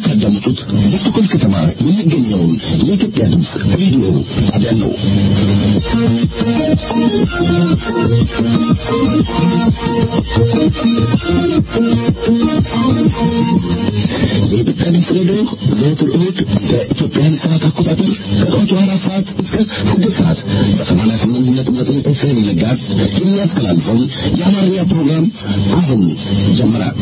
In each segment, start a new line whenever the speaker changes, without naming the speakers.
የምታዳምጡት በስቶኮልም ከተማ የሚገኘውን የኢትዮጵያ ድምፅ ሬዲዮ ጣቢያ ነው። የኢትዮጵያ ድምፅ ሬዲዮ ዘወትር እሁድ በኢትዮጵያን ሰዓት አቆጣጠር ከጠዋቱ 4 ሰዓት እስከ 6 ሰዓት በ88.9 ኤፍኤም ጋርስ የሚያስተላልፈውን የአማርኛ ፕሮግራም አሁን ጀመረ።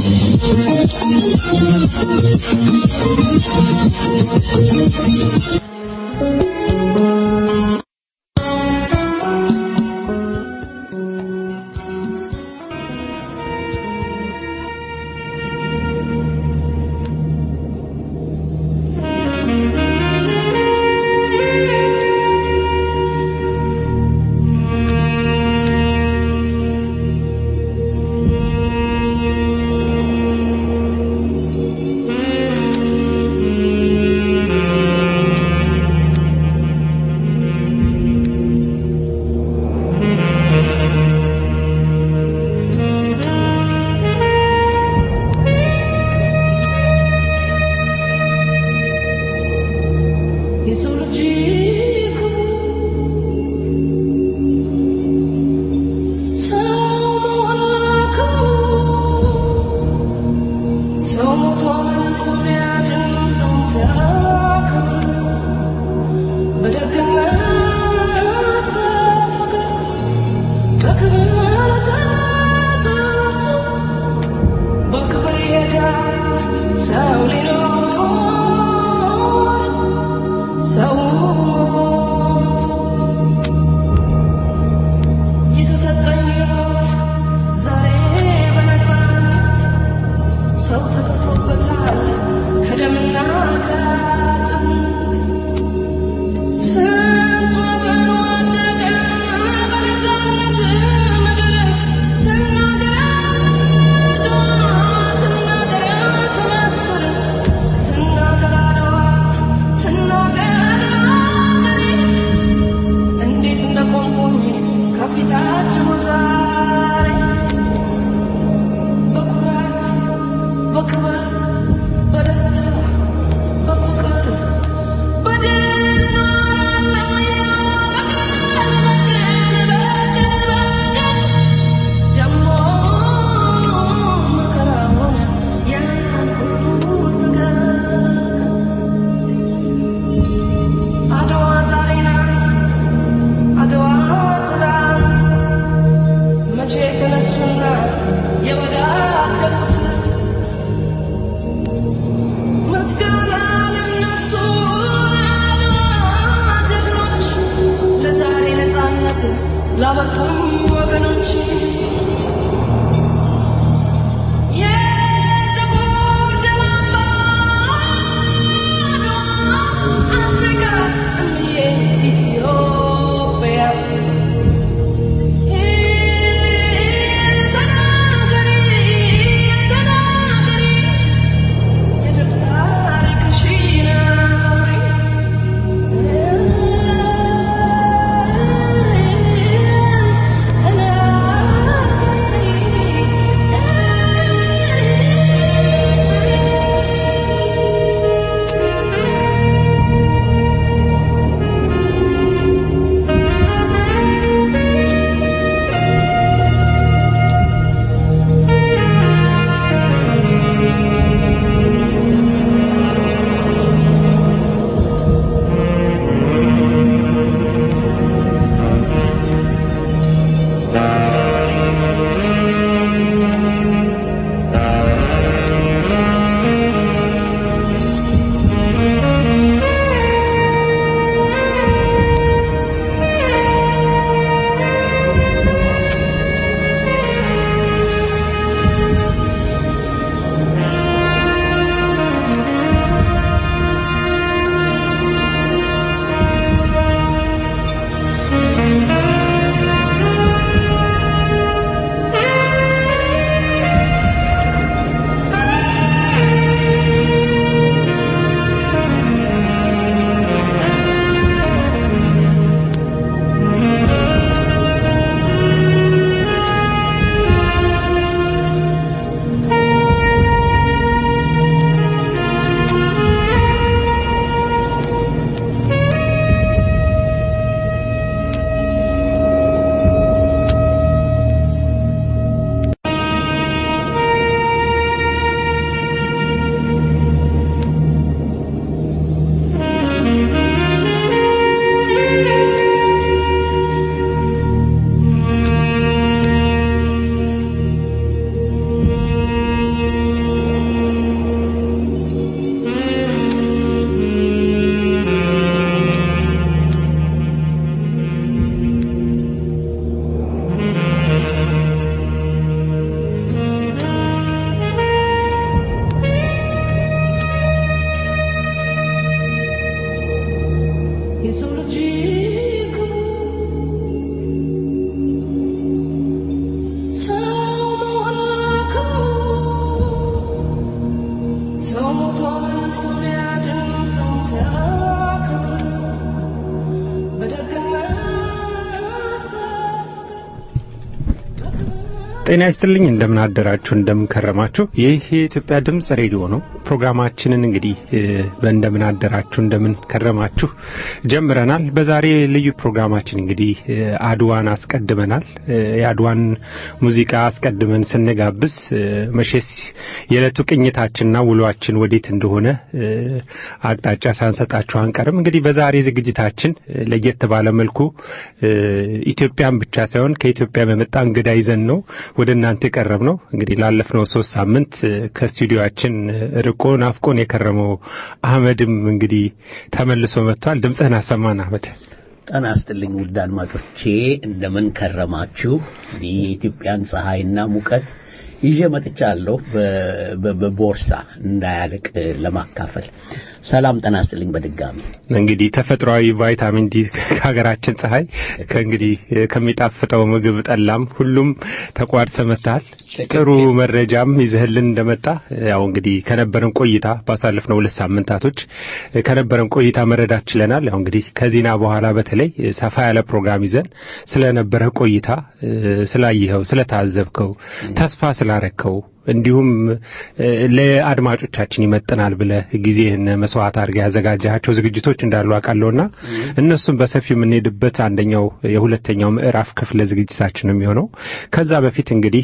ጤና ይስጥልኝ እንደምን አደራችሁ እንደምን ከረማችሁ ይህ የኢትዮጵያ ድምጽ ሬዲዮ ነው ፕሮግራማችንን እንግዲህ በእንደምን አደራችሁ እንደምን ከረማችሁ ጀምረናል በዛሬ ልዩ ፕሮግራማችን እንግዲህ አድዋን አስቀድመናል የአድዋን ሙዚቃ አስቀድመን ስንጋብዝ መሸስ የለቱ ቅኝታችንና ውሏችን ወዴት እንደሆነ አቅጣጫ ሳንሰጣችሁ አንቀርም እንግዲህ በዛሬ ዝግጅታችን ለየት ባለ መልኩ ኢትዮጵያን ብቻ ሳይሆን ከኢትዮጵያ በመጣ እንግዳ ይዘን ነው ወደ እናንተ ቀርበነው እንግዲህ ላለፍነው 3 ሳምንት ከስቱዲዮአችን ርቆ ናፍቆን የከረመው አህመድም እንግዲህ ተመልሶ መጥቷል ድምጽህን አሰማን አህመድ
ጤና ይስጥልኝ ውድ አድማጮቼ እንደምን ከረማችሁ የኢትዮጵያን ፀሐይና ሙቀት ይዤ መጥቻለሁ በቦርሳ እንዳያልቅ ለማካፈል ሰላም ጤና ይስጥልኝ በድጋሚ
እንግዲህ ተፈጥሯዊ ቫይታሚን ዲ ከሀገራችን ፀሐይ ከእንግዲህ ከሚጣፍጠው ምግብ ጠላም ሁሉም ተቋርሰ መጣል ጥሩ መረጃም ይዘህልን እንደመጣ ያው እንግዲህ ከነበረን ቆይታ ባሳለፍነው 2 ሳምንታቶች ከነበረን ቆይታ መረዳት ችለናል ያው እንግዲህ ከዚህና በኋላ በተለይ ሰፋ ያለ ፕሮግራም ይዘን ስለነበረ ቆይታ ስላየኸው ስለታዘብከው ተስፋ ስላረከው እንዲሁም ለአድማጮቻችን ይመጥናል ብለ ጊዜህን መስዋዕት አድርገ ያዘጋጃቸው ዝግጅቶች እንዳሉ አቃለውና እነሱም በሰፊው የምንሄድበት አንደኛው የሁለተኛው ምዕራፍ ክፍለ ዝግጅታችን ነው የሚሆነው ከዛ በፊት እንግዲህ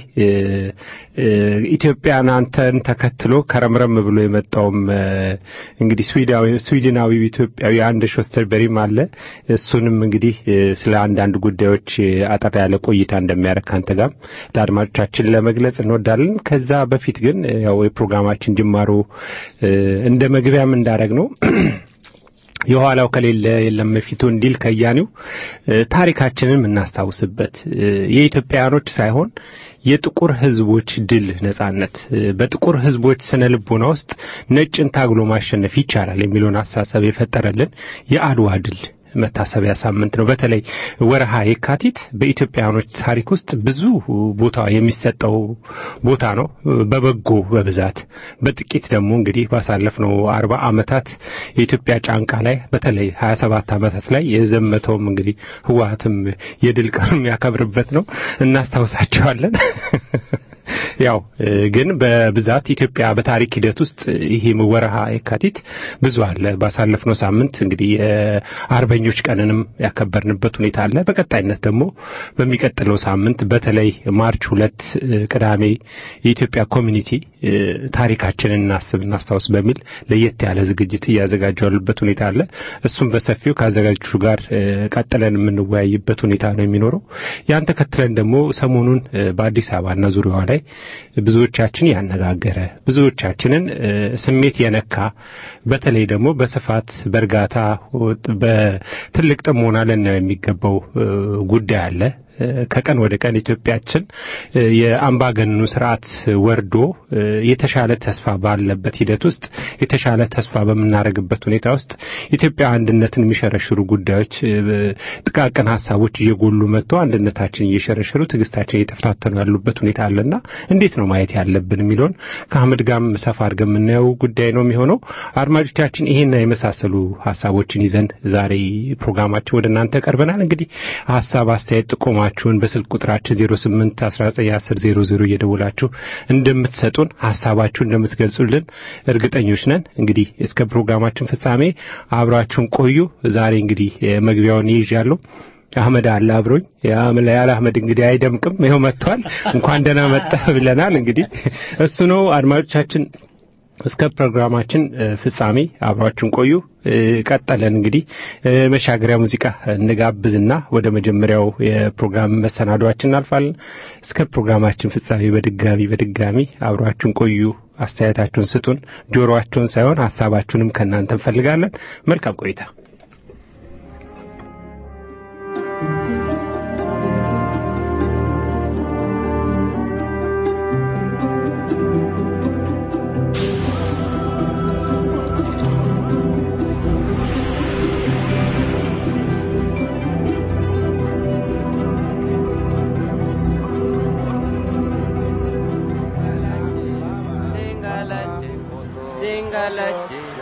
ኢትዮጵያን አንተን ተከትሎ ከረምረም ብሎ የመጣውም እንግዲህ ስዊድናዊ ኢትዮጵያዊ አንድ ሾስተርበሪም አለ እሱንም እንግዲህ ስለ አንዳንድ ጉዳዮች አጠር ያለ ቆይታ እንደሚያረክ አንተ ጋር ለአድማጮቻችን ለመግለጽ እንወዳለን ከዛ በፊት ግን ያው የፕሮግራማችን ጅማሮ እንደ መግቢያም እንዳረግነው የኋላው ከሌለ የለም መፊቱ እንዲል ከያኒው ታሪካችንን እናስታውስበት የኢትዮጵያኖች ሳይሆን የጥቁር ህዝቦች ድል ነጻነት በጥቁር ህዝቦች ስነልቦና ውስጥ ነጭን ታግሎ ማሸነፍ ይቻላል የሚሉን አሳሰብ የፈጠረልን የአድዋ ድል መታሰቢያ ሳምንት ነው በተለይ ወርሃ የካቲት በኢትዮጵያኖች ታሪክ ውስጥ ብዙ ቦታ የሚሰጠው ቦታ ነው በበጎ በብዛት በጥቂት ደግሞ እንግዲህ ባሳለፍነው 40 አመታት የኢትዮጵያ ጫንቃ ላይ በተለይ 27 አመታት ላይ የዘመተውም እንግዲህ ህዋትም የድል ቀን ያከብርበት ነው እናስታውሳቸዋለን ያው ግን በብዛት ኢትዮጵያ በታሪክ ሂደት ውስጥ ይሄ ወርሃ የካቲት ብዙ አለ ባሳለፍነው ሳምንት እንግዲህ አርበኞች ቀንንም ያከበርንበት ሁኔታ አለ በቀጣይነት ደግሞ በሚቀጥለው ሳምንት በተለይ ማርች 2 ቅዳሜ የኢትዮጵያ ኮሚኒቲ ታሪካችንን እናስታውስ በሚል ለየት ያለ ዝግጅት ያዘጋጃሉበት ሁኔታ አለ እሱም በሰፊው ካዘጋጁ ጋር ቀጥለን የምንወያይበት ሁኔታ ነው የሚኖረው ያን ተከትለን ደግሞ ሰሞኑን በአዲስ አበባና ዙሪያዋ ላይ ብዙዎቻችን ያነጋገረ ብዙዎቻችንን ስሜት የነካ በተለይ ደግሞ በስፋት በርጋታ በትልቅ ጥሞና ለናው የሚገባው ጉዳይ አለ ከቀን ወደ ቀን ኢትዮጵያችን የአምባገነኑ ስርዓት ወርዶ የተሻለ ተስፋ ባለበት ሂደት ውስጥ የተሻለ ተስፋ በመናረግበት ሁኔታ ውስጥ ኢትዮጵያ አንድነትን የሚሸረሽሩ ጉዳዮች ጥቃቅን ሐሳቦች እየጎሉ መጥተው አንድነታችን እየሸረሸሩ ትግስታችን እየተፈታተኑ ያሉበት ሁኔታ አለና እንዴት ነው ማየት ያለብን የሚሉን ከአህመድ ጋርም ሰፋ አድርገን የምናየው ጉዳይ ነው የሚሆነው አድማጮቻችን ይሄን የመሳሰሉ ሐሳቦችን ይዘን ዛሬ ፕሮግራማችን ወደ እናንተ ቀርበናል እንግዲህ ሐሳብ አስተያየት ጥቆማ ማችሁን በስልክ ቁጥራችን 08191000 እየደወላችሁ እንደምትሰጡን ሐሳባችሁን እንደምትገልጹልን እርግጠኞች ነን እንግዲህ እስከ ፕሮግራማችን ፍጻሜ አብራችሁን ቆዩ ዛሬ እንግዲህ መግቢያውን ይዣለሁ አህመድ አለ አብሮኝ ያለ አህመድ እንግዲህ አይደምቅም ይሄው መጥቷል እንኳን ደህና መጣ ብለናል እንግዲህ እሱ ነው አድማጮቻችን እስከ ፕሮግራማችን ፍጻሜ አብራችሁን ቆዩ ቀጥለን እንግዲህ መሻገሪያ ሙዚቃ እንጋብዝና ወደ መጀመሪያው የፕሮግራም መሰናዷችን እናልፋለን እስከ ፕሮግራማችን ፍጻሜ በድጋሚ አብራችሁን ቆዩ አስተያየታችሁን ስጡን ጆሮአችሁን ሳይሆን ሐሳባችሁንም ከናንተ እንፈልጋለን መልካም ቆይታ
Dingalache,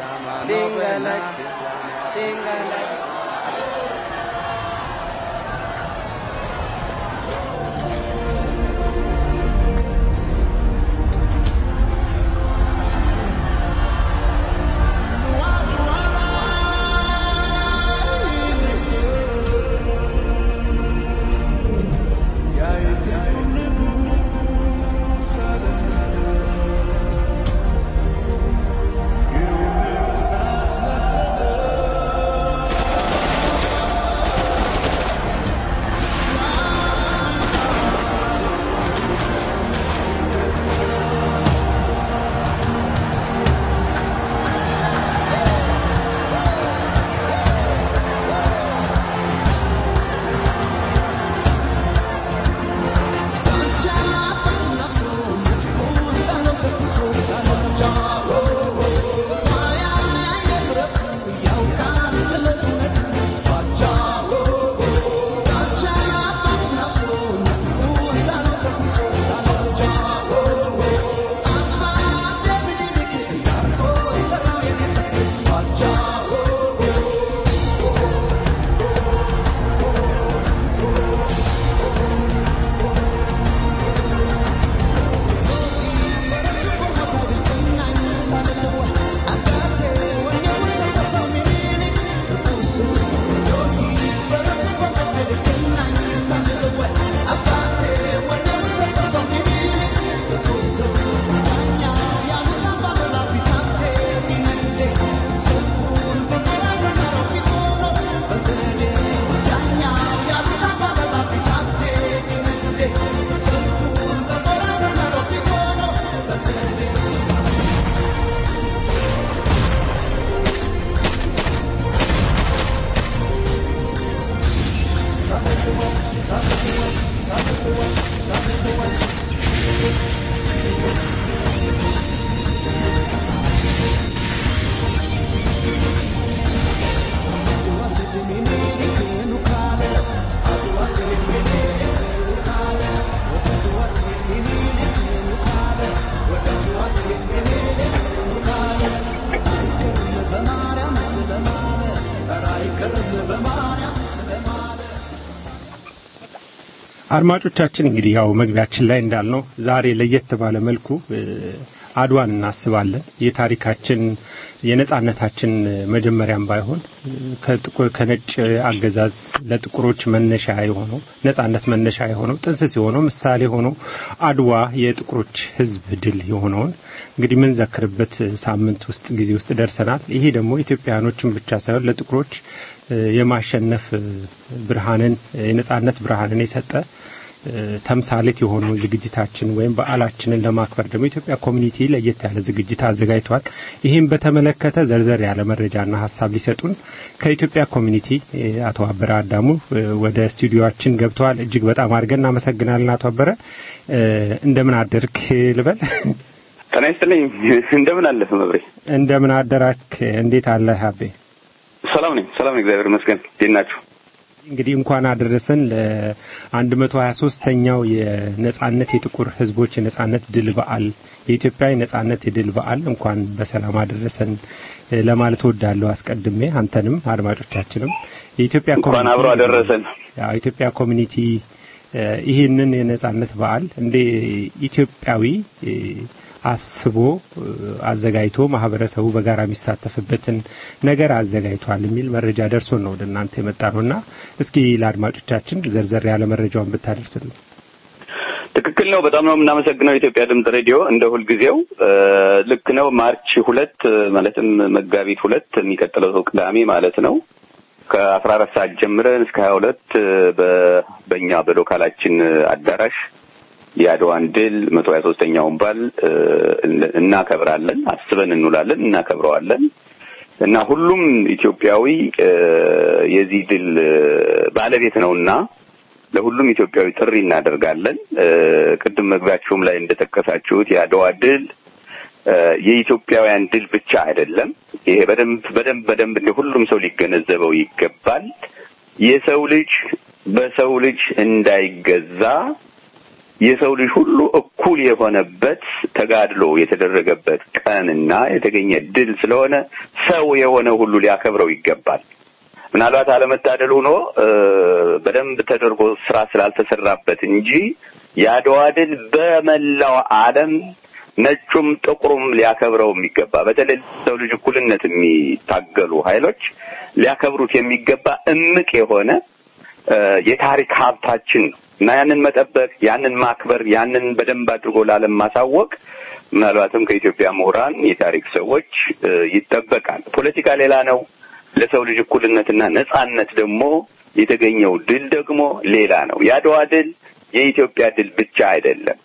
አድማጮቻችን እንግዲህ ያው መግቢያችን ላይ እንዳልነው ዛሬ ለየት ባለ መልኩ አድዋን እናስባለን። የታሪካችን የነጻነታችን መጀመሪያም ባይሆን ከነጭ አገዛዝ ለጥቁሮች መነሻ የሆነው ነጻነት መነሻ የሆነው ጥንስስ የሆነው ምሳሌ ሆኖ አድዋ የጥቁሮች ሕዝብ ድል የሆነውን እንግዲህ ምን ዘክርበት ሳምንት ውስጥ ጊዜ ውስጥ ደርሰናል። ይሄ ደግሞ ኢትዮጵያኖችን ብቻ ሳይሆን ለጥቁሮች የማሸነፍ ብርሃንን የነጻነት ብርሃንን የሰጠ ተምሳሌት የሆነው ዝግጅታችን ወይም በዓላችንን ለማክበር ደግሞ ኢትዮጵያ ኮሚኒቲ ለየት ያለ ዝግጅት አዘጋጅቷል። ይሄን በተመለከተ ዘርዘር ያለ መረጃና ሐሳብ ሊሰጡን ከኢትዮጵያ ኮሚኒቲ አቶ አበረ አዳሙ ወደ ስቱዲዮአችን ገብተዋል። እጅግ በጣም አድርገን እናመሰግናለን። አቶ አበረ እንደምን አደርክ ልበል?
ተነስተልኝ እንደምን አለህ መብሬ?
እንደምን አደራክ? እንዴት አለህ አቤ?
ሰላም ነኝ እግዚአብሔር ይመስገን። ደህናችሁ?
እንግዲህ እንኳን አደረሰን ለ123ኛው የነጻነት የጥቁር ህዝቦች የነጻነት ድል በዓል የኢትዮጵያ የነጻነት የድል በዓል እንኳን በሰላም አደረሰን ለማለት ወዳለሁ። አስቀድሜ አንተንም አድማጮቻችንም የኢትዮጵያ ኮሚኒቲ
እንኳን አብሮ አደረሰን።
የኢትዮጵያ ኮሚኒቲ ይህንን የነጻነት በዓል እንደ ኢትዮጵያዊ አስቦ አዘጋጅቶ ማህበረሰቡ በጋራ የሚሳተፍበትን ነገር አዘጋጅቷል የሚል መረጃ ደርሶን ነው ወደ እናንተ የመጣነውና እስኪ ለአድማጮቻችን ዘርዘር ያለ መረጃውን ብታደርስልን።
ትክክል ነው። በጣም ነው የምናመሰግነው የኢትዮጵያ ድምጽ ሬዲዮ እንደ ሁል ጊዜው ልክ ነው። ማርች 2 ማለትም መጋቢት 2 የሚቀጥለው ቅዳሜ ማለት ነው ከ14 ሰዓት ጀምረን እስከ 22 በእኛ በሎካላችን አዳራሽ የአድዋን ድል 123ኛውን በዓል እናከብራለን። አስበን እንውላለን፣ እናከብረዋለን እና ሁሉም ኢትዮጵያዊ የዚህ ድል ባለቤት ነውና ለሁሉም ኢትዮጵያዊ ጥሪ እናደርጋለን። ቅድም መግቢያችሁም ላይ እንደተከሳችሁት የአድዋ ድል የኢትዮጵያውያን ድል ብቻ አይደለም። ይሄ በደንብ ሁሉም ሰው ሊገነዘበው ይገባል። የሰው ልጅ በሰው ልጅ እንዳይገዛ የሰው ልጅ ሁሉ እኩል የሆነበት ተጋድሎ የተደረገበት ቀንና የተገኘ ድል ስለሆነ ሰው የሆነ ሁሉ ሊያከብረው ይገባል። ምናልባት አለመታደል ሆኖ በደንብ ተደርጎ ስራ ስላልተሰራበት እንጂ የአድዋ ድል በመላው ዓለም ነጩም ጥቁሩም ሊያከብረው የሚገባ በተለይ ሰው ልጅ እኩልነት የሚታገሉ ኃይሎች ሊያከብሩት የሚገባ እምቅ የሆነ የታሪክ ሀብታችን ነው እና ያንን መጠበቅ ያንን ማክበር ያንን በደንብ አድርጎ ለዓለም ማሳወቅ ምናልባትም ከኢትዮጵያ ምሁራን የታሪክ ሰዎች ይጠበቃል። ፖለቲካ ሌላ ነው። ለሰው ልጅ እኩልነትና ነጻነት ደግሞ የተገኘው ድል ደግሞ ሌላ ነው። የአድዋ ድል የኢትዮጵያ ድል ብቻ አይደለም።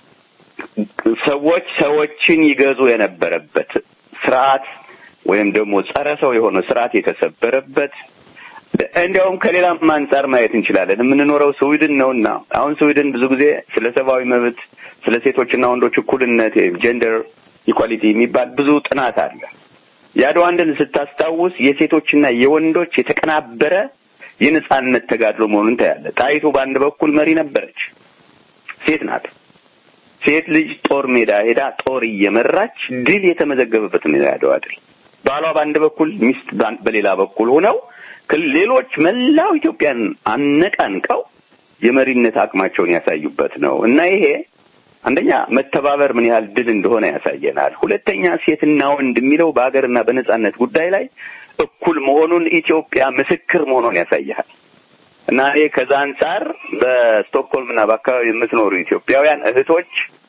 ሰዎችን ይገዙ የነበረበት ስርዓት ወይም ደግሞ ጸረ ሰው የሆነ ስርዓት የተሰበረበት እንዲያውም ከሌላም አንፃር ማየት እንችላለን። የምንኖረው ስዊድን ነውና አሁን ስዊድን ብዙ ጊዜ ስለ ሰብአዊ መብት ስለ ሴቶችና ወንዶች እኩልነት ጀንደር ኢኳሊቲ የሚባል ብዙ ጥናት አለ። የአድዋን ድል ስታስታውስ የሴቶችና የወንዶች የተቀናበረ የነጻነት ተጋድሎ መሆኑን ታያለ። ጣይቱ በአንድ በኩል መሪ ነበረች፣ ሴት ናት። ሴት ልጅ ጦር ሜዳ ሄዳ ጦር እየመራች ድል የተመዘገበበት ነው የአድዋ ድል። ባሏ በአንድ በኩል ሚስት በሌላ በኩል ሆነው ከሌሎች መላው ኢትዮጵያን አነቃንቀው የመሪነት አቅማቸውን ያሳዩበት ነው እና ይሄ አንደኛ መተባበር ምን ያህል ድል እንደሆነ ያሳየናል። ሁለተኛ ሴትና ወንድ የሚለው በአገርና በነጻነት ጉዳይ ላይ እኩል መሆኑን ኢትዮጵያ ምስክር መሆኑን ያሳያል እና ይሄ ከዛ አንፃር በስቶክሆልምና በአካባቢው የምትኖሩ ኢትዮጵያውያን እህቶች፣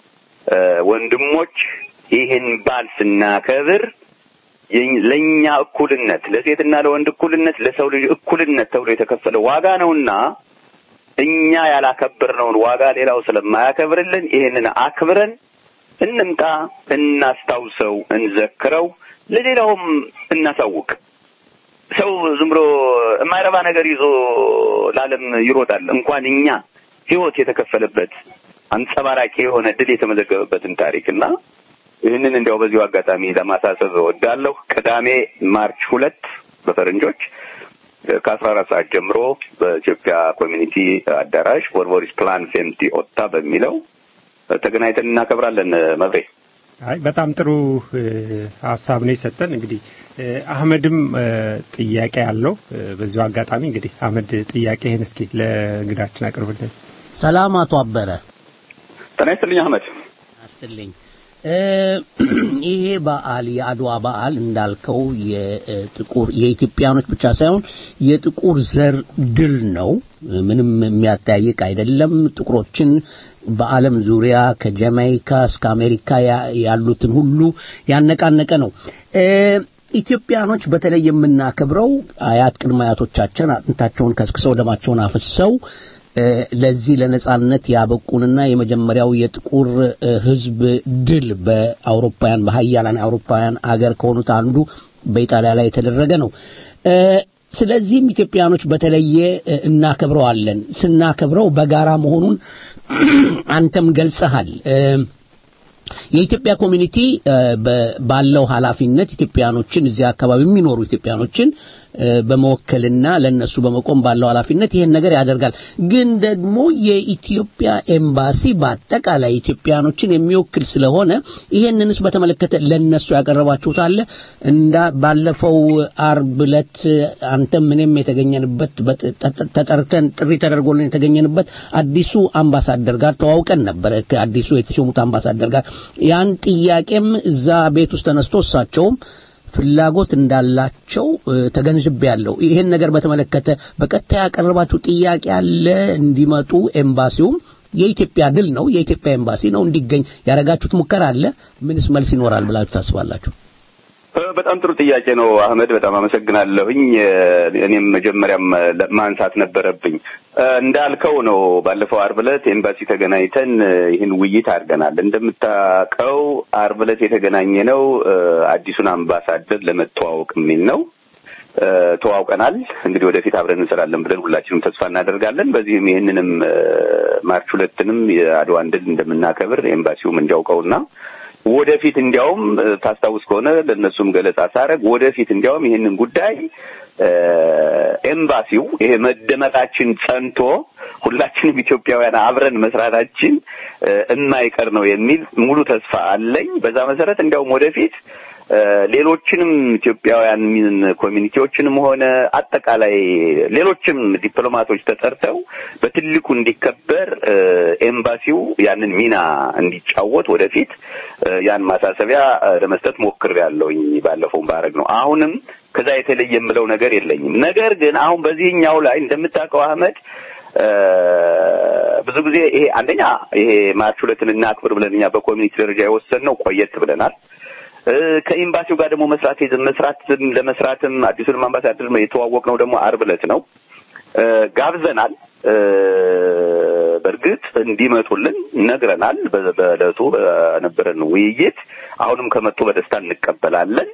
ወንድሞች ይህን በዓል ስናከብር ለኛ እኩልነት ለሴትና ለወንድ እኩልነት ለሰው ልጅ እኩልነት ተብሎ የተከፈለ ዋጋ ነውና እኛ ያላከበርነውን ዋጋ ሌላው ስለማያከብርልን ይሄንን አክብረን እንምጣ፣ እናስታውሰው፣ እንዘክረው፣ ለሌላውም እናሳውቅ። ሰው ዝም ብሎ የማይረባ ነገር ይዞ ለዓለም ይሮጣል። እንኳን እኛ ህይወት የተከፈለበት አንጸባራቂ የሆነ ድል የተመዘገበበትን ታሪክና ይህንን እንዲያው በዚሁ አጋጣሚ ለማሳሰብ እወዳለሁ። ቅዳሜ ማርች 2 በፈረንጆች ከ14 ሰዓት ጀምሮ በኢትዮጵያ ኮሚኒቲ አዳራሽ ፎርቮሪስ ፕላን ፌምቲ ኦታ በሚለው ተገናኝተን እናከብራለን። መብሬ
አይ በጣም ጥሩ ሐሳብ ነው የሰጠን። እንግዲህ አህመድም ጥያቄ አለው። በዚሁ አጋጣሚ እንግዲህ አህመድ ጥያቄህን እስኪ ለእንግዳችን አቅርብልን።
ሰላም አቶ አበረ።
ተነስተልኝ አህመድ
አስተልኝ ይሄ በዓል የአድዋ በዓል እንዳልከው የጥቁር የኢትዮጵያኖች ብቻ ሳይሆን የጥቁር ዘር ድል ነው። ምንም የሚያጠያይቅ አይደለም። ጥቁሮችን በዓለም ዙሪያ ከጃማይካ እስከ አሜሪካ ያሉትን ሁሉ ያነቃነቀ ነው። ኢትዮጵያኖች በተለይ የምናከብረው አያት ቅድመ አያቶቻችን አጥንታቸውን ከስክሰው ደማቸውን አፍሰው ለዚህ ለነጻነት ያበቁንና የመጀመሪያው የጥቁር ህዝብ ድል በአውሮፓውያን በሃያላን አውሮፓውያን አገር ከሆኑት አንዱ በኢጣሊያ ላይ የተደረገ ነው። ስለዚህም ኢትዮጵያኖች በተለየ እናከብረዋለን። ስናከብረው በጋራ መሆኑን አንተም ገልጸሃል። የኢትዮጵያ ኮሚኒቲ ባለው ኃላፊነት ኢትዮጵያኖችን እዚህ አካባቢ የሚኖሩ ኢትዮጵያኖችን በመወከልና ለነሱ በመቆም ባለው ኃላፊነት ይሄን ነገር ያደርጋል። ግን ደግሞ የኢትዮጵያ ኤምባሲ በአጠቃላይ ኢትዮጵያኖችን የሚወክል ስለሆነ ይሄንንስ በተመለከተ ለነሱ ያቀረባችሁት አለ? እንዳ ባለፈው አርብ ዕለት አንተም ምንም የተገኘንበት ተጠርተን ጥሪ ተደርጎልን የተገኘንበት አዲሱ አምባሳደር ጋር ተዋውቀን ነበር። ከአዲሱ የተሾሙት አምባሳደር ጋር ያን ጥያቄም እዛ ቤት ውስጥ ተነስቶ እሳቸውም ፍላጎት እንዳላቸው ተገንዝቤያለሁ። ይሄን ነገር በተመለከተ በቀጥታ ያቀረባችሁ ጥያቄ አለ እንዲመጡ? ኤምባሲውም የኢትዮጵያ ድል ነው፣ የኢትዮጵያ ኤምባሲ ነው እንዲገኝ ያረጋችሁት ሙከራ አለ? ምንስ መልስ ይኖራል ብላችሁ ታስባላችሁ?
በጣም ጥሩ ጥያቄ ነው አህመድ፣ በጣም አመሰግናለሁኝ። እኔም መጀመሪያም ማንሳት ነበረብኝ። እንዳልከው ነው ባለፈው አርብ ዕለት ኤምባሲ ተገናኝተን ይህን ውይይት አድርገናል። እንደምታውቀው አርብ ዕለት የተገናኘነው አዲሱን አምባሳደር ለመተዋወቅ የሚል ነው። ተዋውቀናል። እንግዲህ ወደፊት አብረን እንሰራለን ብለን ሁላችንም ተስፋ እናደርጋለን። በዚህም ይህንንም ማርች 2ንም የአድዋን ድል እንደምናከብር ኤምባሲውም እንዲያውቀውና ወደፊት እንዲያውም ታስታውስ ከሆነ ለነሱም ገለጻ ሳረግ ወደፊት እንዲያውም ይሄንን ጉዳይ ኤምባሲው ይሄ መደመጣችን ጸንቶ ሁላችንም ኢትዮጵያውያን አብረን መስራታችን የማይቀር ነው የሚል ሙሉ ተስፋ አለኝ። በዛ መሰረት እንዲያውም ወደፊት ሌሎችንም ኢትዮጵያውያን ኮሚኒቲዎችንም ሆነ አጠቃላይ ሌሎችም ዲፕሎማቶች ተጠርተው በትልቁ እንዲከበር ኤምባሲው ያንን ሚና እንዲጫወት ወደፊት ያን ማሳሰቢያ ለመስጠት ሞክሬያለሁኝ ባለፈው ባረግ ነው። አሁንም ከዛ የተለየ የምለው ነገር የለኝም። ነገር ግን አሁን በዚህኛው ላይ እንደምታውቀው አህመድ ብዙ ጊዜ ይሄ አንደኛ ይሄ ማርች 2ን እናክብር ብለን እኛ በኮሚኒቲ ደረጃ የወሰንነው ቆየት ብለናል። ከኤምባሲው ጋር ደግሞ ለመስራትም አዲሱን አምባሳደር የተዋወቅነው ደግሞ ዓርብ ዕለት ነው። ጋብዘናል። በእርግጥ እንዲመጡልን ነግረናል። በዕለቱ በነበረን ውይይት አሁንም ከመጡ በደስታ እንቀበላለን።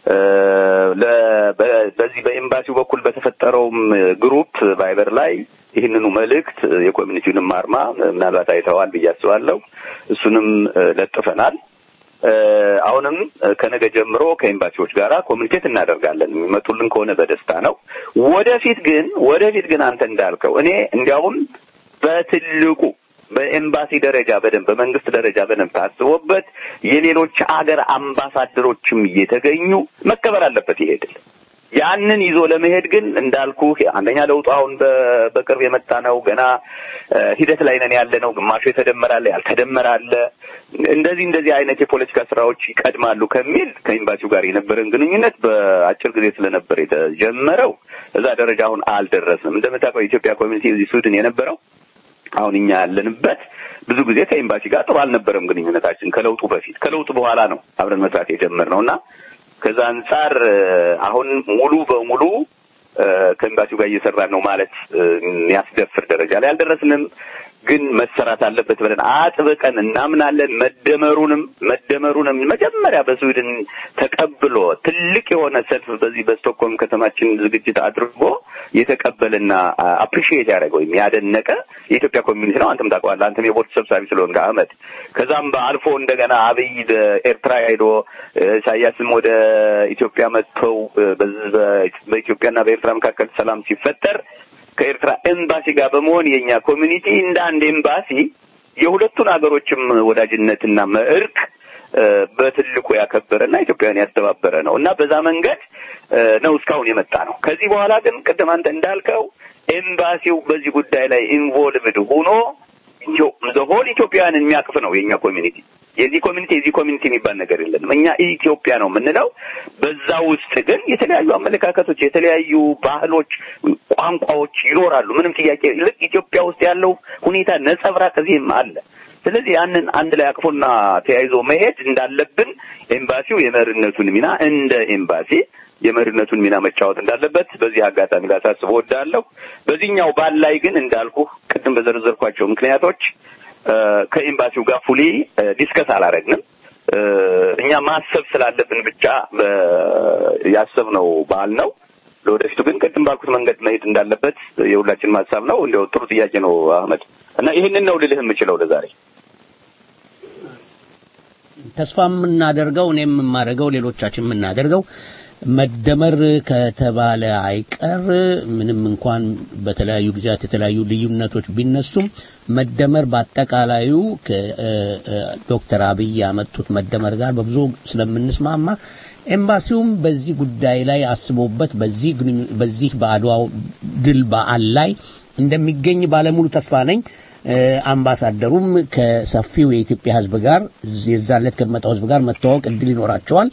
በዚህ በኤምባሲው በኩል በተፈጠረውም ግሩፕ ቫይበር ላይ ይህንኑ መልእክት የኮሚኒቲውንም አርማ ምናልባት አይተዋል ብዬ አስባለሁ። እሱንም ለጥፈናል። አሁንም ከነገ ጀምሮ ከኤምባሲዎች ጋራ ኮሚኒኬት እናደርጋለን። የሚመጡልን ከሆነ በደስታ ነው። ወደፊት ግን አንተ እንዳልከው እኔ እንዲያውም በትልቁ በኤምባሲ ደረጃ በመንግስት ደረጃ ታስቦበት የሌሎች አገር አምባሳደሮችም እየተገኙ መከበር አለበት ይሄድል። ያንን ይዞ ለመሄድ ግን እንዳልኩ አንደኛ ለውጡ አሁን በቅርብ የመጣ ነው። ገና ሂደት ላይ ነን ያለነው። ግማሹ የተደመራለ ያልተደመራለ እንደዚህ አይነት የፖለቲካ ስራዎች ይቀድማሉ ከሚል ከኤምባሲው ጋር የነበረን ግንኙነት በአጭር ጊዜ ስለነበር የተጀመረው እዛ ደረጃ አሁን አልደረስንም። እንደምታውቀው የኢትዮጵያ ኮሚኒቲ እዚህ ስዊድን የነበረው አሁን እኛ ያለንበት ብዙ ጊዜ ከኤምባሲ ጋር ጥሩ አልነበረም ግንኙነታችን ከለውጡ በፊት። ከለውጡ በኋላ ነው አብረን መስራት የጀመርነውና ከዛ አንፃር አሁን ሙሉ በሙሉ ከኤምባሲው ጋር እየሰራን ነው ማለት የሚያስደፍር ደረጃ ላይ አልደረስንም። ግን መሰራት አለበት ብለን አጥብቀን እናምናለን። መደመሩንም መጀመሪያ በስዊድን ተቀብሎ ትልቅ የሆነ ሰልፍ በዚህ በስቶክሆልም ከተማችን ዝግጅት አድርጎ የተቀበለና አፕሪሺየት ያደረገው ያደነቀ የኢትዮጵያ ኮሚኒቲ ነው። አንተም ታውቀዋለህ። አንተም የቦርድ ሰብሳቢ ስለሆንክ አህመድ። ከዛም በአልፎ እንደገና አብይ ኤርትራ ሄዶ ኢሳያስም ወደ ኢትዮጵያ መጥተው በኢትዮጵያና በኤርትራ መካከል ሰላም ሲፈጠር ከኤርትራ ኤምባሲ ጋር በመሆን የኛ ኮሚኒቲ እንደ አንድ ኤምባሲ የሁለቱን ሀገሮችም ወዳጅነትና እርቅ በትልቁ ያከበረና ኢትዮጵያን ያስተባበረ ነው እና በዛ መንገድ ነው እስካሁን የመጣ ነው። ከዚህ በኋላ ግን ቅድም አንተ እንዳልከው ኤምባሲው በዚህ ጉዳይ ላይ ኢንቮልቭድ ሆኖ ዘሆል ኢትዮጵያን የሚያቅፍ ነው የኛ ኮሚኒቲ። የዚህ ኮሚኒቲ የሚባል ነገር የለም። እኛ ኢትዮጵያ ነው የምንለው። በዛ ውስጥ ግን የተለያዩ አመለካከቶች፣ የተለያዩ ባህሎች፣ ቋንቋዎች ይኖራሉ። ምንም ጥያቄ ልክ ኢትዮጵያ ውስጥ ያለው ሁኔታ ነጸብራቅ እዚህም አለ። ስለዚህ ያንን አንድ ላይ አቅፎና ተያይዞ መሄድ እንዳለብን ኤምባሲው የመሪነቱን ሚና እንደ ኤምባሲ የመሪነቱን ሚና መጫወት እንዳለበት በዚህ አጋጣሚ ላሳስብ እወዳለሁ። በዚህኛው ባል ላይ ግን እንዳልኩ ቅድም በዘረዘርኳቸው ምክንያቶች ከኤምባሲው ጋር ፉሊ ዲስከስ አላረግንም። እኛ ማሰብ ስላለብን ብቻ ያሰብነው ባል ነው። ለወደፊቱ ግን ቅድም ባልኩት መንገድ መሄድ እንዳለበት የሁላችንም ሀሳብ ነው። እንደው ጥሩ ጥያቄ ነው አህመድ እና ይሄንን ነው ልልህ የምችለው ለዛሬ።
ተስፋ የምናደርገው እኔም የማደርገው ሌሎቻችን የምናደርገው መደመር ከተባለ አይቀር ምንም እንኳን በተለያዩ ጊዜያት የተለያዩ ልዩነቶች ቢነሱም መደመር በአጠቃላዩ ከዶክተር አብይ ያመጡት መደመር ጋር በብዙ ስለምንስማማ ኤምባሲውም በዚህ ጉዳይ ላይ አስቦበት በዚህ በአድዋው ድል በዓል ላይ እንደሚገኝ ባለሙሉ ተስፋ ነኝ። አምባሳደሩም ከሰፊው የኢትዮጵያ ሕዝብ ጋር የዛለት ከመጣው ሕዝብ ጋር መተዋወቅ እድል ይኖራቸዋል።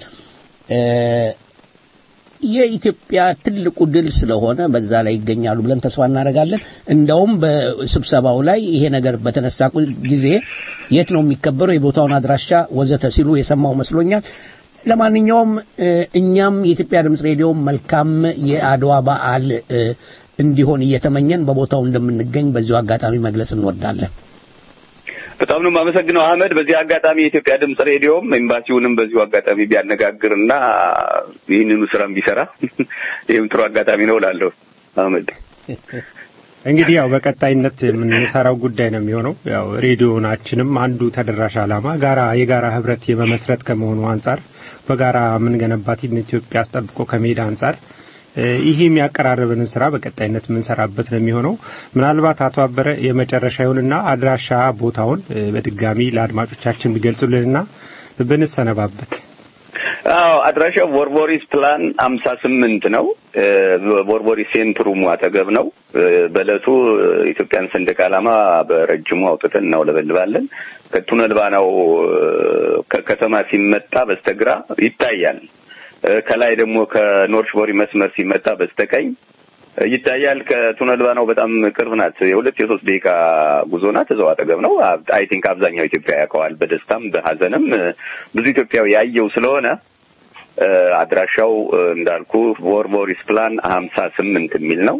የኢትዮጵያ ትልቁ ድል ስለሆነ በዛ ላይ ይገኛሉ ብለን ተስፋ እናደርጋለን። እንደውም በስብሰባው ላይ ይሄ ነገር በተነሳ ጊዜ የት ነው የሚከበረው፣ የቦታውን አድራሻ ወዘተ ሲሉ የሰማው መስሎኛል። ለማንኛውም እኛም የኢትዮጵያ ድምጽ ሬዲዮ መልካም የአድዋ በዓል እንዲሆን እየተመኘን በቦታው እንደምንገኝ በዚሁ አጋጣሚ መግለጽ እንወዳለን።
በጣም ነው የማመሰግነው አህመድ። በዚህ አጋጣሚ የኢትዮጵያ ድምጽ ሬዲዮም ኤምባሲውንም በዚሁ አጋጣሚ ቢያነጋግርና ይህንኑ ስራም ቢሰራ ይሄም ጥሩ አጋጣሚ ነው እላለሁ አህመድ።
እንግዲህ ያው በቀጣይነት የምንሰራው ጉዳይ ነው የሚሆነው። ያው ሬዲዮናችንም አንዱ ተደራሽ ዓላማ የጋራ ህብረት የመመስረት ከመሆኑ አንፃር በጋራ ምን ገነባት ኢትዮጵያ አስጠብቆ ከመሄድ አንፃር ይሄ የሚያቀራርብን ስራ በቀጣይነት ምን ሰራበት ነው የሚሆነው ምናልባት አቶ አበረ የመጨረሻ ይሁንና አድራሻ ቦታውን በድጋሚ ለአድማጮቻችን ቢገልጹልንና ብንሰነባበት
አድራሻው ቦርቦሪስ ፕላን 58 ነው ቦርቦሪስ ሴንትሩም አጠገብ ነው በለቱ ኢትዮጵያን ሰንደቅ ዓላማ በረጅሙ አውጥተን ነው ለበልባለን ከቱነል ባናው ከከተማ ሲመጣ በስተግራ ይታያል ከላይ ደግሞ ከኖርሽቦሪ መስመር ሲመጣ በስተቀኝ ይታያል ከቱነል ባናው በጣም ቅርብ ናት የሁለት የሶስት ደቂቃ ጉዞ ናት እዛው አጠገብ ነው አይ ቲንክ አብዛኛው ኢትዮጵያ ያውቀዋል በደስታም በሐዘንም ብዙ ኢትዮጵያዊ ያየው ስለሆነ አድራሻው እንዳልኩ ቦርቦሪስ ፕላን 58 የሚል ነው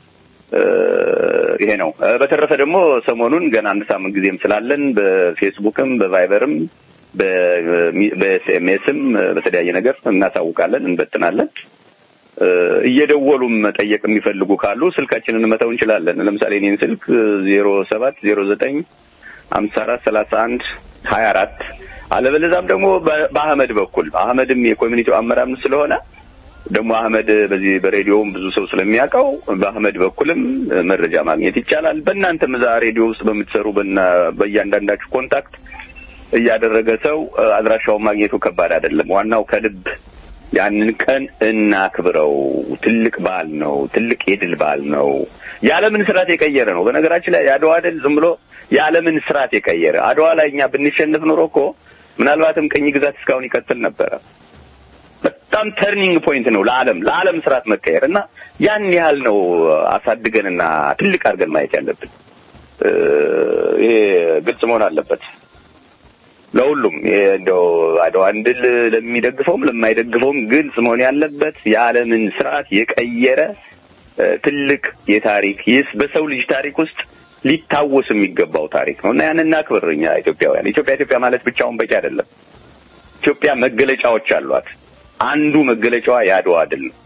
ይሄ ነው በተረፈ ደግሞ ሰሞኑን ገና አንድ ሳምንት ጊዜም ስላለን በፌስቡክም በቫይበርም በኤስኤምኤስም በተለያየ ነገር እናሳውቃለን እንበትናለን እየደወሉም መጠየቅ የሚፈልጉ ካሉ ስልካችንን መተው እንችላለን ለምሳሌ እኔን ስልክ 0709543124 አለበለዛም ደግሞ በአህመድ በኩል አህመድም የኮሚኒቲው አመራር ስለሆነ ደግሞ አህመድ በዚህ በሬዲዮም ብዙ ሰው ስለሚያውቀው በአህመድ በኩልም መረጃ ማግኘት ይቻላል በእናንተም ዛ ሬዲዮ ውስጥ በምትሰሩ በእያንዳንዳችሁ ኮንታክት እያደረገ ሰው አድራሻውን ማግኘቱ ከባድ አይደለም ዋናው ከልብ ያንን ቀን እናክብረው ትልቅ በዓል ነው ትልቅ የድል በዓል ነው ያለምን ስርዓት የቀየረ ነው በነገራችን ላይ አድዋ ድል ዝም ብሎ ያለምን ስርዓት የቀየረ አድዋ ላይ እኛ ብንሸነፍ ኖሮ እኮ ምናልባትም ቀኝ ግዛት እስካሁን ይቀጥል ነበር በጣም ተርኒንግ ፖይንት ነው ለዓለም ስርዓት መቀየርና ያን ያህል ነው አሳድገንና ትልቅ አድርገን ማየት ያለብን ይሄ ግልጽ መሆን አለበት ለሁሉም እንደው አድዋ ድል ለሚደግፈውም ለማይደግፈውም ግልጽ መሆን ያለበት የዓለምን ስርዓት የቀየረ ትልቅ የታሪክ በሰው ልጅ ታሪክ ውስጥ ሊታወስ የሚገባው ታሪክ ነውና ያንንና ክብርኛ ኢትዮጵያውያን ኢትዮጵያ ማለት ብቻውን በቂ አይደለም ኢትዮጵያ መገለጫዎች አሏት አንዱ መገለጫዋ የአድዋ ድል ነው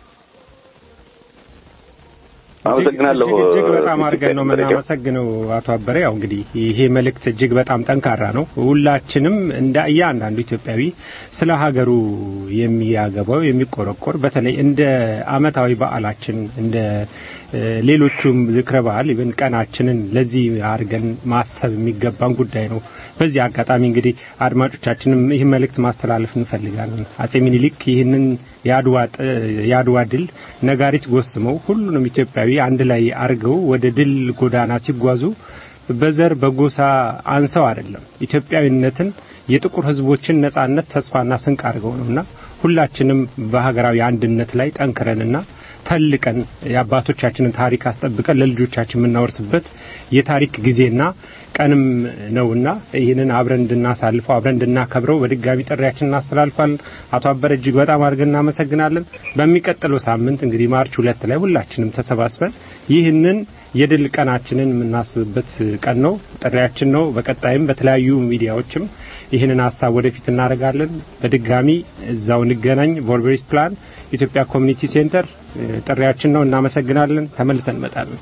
አመሰግናለሁ
እጅግ በጣም አድርገን ነው የምናመሰግነው አቶ አበረ ያው እንግዲህ ይሄ መልእክት እጅግ በጣም ጠንካራ ነው ሁላችንም እንደ እያንዳንዱ ኢትዮጵያዊ ስለ ሀገሩ የሚያገባው የሚቆረቆር በተለይ እንደ አመታዊ በዓላችን እንደ ሌሎቹም ዝክረ በዓል ይብን ቀናችንን ለዚህ አድርገን ማሰብ የሚገባን ጉዳይ ነው በዚህ አጋጣሚ እንግዲህ አድማጮቻችንም ይሄ መልእክት ማስተላለፍ እንፈልጋለን አጼ ሚኒሊክ ይህንን ያድዋ ድል ነጋሪት ጎስመው ሁሉንም ኢትዮጵያዊ አንድ ላይ አርገው ወደ ድል ጎዳና ሲጓዙ በዘር በጎሳ አንሰው አይደለም ኢትዮጵያዊነትን የጥቁር ህዝቦችን ነጻነት ተስፋና ስንቅ አርገው ነውና ሁላችንም በሀገራዊ አንድነት ላይ ጠንክረንና ተልቀን ያባቶቻችንን ታሪክ አስጠብቀን ለልጆቻችን የምናወርስበት የታሪክ ጊዜና ቀንም ነውና ይሄንን አብረን እንድናሳልፈው አብረን እንድናከብረው በድጋሚ ጥሪያችንን እናስተላልፋለን አቶ አበረ እጅግ በጣም አድርገን እናመሰግናለን በሚቀጥለው ሳምንት እንግዲህ ማርች 2 ላይ ሁላችንም ተሰባስበን ይህንን የድል ቀናችንን የምናስብበት ቀን ነው ጥሪያችን ነው በቀጣይም በተለያዩ ሚዲያዎችም ይህንን ሐሳብ ወደፊት እናደርጋለን በድጋሚ እዛው እንገናኝ ቦርቦሪስ ፕላን ኢትዮጵያ ኮሚኒቲ ሴንተር ጥሪያችን ነው እናመሰግናለን ተመልሰን መጣለን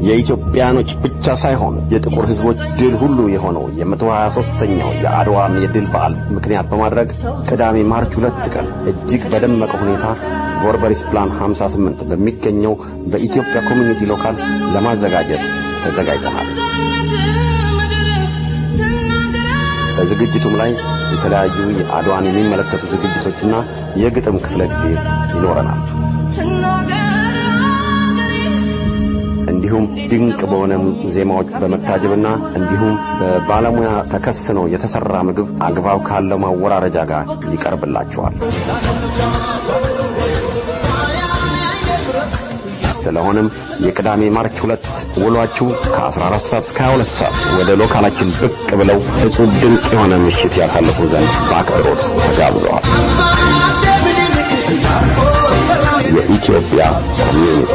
የኢትዮጵያኖች ብቻ ሳይሆን የጥቁር ሕዝቦች ድል ሁሉ የሆነው የ123ኛው የአድዋ የድል በዓል ምክንያት በማድረግ ቅዳሜ ማርች 2 ቀን እጅግ በደመቀ ሁኔታ ቮርበሪስ ፕላን 58 በሚገኘው በኢትዮጵያ ኮሚኒቲ ሎካል ለማዘጋጀት ተዘጋጅተናል። በዝግጅቱም ላይ የተለያዩ የአድዋን የሚመለከቱ ዝግጅቶችና የግጥም ክፍለ ጊዜ ይኖረናል። እንዲሁም ድንቅ በሆነ ዜማዎች በመታጀብና እንዲሁም በባለሙያ ተከስኖ የተሰራ ምግብ አግባብ ካለው ማወራረጃ ጋር ይቀርብላችኋል። ስለሆነም የቅዳሜ ማርች 2 ውሏችሁ ከ14 ሰዓት እስከ 22 ሰዓት ወደ ሎካላችን ብቅ ብለው እጹብ ድንቅ የሆነ ምሽት ያሳልፉ ዘንድ በአክብሮት ተጋብዘዋል። የኢትዮጵያ ኮሚኒቲ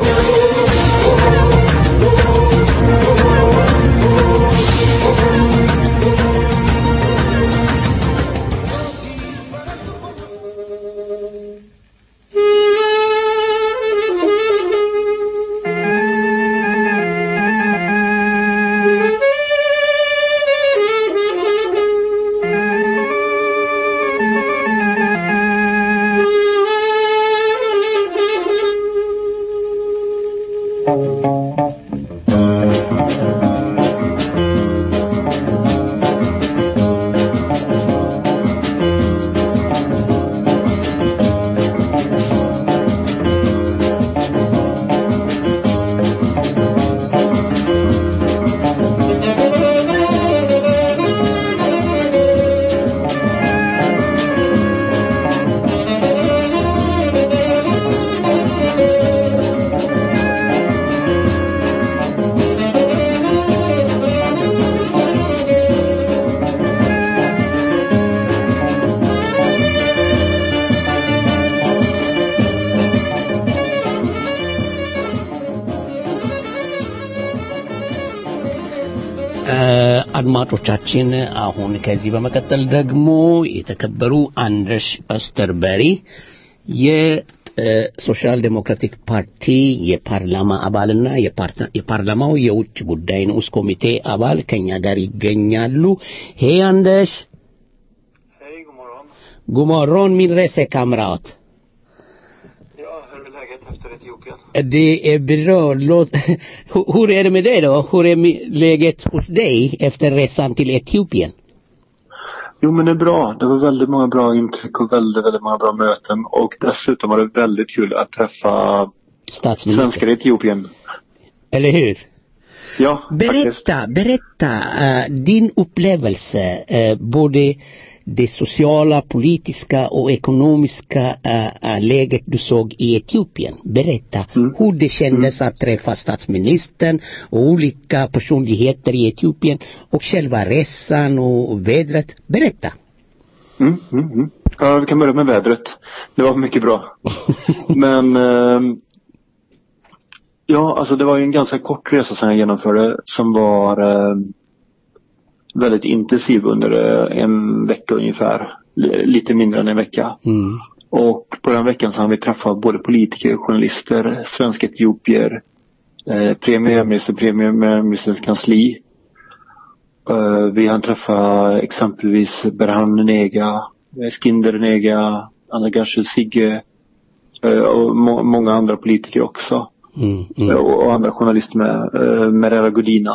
አድማጮቻችን አሁን ከዚህ በመቀጠል ደግሞ የተከበሩ አንደርስ ኦስተርበሪ የሶሻል ዴሞክራቲክ ፓርቲ የፓርላማ አባልና የፓርላማው የውጭ ጉዳይ ንዑስ ኮሚቴ አባል ከኛ ጋር ይገኛሉ። ሄይ አንደርስ።
Hej, god morgon.
God morgon min resekamrat.
Ja, hur är läget efter Etiopien?
Det är bra. Hur är det med dig då? Hur är läget hos dig efter resan till Etiopien?
Jo, men det är bra. Det var väldigt många bra intryck och väldigt många bra möten. Och dessutom var det väldigt kul att träffa svenskar i Etiopien.
Eller hur?
Ja,
Berätta din upplevelse, både det sociala, politiska och ekonomiska läget du såg i Etiopien. Berätta hur det kändes att träffa statsministern och olika personligheter i Etiopien och själva resan och vädret. Berätta.
Ja, vi kan börja med vädret. Det var mycket bra. Men ja, alltså det var ju en ganska kort resa som jag genomförde som var väldigt intensiv under en vecka ungefär. Lite mindre än en vecka. Och på den veckan så har vi träffat både politiker, journalister, svenska etiopier, premiärministerns kansli. Vi har träffat exempelvis Berhan Nega, Skinder Nega, Anna Gershel Sigge och många andra politiker också. Och andra journalister med Merera Godina.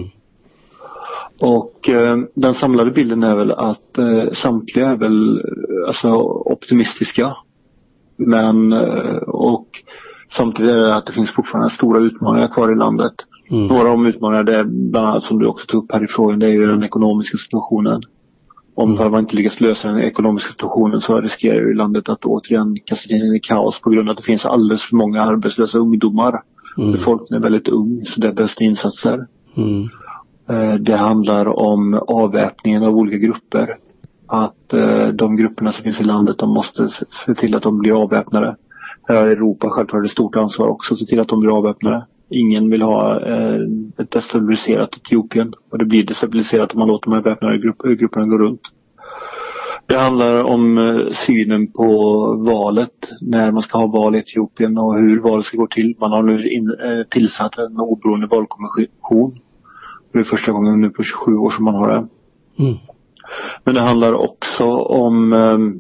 Och den samlade bilden är väl att samtliga är väl alltså optimistiska, men och samtidigt är det att det finns fortfarande stora utmaningar kvar i landet. Några av utmaningarna det är bland annat som du också tog upp här i frågan, det är ju den ekonomiska situationen. Om man inte lyckas lösa den ekonomiska situationen så riskerar ju landet att återigen kasta in i kaos på grund av att det finns alldeles för många arbetslösa ungdomar. Befolkningen är väldigt ung, så det behövs insatser. Det handlar om avväpningen av olika grupper. Att de grupperna som finns i landet, de måste se till att de blir avväpnade. Här i Europa självklart är det stort ansvar också att se till att de blir avväpnade. Ingen vill ha ett destabiliserat Etiopien. Och det blir destabiliserat om man låter de här väpnade grupperna gå runt. Det Det handlar om synen på valet, när man ska ha val i Etiopien och hur valet ska gå till. Man har nu tillsatt en oberoende valkommission. Det är första gången nu på 27 år som man har det. Men det handlar också om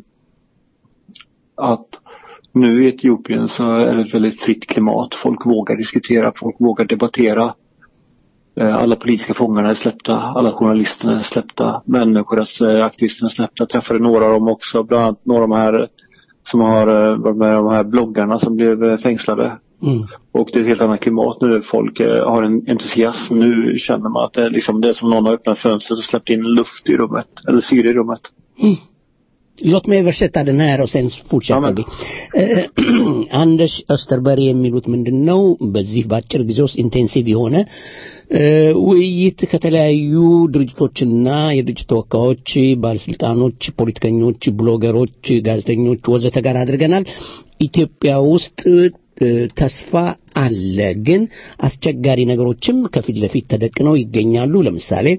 att nu i Etiopien så är det ett väldigt fritt klimat. Folk vågar diskutera, folk vågar debattera. Alla politiska fångarna är släppta, alla journalisterna är släppta, människorättsaktivisterna är släppta. Jag träffade några av dem också, bland annat några av de här som har varit med, de här bloggarna som blev fängslade. Och det är ett helt annat klimat nu. Folk har en entusiasm. Nu känner man att det är, liksom, det är som någon har öppnat fönstret och släppt in luft i rummet, eller syre i rummet.
Låt mig översätta den här och sen fortsätter vi. አንደሽ አስተርባሪ የሚሉት ምንድነው? በዚህ ባጭር ጊዜ ውስጥ ኢንቴንሲቭ የሆነ ውይይት ከተለያዩ ድርጅቶችና የድርጅት ተወካዮች፣ ባለስልጣኖች፣ ፖለቲከኞች፣ ብሎገሮች፣ ጋዜጠኞች ወዘተ ጋር አድርገናል። ኢትዮጵያ ውስጥ ተስፋ አለ፣ ግን አስቸጋሪ ነገሮችም ከፊት ለፊት ተደቅነው ይገኛሉ። ለምሳሌ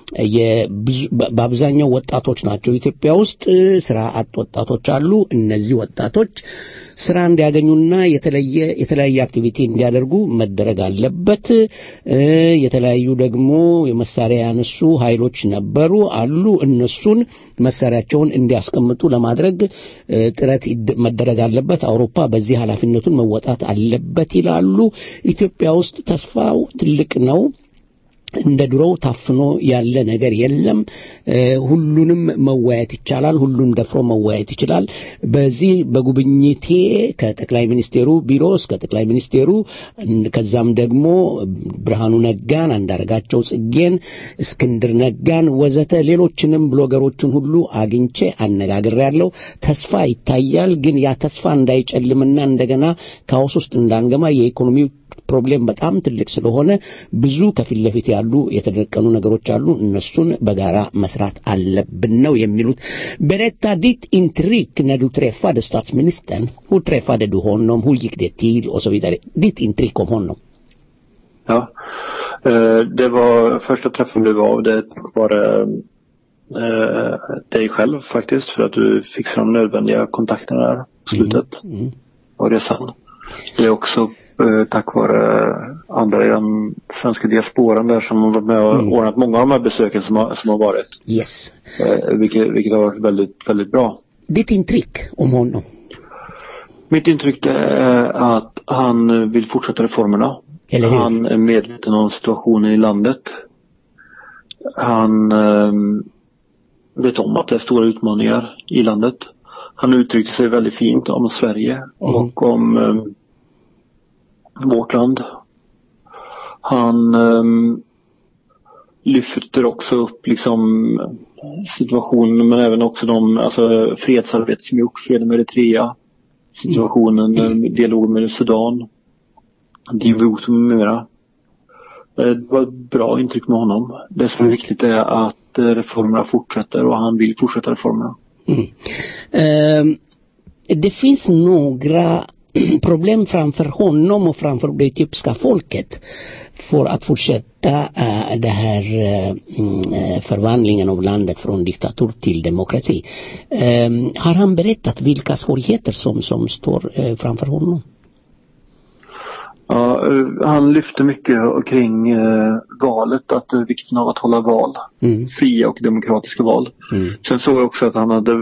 በአብዛኛው ወጣቶች ናቸው። ኢትዮጵያ ውስጥ ስራ አጥ ወጣቶች አሉ። እነዚህ ወጣቶች ስራ እንዲያገኙና የተለያየ አክቲቪቲ እንዲያደርጉ መደረግ አለበት። የተለያዩ ደግሞ የመሳሪያ ያነሱ ኃይሎች ነበሩ አሉ። እነሱን መሳሪያቸውን እንዲያስቀምጡ ለማድረግ ጥረት መደረግ አለበት። አውሮፓ በዚህ ኃላፊነቱን መወጣት አለበት ይላሉ። ኢትዮጵያ ውስጥ ተስፋው ትልቅ ነው። እንደ ድሮው ታፍኖ ያለ ነገር የለም። ሁሉንም መወያየት ይቻላል። ሁሉን ደፍሮ መወያየት ይችላል። በዚህ በጉብኝቴ ከጠቅላይ ሚኒስቴሩ ቢሮ እስከ ጠቅላይ ሚኒስቴሩ ከዛም ደግሞ ብርሃኑ ነጋን፣ አንዳርጋቸው ጽጌን፣ እስክንድር ነጋን ወዘተ ሌሎችንም ብሎገሮችን ሁሉ አግኝቼ አነጋግሬያለሁ። ተስፋ ይታያል። ግን ያ ተስፋ እንዳይጨልምና እንደገና ካኦስ ውስጥ እንዳንገማ የኢኮኖሚ ፕሮብሌም በጣም ትልቅ ስለሆነ ብዙ ከፊት ለፊት ያሉ የተደቀኑ ነገሮች አሉ። እነሱን በጋራ መስራት አለብን ነው የሚሉት። Berätta ditt intryck när du träffade statsministern. Hur träffade du honom? Hur gick det till? Och så vidare. Ditt intryck om honom.
Ja, det var första träffen du var. Det var dig själv faktiskt, för att du fixade de nödvändiga kontakterna där på slutet. Och resan. Det är också tack vare andra i den svenska diasporan där som har varit med och ordnat många av de här besöken som har varit.
Yes.
Vilket har varit väldigt, väldigt bra.
Ditt intryck om honom?
Mitt intryck är att han vill fortsätta reformerna. Han är medveten om situationen i landet. Han vet om att det är stora utmaningar i landet. Han uttryckte sig väldigt fint om Sverige och om vårt land. Han lyfter också upp liksom situationen, men även också fredsarbetet som gjorts, freden med Eritrea, situationen, dialogen med Sudan, Djibouti med mera. Det var ett bra intryck med honom. Det som är viktigt är att reformerna fortsätter, och han vill fortsätta reformerna.
Det finns några problem framför honom och framför det etiopiska folket för att fortsätta det här förvandlingen av landet från diktatur till demokrati. Har han berättat vilka svårigheter som står framför honom?
Ja, han lyfte mycket kring valet, att det är viktigt av att hålla val, fria och demokratiska val. Sen såg jag också att han hade,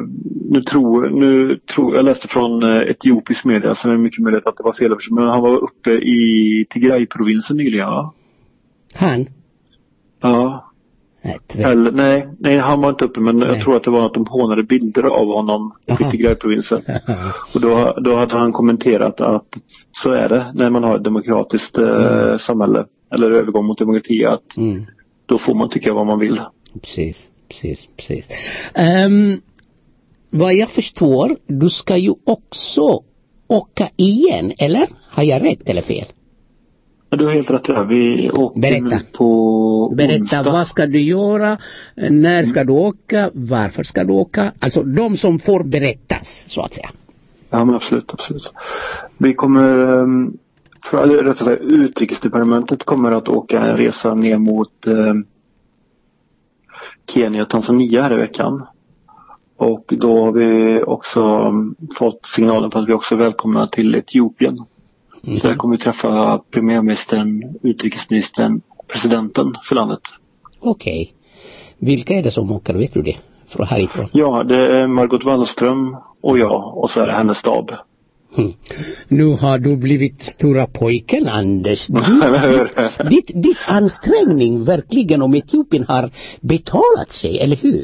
jag läste från etiopisk media, så det är mycket möjligt att det var fel, men han var uppe i Tigray-provinsen nyligen, va?
Han?
Ja. Eller, nej, han var inte uppe, men jag tror att det var att de hånade bilder av honom i Tigray-provinsen. Och då hade han kommenterat att så är det när man har ett demokratiskt samhälle, eller övergång mot demokrati, att då får man tycka vad man vill.
Precis. Vad jag förstår, du ska ju också åka igen, eller? Har jag rätt eller fel?
Du har helt rätt där. Vi åker nu på
onsdag. Vad ska du göra? När ska du åka? Varför ska du åka? Alltså de som får berättas, så att säga.
Ja, men absolut. Vi kommer, utrikesdepartementet kommer att åka en resa ner mot Kenya och Tanzania här i veckan. Och då har vi också fått signalen på att vi också är välkomna till Etiopien. Så där kommer vi träffa premiärministern, utrikesministern och presidenten för landet.
Okej. Vilka är det som åker, vet du det? Från härifrån?
Ja, det är Margot Wallström och jag, och så är det hennes stab.
Nu har du blivit stora pojken, Anders. Ditt ansträngning verkligen om Etiopien har betalat sig, eller hur?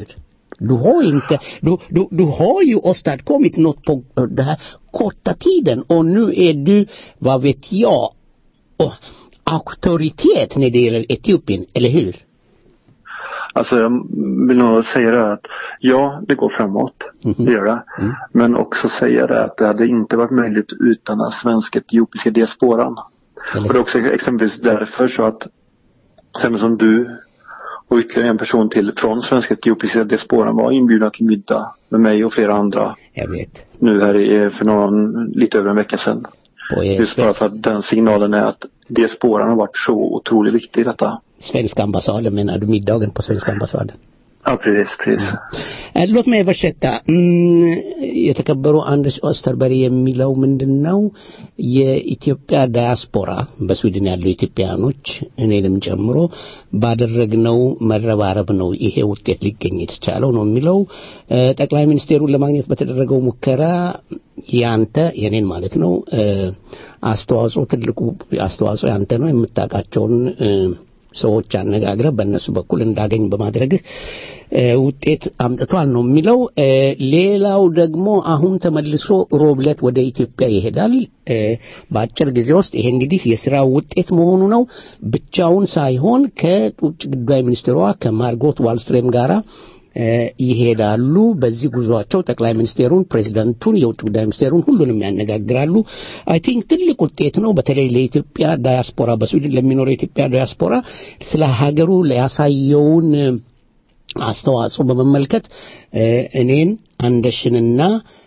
Du har ju åstadkommit något på den här korta tiden, och nu är du, vad vet jag, auktoritet när det gäller Etiopien, eller hur?
Alltså jag vill nog säga det att ja, det går framåt, det gör det. Men också säga det att det hade inte varit möjligt utan den svensk-etiopiska diasporan. Och det är också exempelvis därför så att exempelvis som du och ytterligare en person till från svensk-etiopiska diasporan var inbjudna till middag med mig och flera andra.
Jag vet.
Nu här för lite över en vecka sedan. Just bara för att den signalen är att diasporan har varit så otroligt viktig i detta.
Svenska ambassaden, menar du middagen på svenska ambassaden?
Ja, precis.
Låt mig översätta. የተከበሩ አንደሽ ኦስተርበሪ የሚለው ምንድነው? የኢትዮጵያ ዳያስፖራ በስዊድን ያሉ ኢትዮጵያኖች እኔንም ጨምሮ ባደረግነው መረባረብ ነው ይሄ ውጤት ሊገኝ የተቻለው ነው የሚለው። ጠቅላይ ሚኒስቴሩን ለማግኘት በተደረገው ሙከራ የኔን ማለት ነው አስተዋጽኦ ትልቁ አስተዋጽኦ ያንተ ነው። የምታውቃቸውን ሰዎች አነጋግረ በእነሱ በኩል እንዳገኝ በማድረግ ውጤት አምጥቷል ነው የሚለው። ሌላው ደግሞ አሁን ተመልሶ ሮብለት ወደ ኢትዮጵያ ይሄዳል በአጭር ጊዜ ውስጥ። ይሄ እንግዲህ የሥራው ውጤት መሆኑ ነው። ብቻውን ሳይሆን ከውጭ ጉዳይ ሚኒስትሯ ከማርጎት ዋልስትሬም ጋራ ይሄዳሉ። በዚህ ጉዟቸው ጠቅላይ ሚኒስቴሩን፣ ፕሬዝዳንቱን፣ የውጭ ጉዳይ ሚኒስቴሩን ሁሉንም ያነጋግራሉ። አይ ቲንክ ትልቅ ውጤት ነው። በተለይ ለኢትዮጵያ ዳያስፖራ በስዊድን ለሚኖረው ኢትዮጵያ ዳያስፖራ ስለ ሀገሩ ያሳየውን አስተዋጽኦ በመመልከት እኔን አንደሽንና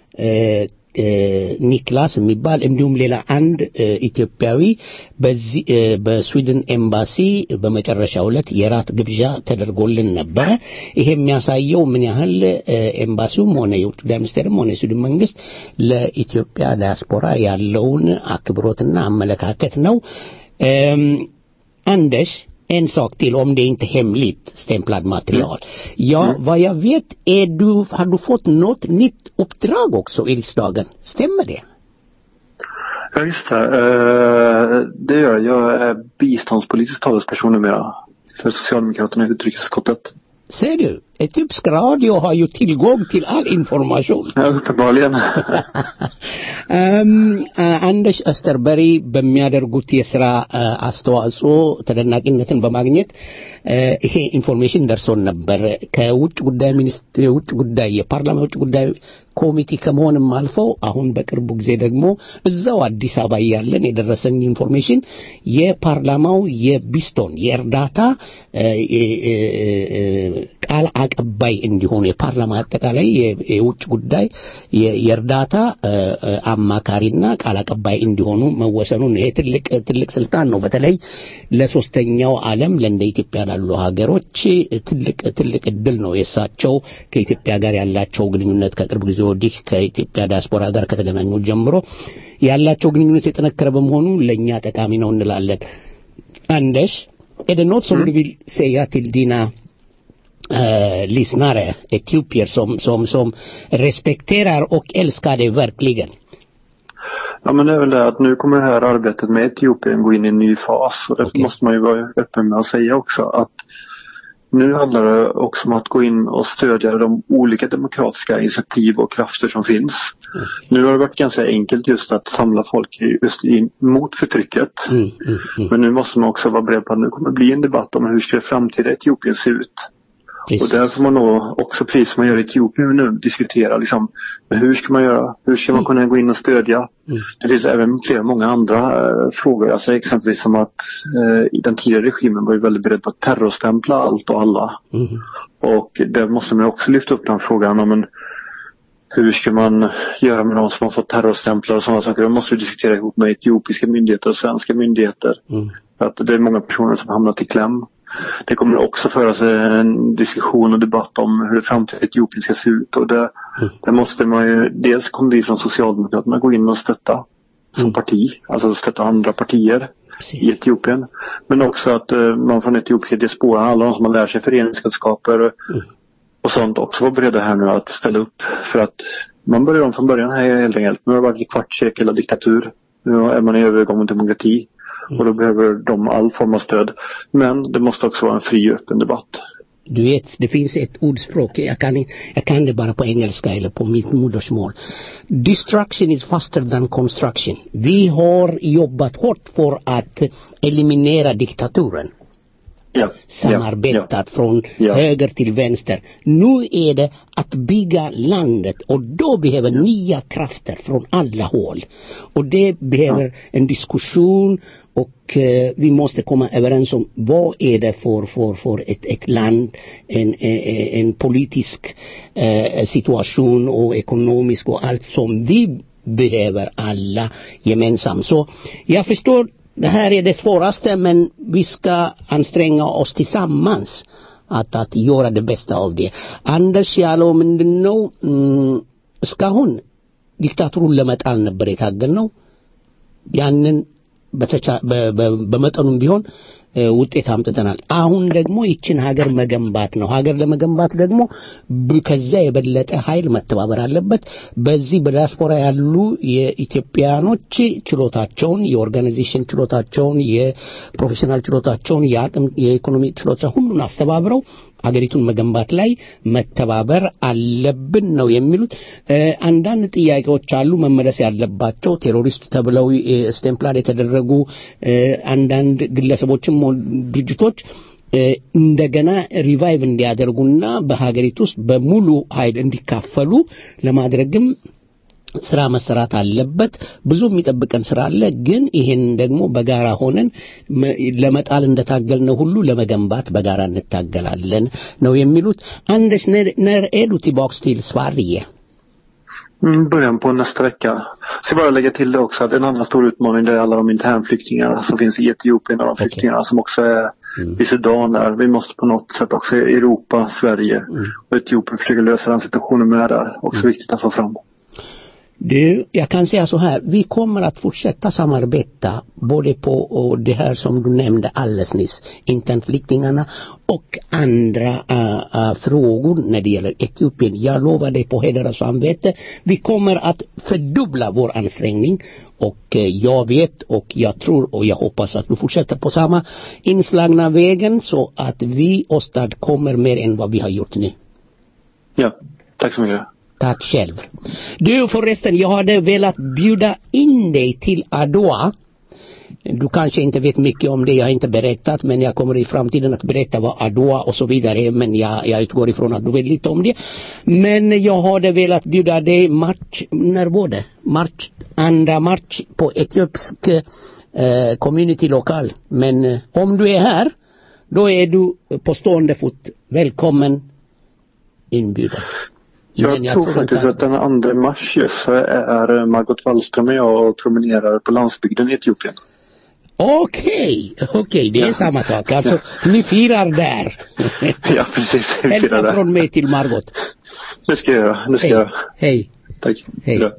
ኒክላስ የሚባል እንዲሁም ሌላ አንድ ኢትዮጵያዊ በዚህ በስዊድን ኤምባሲ በመጨረሻው ዕለት የራት ግብዣ ተደርጎልን ነበር። ይሄ የሚያሳየው ምን ያህል ኤምባሲውም ሆነ የውጭ ጉዳይ ሚኒስቴርም ሆነ የስዊድን መንግስት ለኢትዮጵያ ዳያስፖራ ያለውን አክብሮትና አመለካከት ነው። አንደሽ en sak till om det inte är hemligt stämplad material. Ja, vad jag vet har du fått något nytt uppdrag också i riksdagen. Stämmer det?
Ja, just det. Det gör jag. Jag är biståndspolitisk talesperson numera för Socialdemokraterna i utrikesutskottet.
Ser du? Etiopisk radio har ju tillgång till all information.
Ja, uppenbarligen.
አንደሽ አስተርበሪ በሚያደርጉት የሥራ አስተዋጽኦ ተደናቂነትን በማግኘት ይሄ ኢንፎርሜሽን ደርሶን ነበር። ከውጭ ጉዳይ ሚኒስትር የውጭ ጉዳይ የፓርላማ ውጭ ጉዳይ ኮሚቴ ከመሆንም አልፈው አሁን በቅርቡ ጊዜ ደግሞ እዛው አዲስ አበባ ያለን የደረሰኝ ኢንፎርሜሽን የፓርላማው የቢስቶን የእርዳታ ቃል አቀባይ እንዲሆኑ የፓርላማ አጠቃላይ የውጭ ጉዳይ የእርዳታ አማካሪና ቃል አቀባይ እንዲሆኑ መወሰኑን ይሄ ትልቅ ስልጣን ነው። በተለይ ለሶስተኛው ዓለም ለእንደ ኢትዮጵያ ላሉ ሀገሮች ትልቅ እድል ነው። የሳቸው ከኢትዮጵያ ጋር ያላቸው ግንኙነት ከቅርብ ጊዜ ወዲህ ከኢትዮጵያ ዳያስፖራ ጋር ከተገናኙ ጀምሮ ያላቸው ግንኙነት የጠነከረ በመሆኑ ለኛ ጠቃሚ ነው እንላለን። Anders, är det något som du vill säga till dina lyssnare, etiopier som respekterar och älskar det verkligen?
Ja, men det är väl det att nu kommer det här arbetet med Etiopien gå in i en ny fas, och det måste man ju vara öppen med att säga också, att nu handlar det också om att gå in och stödja de olika demokratiska initiativ och krafter som finns. Nu har det varit ganska enkelt just att samla folk just mot förtrycket. Men nu måste man också vara beredd på att nu kommer bli en debatt om hur ska det framtida Etiopien se ut. Precis. Och där får man nog också, precis som man gör i Etiopien nu, diskutera liksom, hur ska man göra? Hur ska man kunna gå in och stödja? Det finns även många andra frågor. Alltså exempelvis som att den tidigare regimen var ju väldigt beredd på att terrorstämpla allt och alla. Och där måste man också lyfta upp den frågan om hur ska man göra med de som har fått terrorstämplar och sådana saker. Det måste vi diskutera ihop med etiopiska myndigheter och svenska myndigheter. Att det är många personer som hamnat i kläm. det kommer också föras en diskussion och debatt om hur det framtida Etiopien ska se ut. Och det måste man ju, dels kommer vi från Socialdemokraterna gå in och stötta som parti, alltså stötta andra partier i Etiopien. Men också att man från etiopiska diasporan, alla de som har lärt sig föreningskunskaper och sånt, också var beredda här nu att ställa upp. För att man börjar om från början här helt enkelt. Nu har det varit ett kvartssekel av diktatur. Nu är man i övergång mot demokrati. Och då behöver de all form av stöd. Men det måste också vara en fri och öppen debatt.
Du vet, det finns ett ordspråk, jag kan det bara på engelska eller på mitt modersmål. Destruction is faster than construction. Vi har jobbat hårt för att eliminera diktaturen. Samarbetat från höger till vänster. Nu är det att bygga landet, och då behöver nya krafter från alla håll. Och det behöver en diskussion, och vi måste komma överens om vad är det för ett land, en politisk situation och ekonomisk och allt som vi behöver alla gemensamt. Så jag förstår, det här är det svåraste, men vi ska anstränga oss tillsammans att göra det bästa av det. Anders Jalom no ska hon diktatorul ለመጣል ነበር የታገልነው ያንን በመጠኑም ቢሆን ውጤት አምጥተናል። አሁን ደግሞ ይችን ሀገር መገንባት ነው። ሀገር ለመገንባት ደግሞ ከዛ የበለጠ ኃይል መተባበር አለበት። በዚህ በዲያስፖራ ያሉ የኢትዮጵያኖች ችሎታቸውን፣ የኦርጋናይዜሽን ችሎታቸውን፣ የፕሮፌሽናል ችሎታቸውን፣ የአቅም የኢኮኖሚ ችሎታ ሁሉን አስተባብረው ሀገሪቱን መገንባት ላይ መተባበር አለብን ነው የሚሉት። አንዳንድ ጥያቄዎች አሉ መመለስ ያለባቸው። ቴሮሪስት ተብለው ስቴምፕላር የተደረጉ አንዳንድ ግለሰቦችም ድርጅቶች እንደገና ሪቫይቭ እንዲያደርጉና በሀገሪቱ ውስጥ በሙሉ ኃይል እንዲካፈሉ ለማድረግም ስራ መሰራት አለበት። ብዙ የሚጠብቀን ስራ አለ። ግን ይሄን ደግሞ በጋራ ሆነን ለመጣል እንደታገልነው ሁሉ ለመገንባት በጋራ እንታገላለን ነው የሚሉት። አንደስ när är du tillbaks till Sverige?
Början på nästa vecka. Så bara lägga till det också att en annan stor utmaning det är alla de internflyktingarna som finns i Etiopien och de flyktingarna som också är i Sudan där. Vi måste på något sätt också i Europa, Sverige och Etiopien försöka lösa den situationen med där. Också viktigt att få fram.
Jag kan säga så här, vi kommer att fortsätta samarbeta både på det här som du nämnde alldeles nyss, internflyktingarna och andra frågor när det gäller Etiopien. Jag lovar dig på heder och samvete, vi kommer att fördubbla vår ansträngning, och jag vet och jag tror och jag hoppas att du fortsätter på samma inslagna vägen så att vi åstadkommer mer än vad vi har gjort nu.
Ja, tack så mycket.
Tack själv. Du förresten, jag hade velat bjuda in dig till Adwa. Du kanske inte vet mycket om det, jag har inte berättat, men jag kommer i framtiden att berätta vad Adwa och så vidare, men jag utgår ifrån att du vet lite om det. Men jag hade velat bjuda dig när var det? 2 mars på etiopisk community lokal. Men om du är här, då är du på stående fot välkommen inbjuden.
Jag tror faktiskt att den 2 mars så är Margot Wallström och jag och promenerar på landsbygden i Etiopien.
Okej, det är samma sak. Alltså, ni firar där.
Ja, precis.
Hälsa från mig till Margot.
Det ska jag göra.
Hej.
Tack.
Hej.
Bra.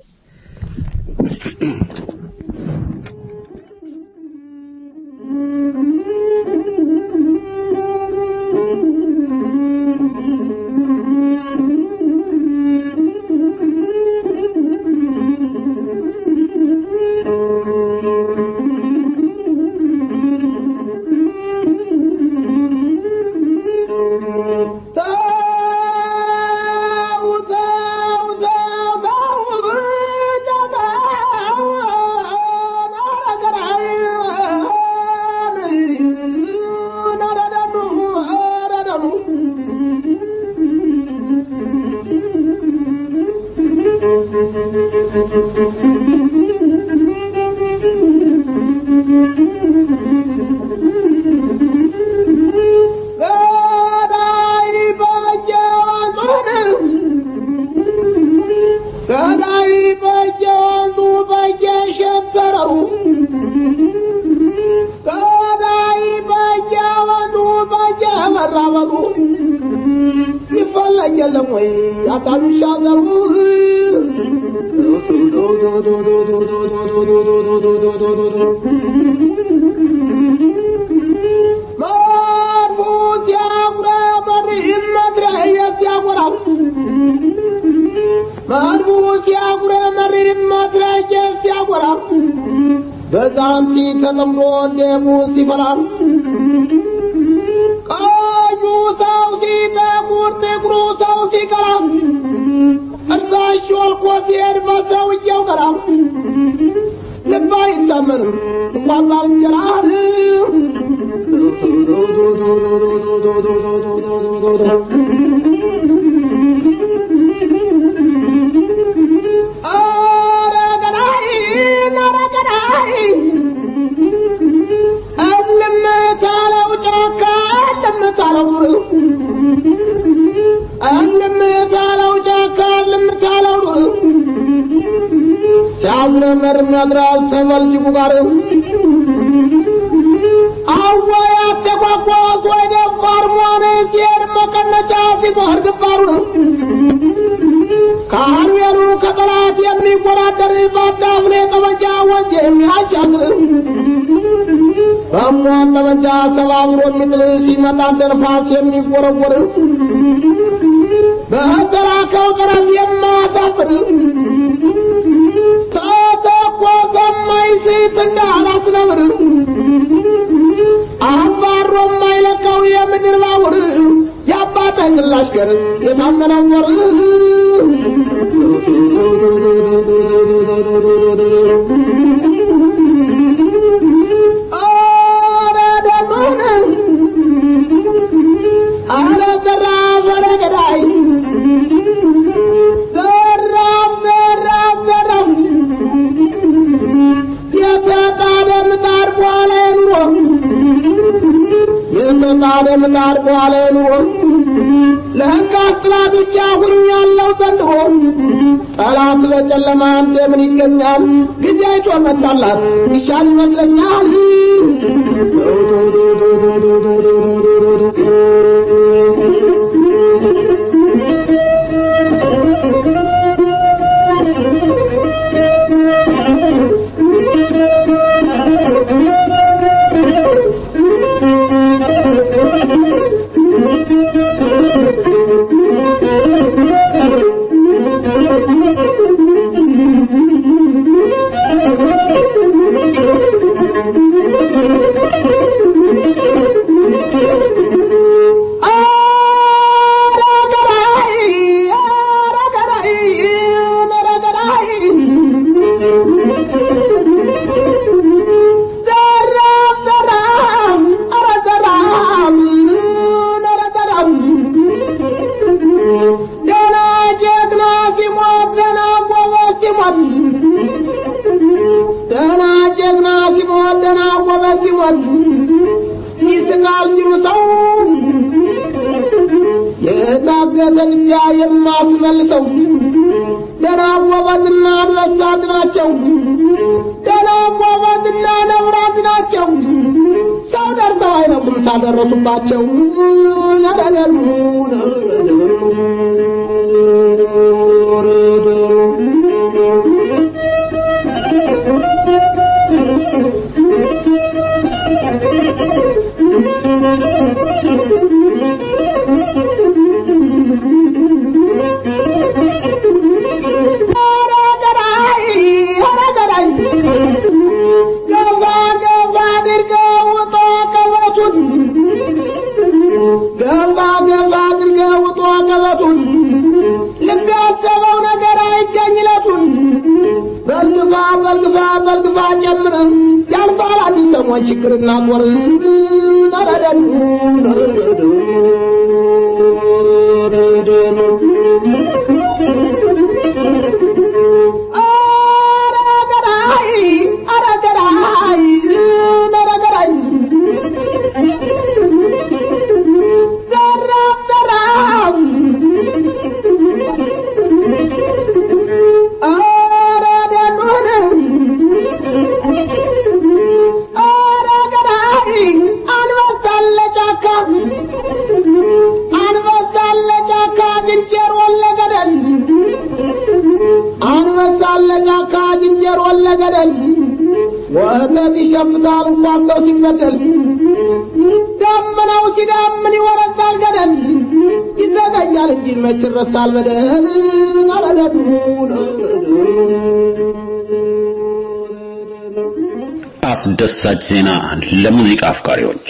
Bye. ተራበሉ ይፈለግ የለም ወይ አታምሻገሩ ማርፉት ያጉራ መሪም መድረየት ያጉራው ማርፉት ያጉራ መሪም መድረየት ያጉራው በዛንቲ ተጠምሮ ደሙ ሲፈላ ቀዩ ሰው ሲጠቁር ጥቁሩ ሰው ሲቀራ እርሳቸው አልቆሲር በሰውየው ቀራ ልባ ይታመንም እንኳን ባልንጀራ ሲያምረር ነግራል ተበልጅጉ ጋር አዋያ ተቋቋስ ወደ ፋርማነ ሲር መቀነቻ ሲቆር ግባሩ ካህኑ ከጠላት የሚቆራደር ባዳፍኔ ጠመንጃ ወንድ የሚያሻግር በሟን ጠመንጃ ሰባብሮ የሚጥል ሲመጣ እንደርፋስ የሚቆረቆር በተራከው ጠረፍ የማያሳፍር ተተቆዘማይሲት እንዳላስነብር አባሮ ማይለቀው የምድር ባቡር ያባታ ግላሽ ገር የታመነው ወር ታደም ታርቆ አለኑ ለካስላት ብቻ ሁኛለው ዘንድሮ ጠላት በጨለማ እንደምን ይገኛል ጊዜያቸው መጣላት ይሻል ይመስለኛል የማስመልሰው ደናወበትና አንበሳት ናቸው ደናወበትና ነብራት ናቸው ሰው ደርሰው አይነቁም ታደረሱባቸው ነረገሩ ችግርና ቆር ነረደኑ ይወርሳል ለጫካ ጅንጀሮ ለገደል ወተት ይሸፍታል እንኳን ሰው ሲበደል ደመናው ሲዳምን ይወርሳል ገደል ይዘገያል እንጂ መች ይረሳል በደል አበደሉ
አስደሳች ዜና ለሙዚቃ አፍቃሪዎች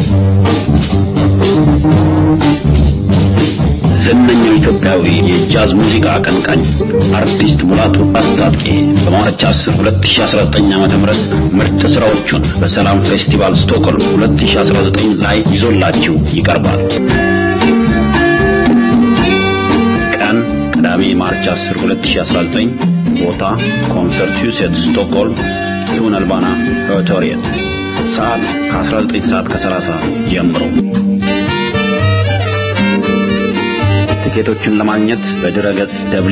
ዝነኛው ኢትዮጵያዊ የጃዝ ሙዚቃ አቀንቃኝ አርቲስት ሙላቱ አስታጥቄ በማርች 10 2019 ዓ.ም ምርጥ ስራዎቹን በሰላም ፌስቲቫል ስቶክሆልም 2019 ላይ ይዞላችሁ ይቀርባል። ቀን ቅዳሜ ማርች 10 2019 ቦታ ኮንሰርት ሁሴት ስቶክሆልም ቱነልባና ኦዲቶሪየም ሰዓት ከ19 ሰዓት ከ30 ጀምሮ ቲኬቶችን ለማግኘት በድረገጽ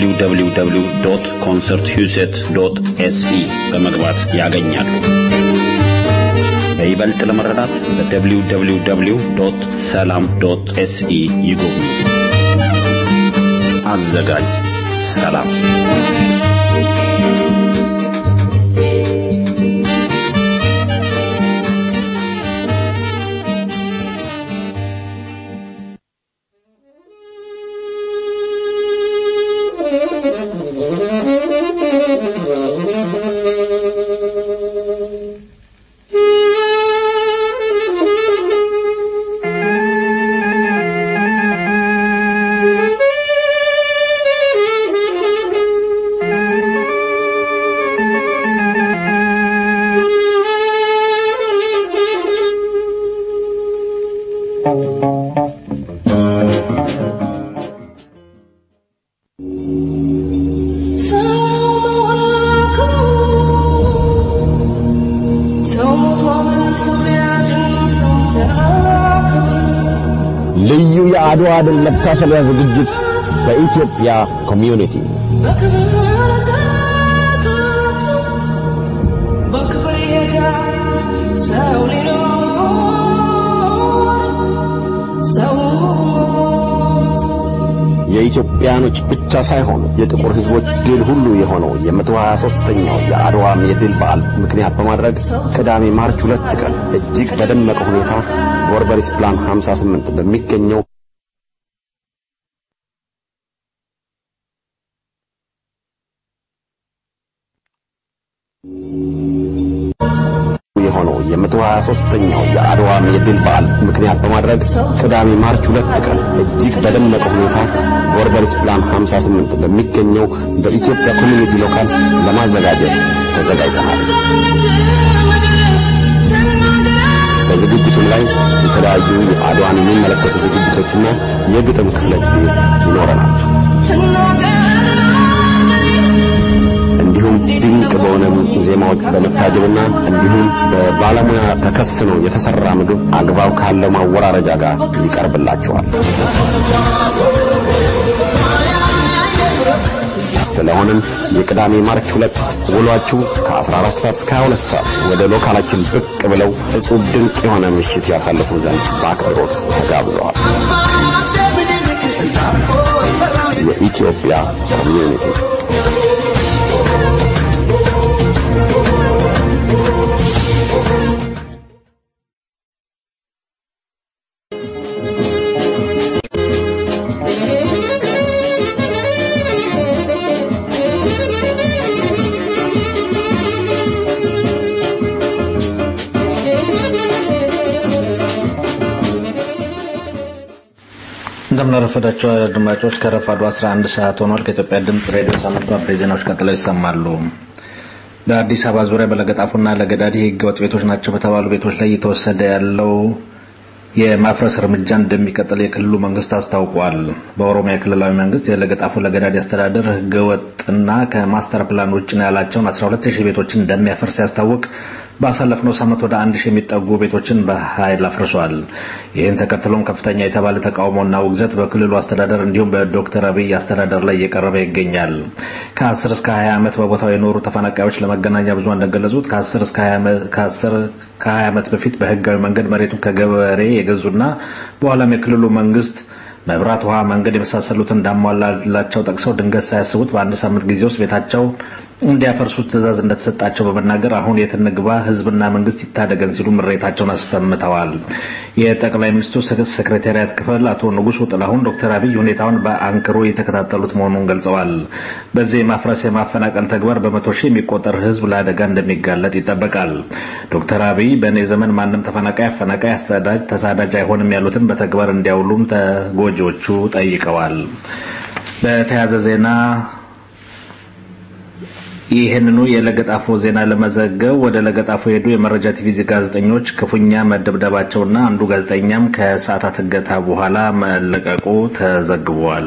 www.concerthuset.se በመግባት ያገኛሉ። በይበልጥ ለመረዳት www.salam.se ይጎብኙ። አዘጋጅ ሰላም።
የአድዋ ድል መታሰቢያ ዝግጅት በኢትዮጵያ ኮሚዩኒቲ የኢትዮጵያኖች ብቻ ሳይሆን የጥቁር ህዝቦች ድል ሁሉ የሆነው የ123ኛው የአድዋ የድል በዓል ምክንያት በማድረግ ቅዳሜ ማርች 2 ቀን እጅግ በደመቀ ሁኔታ ቮርበሪስ ፕላን 58 በሚገኘው የ123ኛው የአድዋ የድል በዓል ምክንያት በማድረግ ቅዳሜ ማርች 2 ቀን እጅግ በደመቀ ሁኔታ ቮርበሪስ ፕላን 58 በሚገኘው በኢትዮጵያ ኮሚኒቲ ሎካል ለማዘጋጀት ተዘጋጅተናል። በዝግጅቱም ላይ የተለያዩ የአድዋን የሚመለከቱ ዝግጅቶችና የግጥም ክፍለ ጊዜ ይኖረናል። እንዲሁም ድንቅ በሆነ ዜማዎች በመታጀብና እንዲሁም በባለሙያ ተከስኖ የተሰራ ምግብ አግባብ ካለው ማወራረጃ ጋር ይቀርብላችኋል። ስለሆነም የቅዳሜ ማርች 2 ውሏችሁ ከ14 ሰዓት እስከ 22 ሰዓት ወደ ሎካላችን ብቅ ብለው እጹብ ድንቅ የሆነ ምሽት ያሳልፉ ዘንድ በአክብሮት ተጋብዘዋል። የኢትዮጵያ ኮሚዩኒቲ
እንደምናረፈዳቸው አድማጮች ከረፋዱ 11 ሰዓት ሆኗል። ከኢትዮጵያ ድምጽ ሬዲዮ ሳምንቱ አበይት ዜናዎች ቀጥለው ይሰማሉ። በአዲስ አበባ ዙሪያ በለገጣፉና ለገዳዲ ህገወጥ ቤቶች ናቸው በተባሉ ቤቶች ላይ የተወሰደ ያለው የማፍረስ እርምጃ እንደሚቀጥል የክልሉ መንግስት አስታውቋል። በኦሮሚያ ክልላዊ መንግስት የለገጣፉ ለገዳዲ አስተዳደር ህገወጥና ከማስተር ፕላን ውጭ ነው ያላቸውን 12000 ቤቶችን እንደሚያፈርስ ያስታውቅ ባሳለፍነው ሳምንት ወደ 1000 የሚጠጉ ቤቶችን በኃይል አፍርሷል። ይህን ተከትሎም ከፍተኛ የተባለ ተቃውሞና ውግዘት በክልሉ አስተዳደር እንዲሁም በዶክተር አብይ አስተዳደር ላይ እየቀረበ ይገኛል። ከ10 እስከ 20 ዓመት በቦታው የኖሩ ተፈናቃዮች ለመገናኛ ብዙሃን እንደገለጹት ከ10 እስከ 20 ዓመት በፊት በህጋዊ መንገድ መሬቱን ከገበሬ የገዙና በኋላም የክልሉ መንግስት መብራት፣ ውሃ፣ መንገድ የመሳሰሉትን እንዳሟላላቸው ጠቅሰው ድንገት ሳያስቡት በአንድ ሳምንት ጊዜ ውስጥ ቤታቸው እንዲያፈርሱት ትዕዛዝ እንደተሰጣቸው በመናገር አሁን የት እንግባ ህዝብና መንግስት ይታደገን ሲሉ ምሬታቸውን አሰምተዋል። የጠቅላይ ሚኒስትሩ ሴክሬታሪያት ክፍል አቶ ንጉሱ ጥላሁን ዶክተር አብይ ሁኔታውን በአንክሮ የተከታተሉት መሆኑን ገልጸዋል። በዚህ የማፈናቀል ተግባር በመቶ ሺህ የሚቆጠር ህዝብ ለአደጋ እንደሚጋለጥ ይጠበቃል። ዶክተር አብይ በእኔ ዘመን ማንም ተፈናቃይ፣ ተሳዳጅ አይሆንም ያሉትን በተግባር እንዲያውሉም ተጎጂዎቹ ጠይቀዋል። በተያያዘ ዜና ይህንኑ የለገጣፎ ዜና ለመዘገብ ወደ ለገጣፎ ሄዱ የመረጃ ቲቪ ጋዜጠኞች ክፉኛ መደብደባቸውና አንዱ ጋዜጠኛም ከሰዓታት እገታ በኋላ መለቀቁ ተዘግቧል።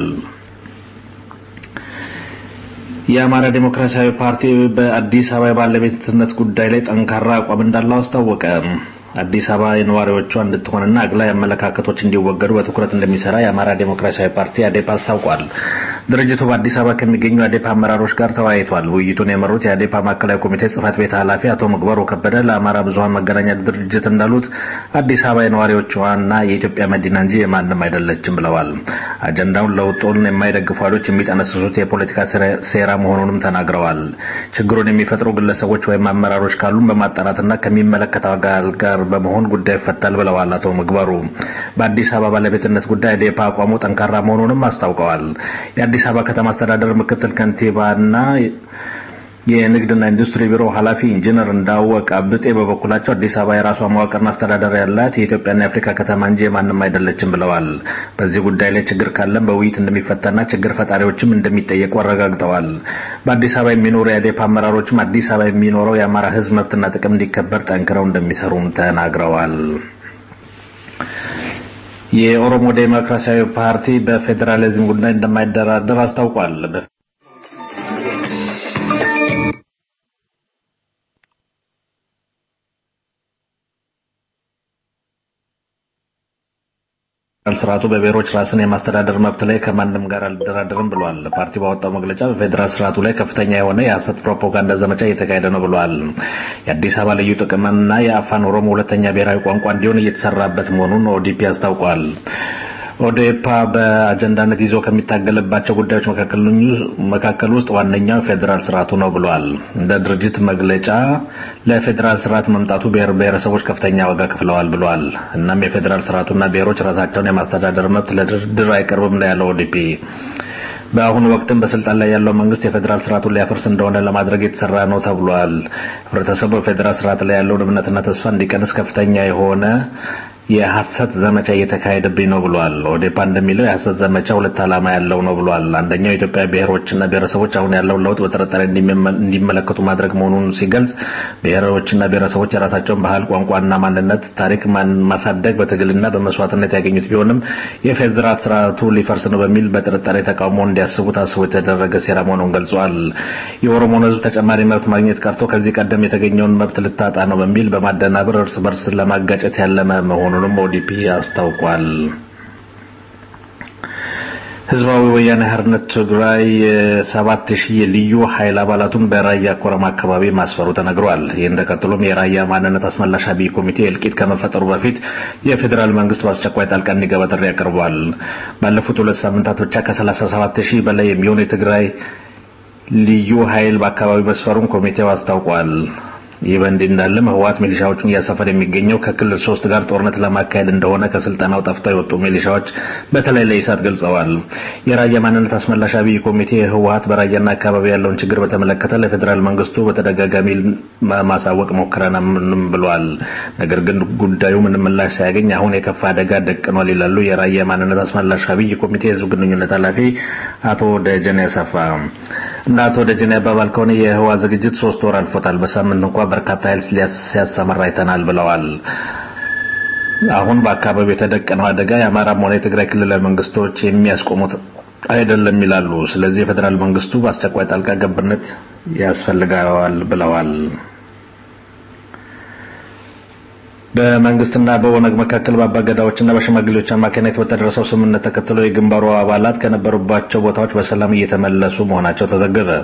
የአማራ ዲሞክራሲያዊ ፓርቲ በአዲስ አበባ ባለቤትነት ጉዳይ ላይ ጠንካራ አቋም እንዳለው አስታወቀ። አዲስ አበባ የነዋሪዎቿ እንድትሆንና አግላይ አመለካከቶች እንዲወገዱ በትኩረት እንደሚሰራ የአማራ ዲሞክራሲያዊ ፓርቲ አዴፓ አስታውቋል። ድርጅቱ በአዲስ አበባ ከሚገኙ አዴፓ አመራሮች ጋር ተወያይቷል። ውይይቱን የመሩት የአዴፓ ማዕከላዊ ኮሚቴ ጽህፈት ቤት ኃላፊ አቶ ምግባሩ ከበደ ለአማራ ብዙሃን መገናኛ ድርጅት እንዳሉት አዲስ አበባ የነዋሪዎቿና የኢትዮጵያ መዲና እንጂ የማንም አይደለችም ብለዋል። አጀንዳውን ለውጡን የማይደግፉ ኃይሎች የሚጠነስሱት የፖለቲካ ሴራ መሆኑንም ተናግረዋል። ችግሩን የሚፈጥሩ ግለሰቦች ወይም አመራሮች ካሉም በማጣራትና ከሚመለከተው አካል ጋር በመሆን ጉዳይ ይፈታል ብለዋል አቶ ምግባሩ። በአዲስ አበባ ባለቤትነት ጉዳይ አዴፓ አቋሙ ጠንካራ መሆኑንም አስታውቀዋል። የአዲስ አበባ ከተማ አስተዳደር ምክትል ከንቲባና የንግድና ኢንዱስትሪ ቢሮ ኃላፊ ኢንጂነር እንዳወቅ አብጤ በበኩላቸው አዲስ አበባ የራሷ መዋቅርና አስተዳደር ያላት የኢትዮጵያና የአፍሪካ ከተማ እንጂ ማንም አይደለችም ብለዋል። በዚህ ጉዳይ ላይ ችግር ካለም በውይይት እንደሚፈታና ችግር ፈጣሪዎችም እንደሚጠየቁ አረጋግጠዋል። በአዲስ አበባ የሚኖሩ የአዴፓ አመራሮችም አዲስ አበባ የሚኖረው የአማራ ሕዝብ መብትና ጥቅም እንዲከበር ጠንክረው እንደሚሰሩም ተናግረዋል። የኦሮሞ ዴሞክራሲያዊ ፓርቲ በፌዴራሊዝም ጉዳይ እንደማይደራደር አስታውቋል። ስርዓቱ በብሔሮች ራስን የማስተዳደር መብት ላይ ከማንም ጋር አልደራደርም ብሏል። ፓርቲው ባወጣው መግለጫ በፌዴራል ስርዓቱ ላይ ከፍተኛ የሆነ የሐሰት ፕሮፓጋንዳ ዘመቻ እየተካሄደ ነው ብሏል። የአዲስ አበባ ልዩ ጥቅምና የአፋን ኦሮሞ ሁለተኛ ብሔራዊ ቋንቋ እንዲሆን እየተሰራበት መሆኑን ኦዲፒ አስታውቋል። ኦዴፓ በአጀንዳነት ይዞ ከሚታገልባቸው ጉዳዮች መካከል ውስጥ ዋነኛው ፌዴራል ስርዓቱ ነው ብሏል። እንደ ድርጅት መግለጫ ለፌዴራል ስርዓት መምጣቱ ብሔረሰቦች ከፍተኛ ዋጋ ከፍለዋል ብሏል። እናም የፌዴራል ስርዓቱና ብሔሮች ራሳቸውን የማስተዳደር መብት ለድርድር አይቀርብም ነው ያለው ኦዲፒ። በአሁኑ ወቅትም በስልጣን ላይ ያለው መንግስት የፌዴራል ስርዓቱን ሊያፈርስ እንደሆነ ለማድረግ የተሰራ ነው ተብሏል። ህብረተሰቡ በፌዴራል ስርዓት ላይ ያለውን እምነትና ተስፋ እንዲቀንስ ከፍተኛ የሆነ የሐሰት ዘመቻ እየተካሄደብኝ ነው ብሏል። ኦዴፓ እንደሚለው የሐሰት ዘመቻ ሁለት ዓላማ ያለው ነው ብሏል። አንደኛው የኢትዮጵያ ብሔሮችና ብሔረሰቦች አሁን ያለውን ለውጥ በጥርጣሬ እንዲመለከቱ ማድረግ መሆኑን ሲገልጽ ብሔሮችና ብሔረሰቦች የራሳቸውን ባህል፣ ቋንቋና ማንነት ታሪክ ማሳደግ በትግልና በመስዋዕትነት ያገኙት ቢሆንም የፌዴራል ስርዓቱ ሊፈርስ ነው በሚል በጥርጣሬ ተቃውሞ እንዲያስቡ ታስቦ የተደረገ ሴራ መሆኑን ገልጿል። የኦሮሞን ህዝብ ተጨማሪ መብት ማግኘት ቀርቶ ከዚህ ቀደም የተገኘውን መብት ልታጣ ነው በሚል በማደናበር እርስ በርስ ለማጋጨት ያለመ መሆኑን ኦዲፒ አስታውቋል። ህዝባዊ ወያኔ ሓርነት ትግራይ 7000 የልዩ ኃይል አባላቱን በራያ ኮረማ አካባቢ ማስፈሩ ተነግሯል። ይህን ተከትሎም የራያ ማንነት አስመላሽ አብይ ኮሚቴ እልቂት ከመፈጠሩ በፊት የፌዴራል መንግስት በአስቸኳይ ጣልቃ እንዲገባ ጥሪ አቅርቧል። ባለፉት 2 ሳምንታት ብቻ ከ37000 በላይ የሚሆኑ የትግራይ ልዩ ኃይል በአካባቢው መስፈሩን ኮሚቴው አስታውቋል። ይህ በእንዲህ እንዳለም ህወሓት ሚሊሻዎችን እያሰፈረ የሚገኘው ከክልል 3 ጋር ጦርነት ለማካሄድ እንደሆነ ከስልጣናው ጠፍተው የወጡ ሚሊሻዎች በተለይ ለኢሳት ገልጸዋል። የራያ ማንነት አስመላሽ አብይ ኮሚቴ ህወሓት በራያና አካባቢ ያለውን ችግር በተመለከተ ለፌዴራል መንግስቱ በተደጋጋሚ ማሳወቅ ሞክረናል ብሏል። ነገር ግን ጉዳዩ ምንም ምላሽ ሳያገኝ አሁን የከፋ አደጋ ደቅኗል ይላሉ የራያ ማንነት አስመላሽ አብይ ኮሚቴ የህዝብ ግንኙነት ኃላፊ አቶ ደጀኔ አሰፋ። እና አቶ ደጀኔ አባባል ከሆነ የህወሓት ዝግጅት 3 ወር አልፎታል። በሳምንት እንኳን በርካታ ኃይል ሲያሰማራ አይተናል ብለዋል። አሁን በአካባቢው የተደቀነው አደጋ የአማራም ሆነ የትግራይ ክልላዊ መንግስቶች የሚያስቆሙት አይደለም ይላሉ። ስለዚህ የፌዴራል መንግስቱ በአስቸኳይ ጣልቃ ገብነት ያስፈልጋል ብለዋል። በመንግስትና በኦነግ መካከል በአባገዳዎችና በሽማግሌዎች አማካኝነት በተደረሰው ስምምነት ተከትሎ የግንባሩ አባላት ከነበሩባቸው ቦታዎች በሰላም እየተመለሱ መሆናቸው ተዘገበ።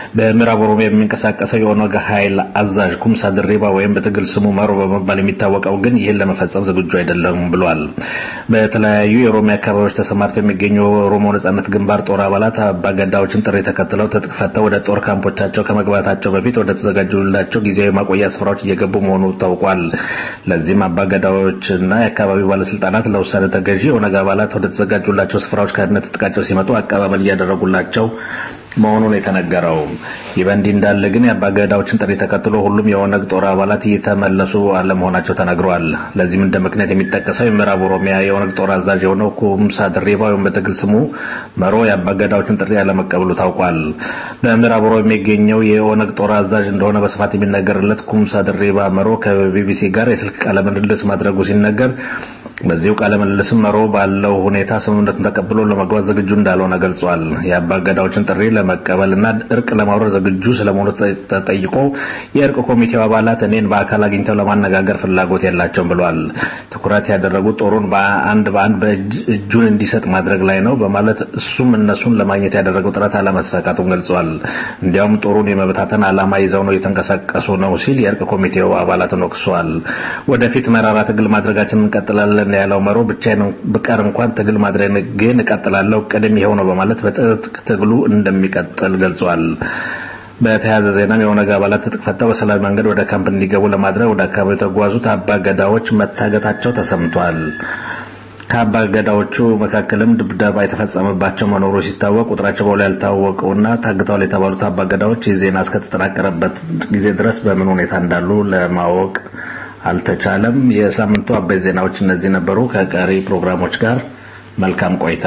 በምዕራብ ኦሮሚያ የሚንቀሳቀሰው የኦነግ ኃይል አዛዥ ኩምሳ ድሪባ ወይም በትግል ስሙ መሮ በመባል የሚታወቀው ግን ይህን ለመፈጸም ዝግጁ አይደለም ብሏል። በተለያዩ የኦሮሚያ አካባቢዎች ተሰማርተው የሚገኙ የኦሮሞ ነጻነት ግንባር ጦር አባላት አባገዳዎችን ጥሪ ተከትለው ትጥቅ ፈተው ወደ ጦር ካምፖቻቸው ከመግባታቸው በፊት ወደ ተዘጋጁላቸው ጊዜያዊ ማቆያ ስፍራዎች እየገቡ መሆኑ ታውቋል። ለዚህም አባገዳዎችና የአካባቢው ባለስልጣናት ለውሳኔ ተገዢ የኦነግ አባላት ወደ ተዘጋጁላቸው ስፍራዎች ከነ ትጥቃቸው ሲመጡ አቀባበል እያደረጉላቸው መሆኑን የተነገረው። ይህ በእንዲህ እንዳለ ግን የአባገዳዎችን ጥሪ ተከትሎ ሁሉም የኦነግ ጦር አባላት እየተመለሱ አለመሆናቸው ተነግሯል። ለዚህም እንደ ምክንያት የሚጠቀሰው የምዕራብ ኦሮሚያ የኦነግ ጦር አዛዥ የሆነው ኩምሳ ድሪባ ወይም በትግል ስሙ መሮ የአባገዳዎችን ጥሪ ያለመቀበሉ ታውቋል። በምዕራብ ኦሮሚያ የሚገኘው የኦነግ ጦር አዛዥ እንደሆነ በስፋት የሚነገርለት ኩምሳ ድሪባ መሮ ከቢቢሲ ጋር የስልክ ቃለ ምልልስ ማድረጉ ሲነገር በዚሁ ቃለ ምልልስም መሮ ባለው ሁኔታ ስምምነቱን ተቀብሎ ለመግባት ዝግጁ እንዳልሆነ ገልጿል። የአባገዳዎችን ጥሪ ለመቀበልና እርቅ ለማውረድ ዝግጁ ስለመሆኑ ተጠይቆ የእርቅ ኮሚቴው አባላት እኔን በአካል አግኝተው ለማነጋገር ፍላጎት የላቸውም ብሏል። ትኩረት ያደረጉት ጦሩን በአንድ እጁን እንዲሰጥ ማድረግ ላይ ነው በማለት እሱም እነሱን ለማግኘት ያደረገው ጥረት አለመሳካቱን ገልጿል። እንዲያውም ጦሩን የመበታተን ዓላማ ይዘው ነው እየተንቀሳቀሱ ነው ሲል የእርቅ ኮሚቴው አባላትን ወቅሷል። ወደፊት መራራ ትግል ማድረጋችንን እንቀጥላለን ያለው መሮ ብቻዬን ብቀር እንኳን ትግል ማድረግ ግን እቀጥላለሁ ቀደም ይሄው ነው በማለት በትጥቅ ትግሉ እንደሚቀጥል ገልጿል። በተያያዘ ዜናም የኦነግ አባላት ትጥቅ ፈተው በሰላማዊ መንገድ ወደ ካምፕ እንዲገቡ ለማድረግ ወደ አካባቢው የተጓዙት አባገዳዎች መታገታቸው ተሰምቷል። ከአባገዳዎቹ መካከልም ድብደባ የተፈጸመባቸው መኖሩ ሲታወቅ ቁጥራቸው በውል ያልታወቀውና ታግተዋል የተባሉት አባገዳዎች የዜና እስከተጠናቀረበት ጊዜ ድረስ በምን ሁኔታ እንዳሉ ለማወቅ አልተቻለም። የሳምንቱ አበይት ዜናዎች እነዚህ ነበሩ። ከቀሪ ፕሮግራሞች ጋር መልካም ቆይታ።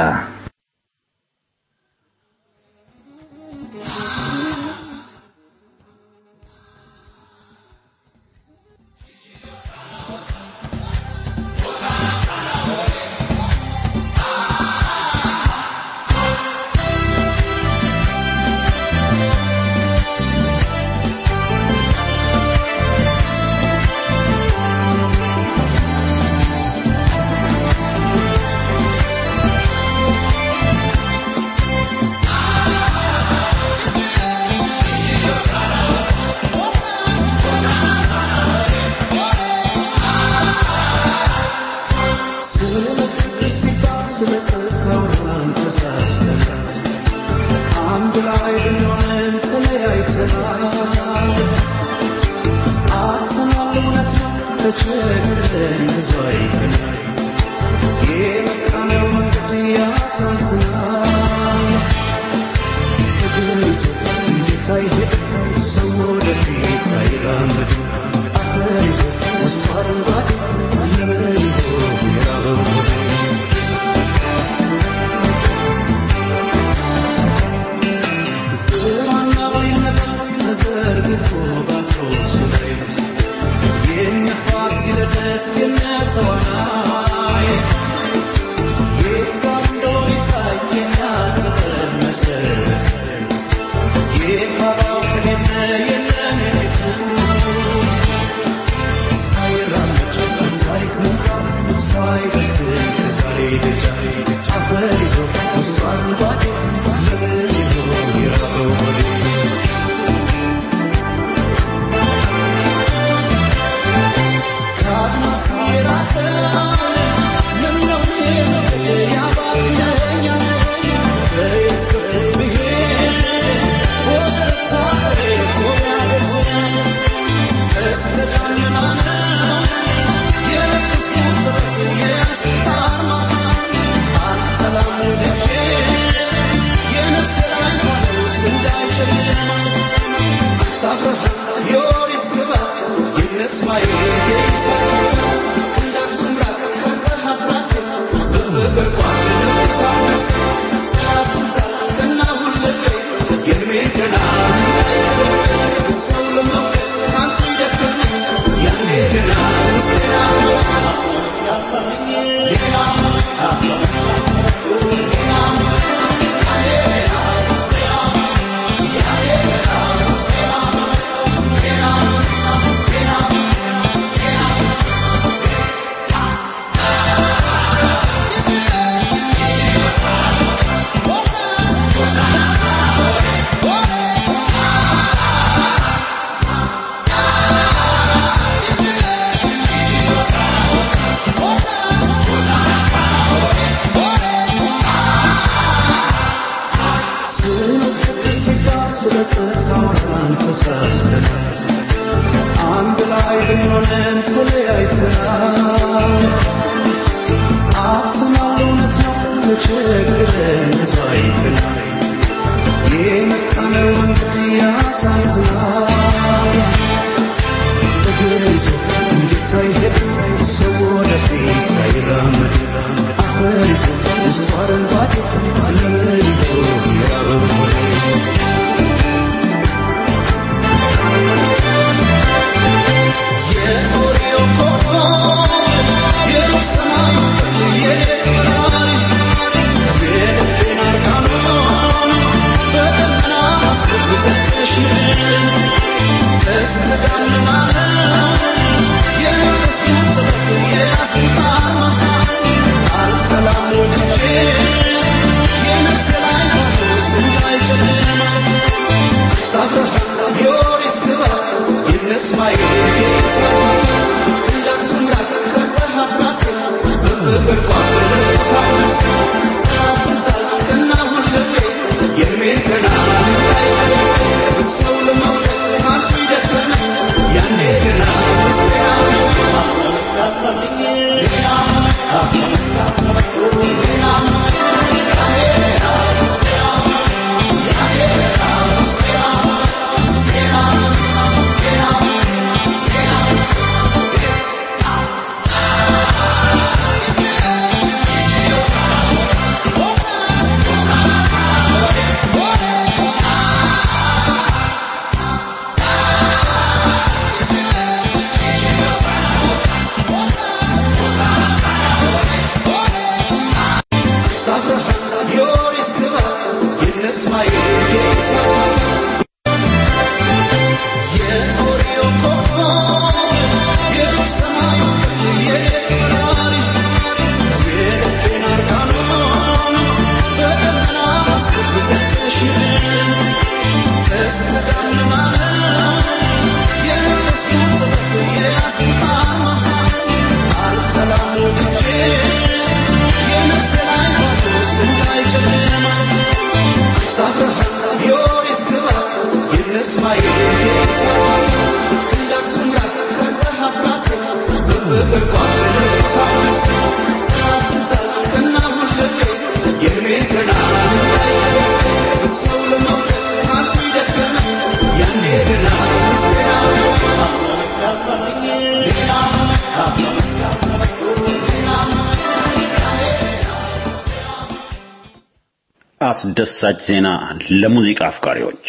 አስደሳች ዜና ለሙዚቃ አፍቃሪዎች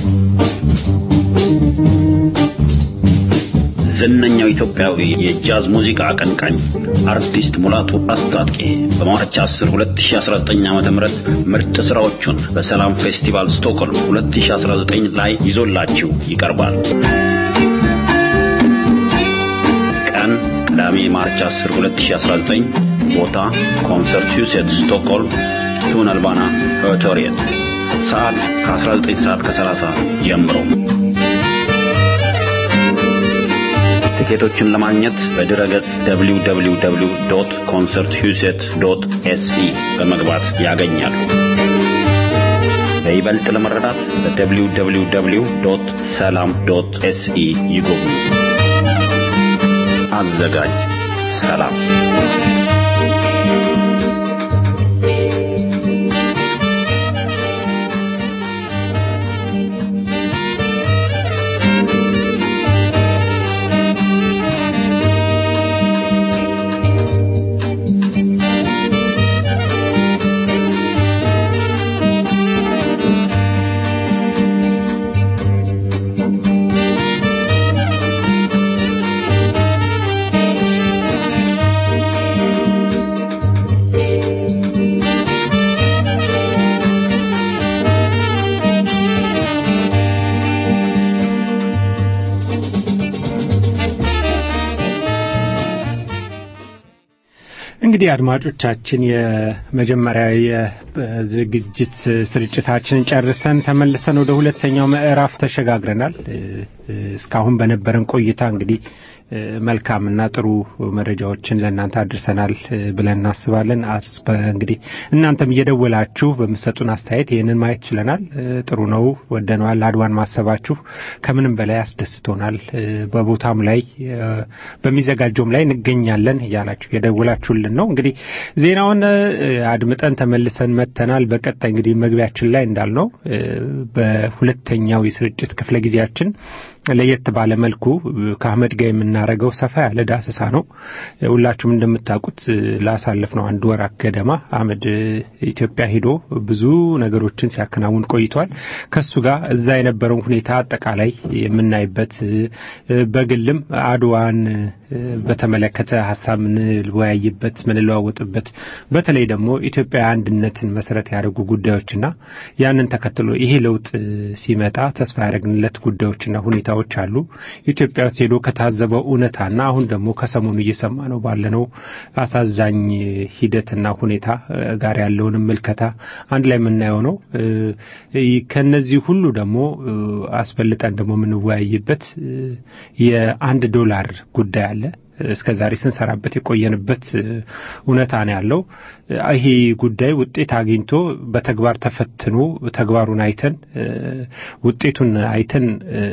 ዝነኛው ኢትዮጵያዊ የጃዝ ሙዚቃ አቀንቃኝ አርቲስት ሙላቱ አስታጥቄ በማርች 10 2019 ዓ.ም ምርጥ ስራዎቹን በሰላም ፌስቲቫል ስቶክሆልም 2019 ላይ ይዞላችሁ ይቀርባል። ቀን ቅዳሜ ማርች 10 2019 ቦታ ኮንሰርትሁset ስቶክሆልም ቱነልባና ሆቴል ሰዓት ከ19 ሰዓት ከ30 ጀምሮ ቲኬቶችን ለማግኘት በድረገጽ www.concerthuset.se በመግባት ያገኛሉ። በይበልጥ ለመረዳት www.salam.se ይጎብኙ። አዘጋጅ ሰላም።
እንግዲህ አድማጮቻችን የመጀመሪያ ዝግጅት ስርጭታችንን ጨርሰን ተመልሰን ወደ ሁለተኛው ምዕራፍ ተሸጋግረናል። እስካሁን በነበረን ቆይታ እንግዲህ መልካምና ጥሩ መረጃዎችን ለእናንተ አድርሰናል ብለን እናስባለን። እንግዲህ እናንተም እየደወላችሁ በመሰጡን አስተያየት ይሄንን ማየት ችለናል። ጥሩ ነው፣ ወደነዋል፣ አድዋን ማሰባችሁ ከምንም በላይ አስደስቶናል። በቦታም ላይ በሚዘጋጀውም ላይ እንገኛለን እያላችሁ የደወላችሁልን ነው። እንግዲህ ዜናውን አድምጠን ተመልሰን መተናል። በቀጣይ እንግዲህ መግቢያችን ላይ እንዳልነው በሁለተኛው የስርጭት ክፍለ ጊዜያችን ለየት ባለ መልኩ ከአህመድ ጋር የምናረገው ሰፋ ያለ ዳሰሳ ነው። ሁላችሁም እንደምታውቁት ላሳለፍነው አንድ ወር ገደማ አህመድ ኢትዮጵያ ሄዶ ብዙ ነገሮችን ሲያከናውን ቆይቷል። ከሱ ጋር እዛ የነበረው ሁኔታ አጠቃላይ የምናይበት በግልም አድዋን በተመለከተ ሐሳብ ምንወያይበት ምንለዋወጥበት በተለይ ደግሞ ኢትዮጵያ አንድነትን መሰረት ያደረጉ ጉዳዮችና ያንን ተከትሎ ይሄ ለውጥ ሲመጣ ተስፋ ያደረግንለት ጉዳዮችና ሁኔታዎች አሉ። ኢትዮጵያ ውስጥ ሄዶ ከታዘበው እውነታና አሁን ደግሞ ከሰሞኑ እየሰማነው ባለነው አሳዛኝ ሂደትና ሁኔታ ጋር ያለውን መልከታ አንድ ላይ የምናየው ነው። ከነዚህ ሁሉ ደግሞ አስፈልጠን ደግሞ ምንወያይበት $1 ጉዳይ አለ። እስከዛሬ ስንሰራበት የቆየንበት እውነታ ነው ያለው። ይሄ ጉዳይ ውጤት አግኝቶ በተግባር ተፈትኖ ተግባሩን አይተን ውጤቱን አይተን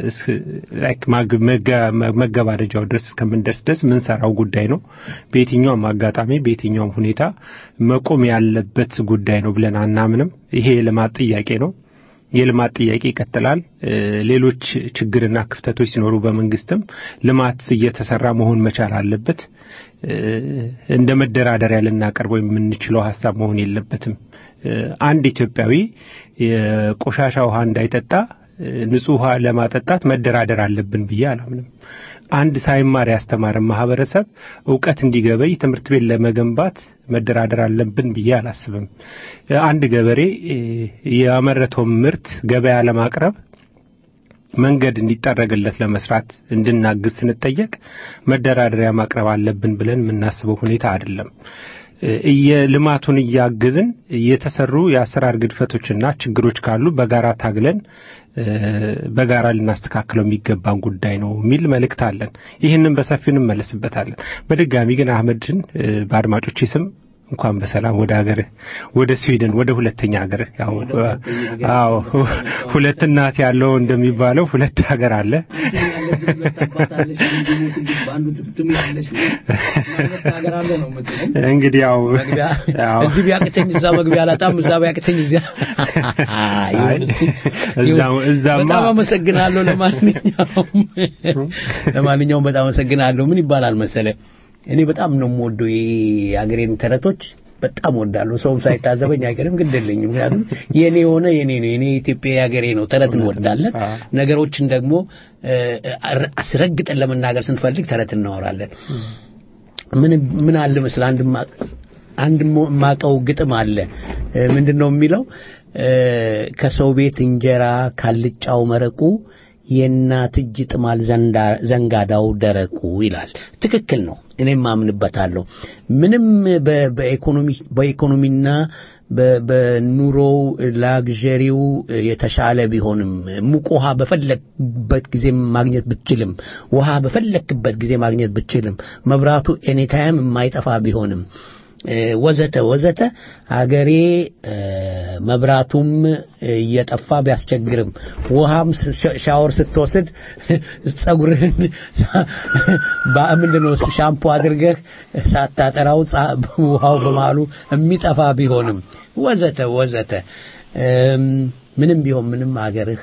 መገባደጃው ድረስ እስከምንደርስ ድረስ ምን ሰራው ጉዳይ ነው። በየትኛውም አጋጣሚ በየትኛውም ሁኔታ መቆም ያለበት ጉዳይ ነው ብለን አናምንም። ይሄ የልማት ጥያቄ ነው። የልማት ጥያቄ ይቀጥላል። ሌሎች ችግርና ክፍተቶች ሲኖሩ በመንግስትም ልማት እየተሰራ መሆን መቻል አለበት። እንደ መደራደሪያ ልናቀርበው የምንችለው ሐሳብ መሆን የለበትም። አንድ ኢትዮጵያዊ የቆሻሻ ውሃ እንዳይጠጣ ንጹህ ውሃ ለማጠጣት መደራደር አለብን ብዬ አላምንም። አንድ ሳይማር ያስተማረ ማህበረሰብ ዕውቀት እንዲገበይ ትምህርት ቤት ለመገንባት መደራደር አለብን ብዬ አላስብም። አንድ ገበሬ ያመረተው ምርት ገበያ ለማቅረብ መንገድ እንዲጠረግለት ለመስራት እንድናግዝ ስንጠየቅ መደራደሪያ ማቅረብ አለብን ብለን የምናስበው ሁኔታ አይደለም። የልማቱን ያግዝን የተሰሩ የአሰራር ግድፈቶችና ችግሮች ካሉ በጋራ ታግለን በጋራ ልናስተካክለው የሚገባን ጉዳይ ነው የሚል መልእክት አለን። ይህንን በሰፊው እንመለስበታለን። በድጋሚ ግን አህመድን በአድማጮች ስም እንኳን በሰላም ወደ ሀገር ወደ ስዊድን ወደ ሁለተኛ ሀገር ያው ሁለት እናት ያለው እንደሚባለው ሁለት ሀገር አለ። እንግዲህ ያው
እዚህ ቢያቅተኝ እዛ መግቢያ አላጣም፣ እዛ ቢያቅተኝ እዛ እዛማ በጣም አመሰግናለሁ። ለማንኛውም በጣም አመሰግናለሁ። ምን ይባላል መሰለ እኔ በጣም ነው የምወደው የአገሬን ተረቶች በጣም ወዳለሁ። ሰውም ሳይታዘበኝ አይቀርም ግድልኝ። ምክንያቱም የኔ ሆነ የኔ ነው የኔ ኢትዮጵያ ያገሬ ነው። ተረት እንወዳለን። ነገሮችን ደግሞ አስረግጠን ለመናገር ስንፈልግ ተረት እናወራለን። ምን አለ መስለ አንድ ማቀው ግጥም አለ። ምንድነው የሚለው? ከሰው ቤት እንጀራ ካልጫው መረቁ የእናት እጅ ጥማል ዘንጋዳው ደረቁ ይላል። ትክክል ነው። እኔም ማምንበታለሁ። ምንም በኢኮኖሚና በኑሮው ላግዠሪው የተሻለ ቢሆንም ሙቅ ውሃ በፈለክበት ጊዜ ማግኘት ብትችልም ውሃ በፈለክበት ጊዜ ማግኘት ብትችልም መብራቱ ኤኒ ታይም የማይጠፋ ቢሆንም ወዘተ ወዘተ አገሬ መብራቱም እየጠፋ ቢያስቸግርም ውሃም ሻወር ስትወስድ ጸጉርህን ምንድነው ሻምፖ አድርገህ ሳታጠራው ውሃው በመሃሉ የሚጠፋ ቢሆንም ወዘተ ወዘተ ምንም ቢሆን ምንም አገርህ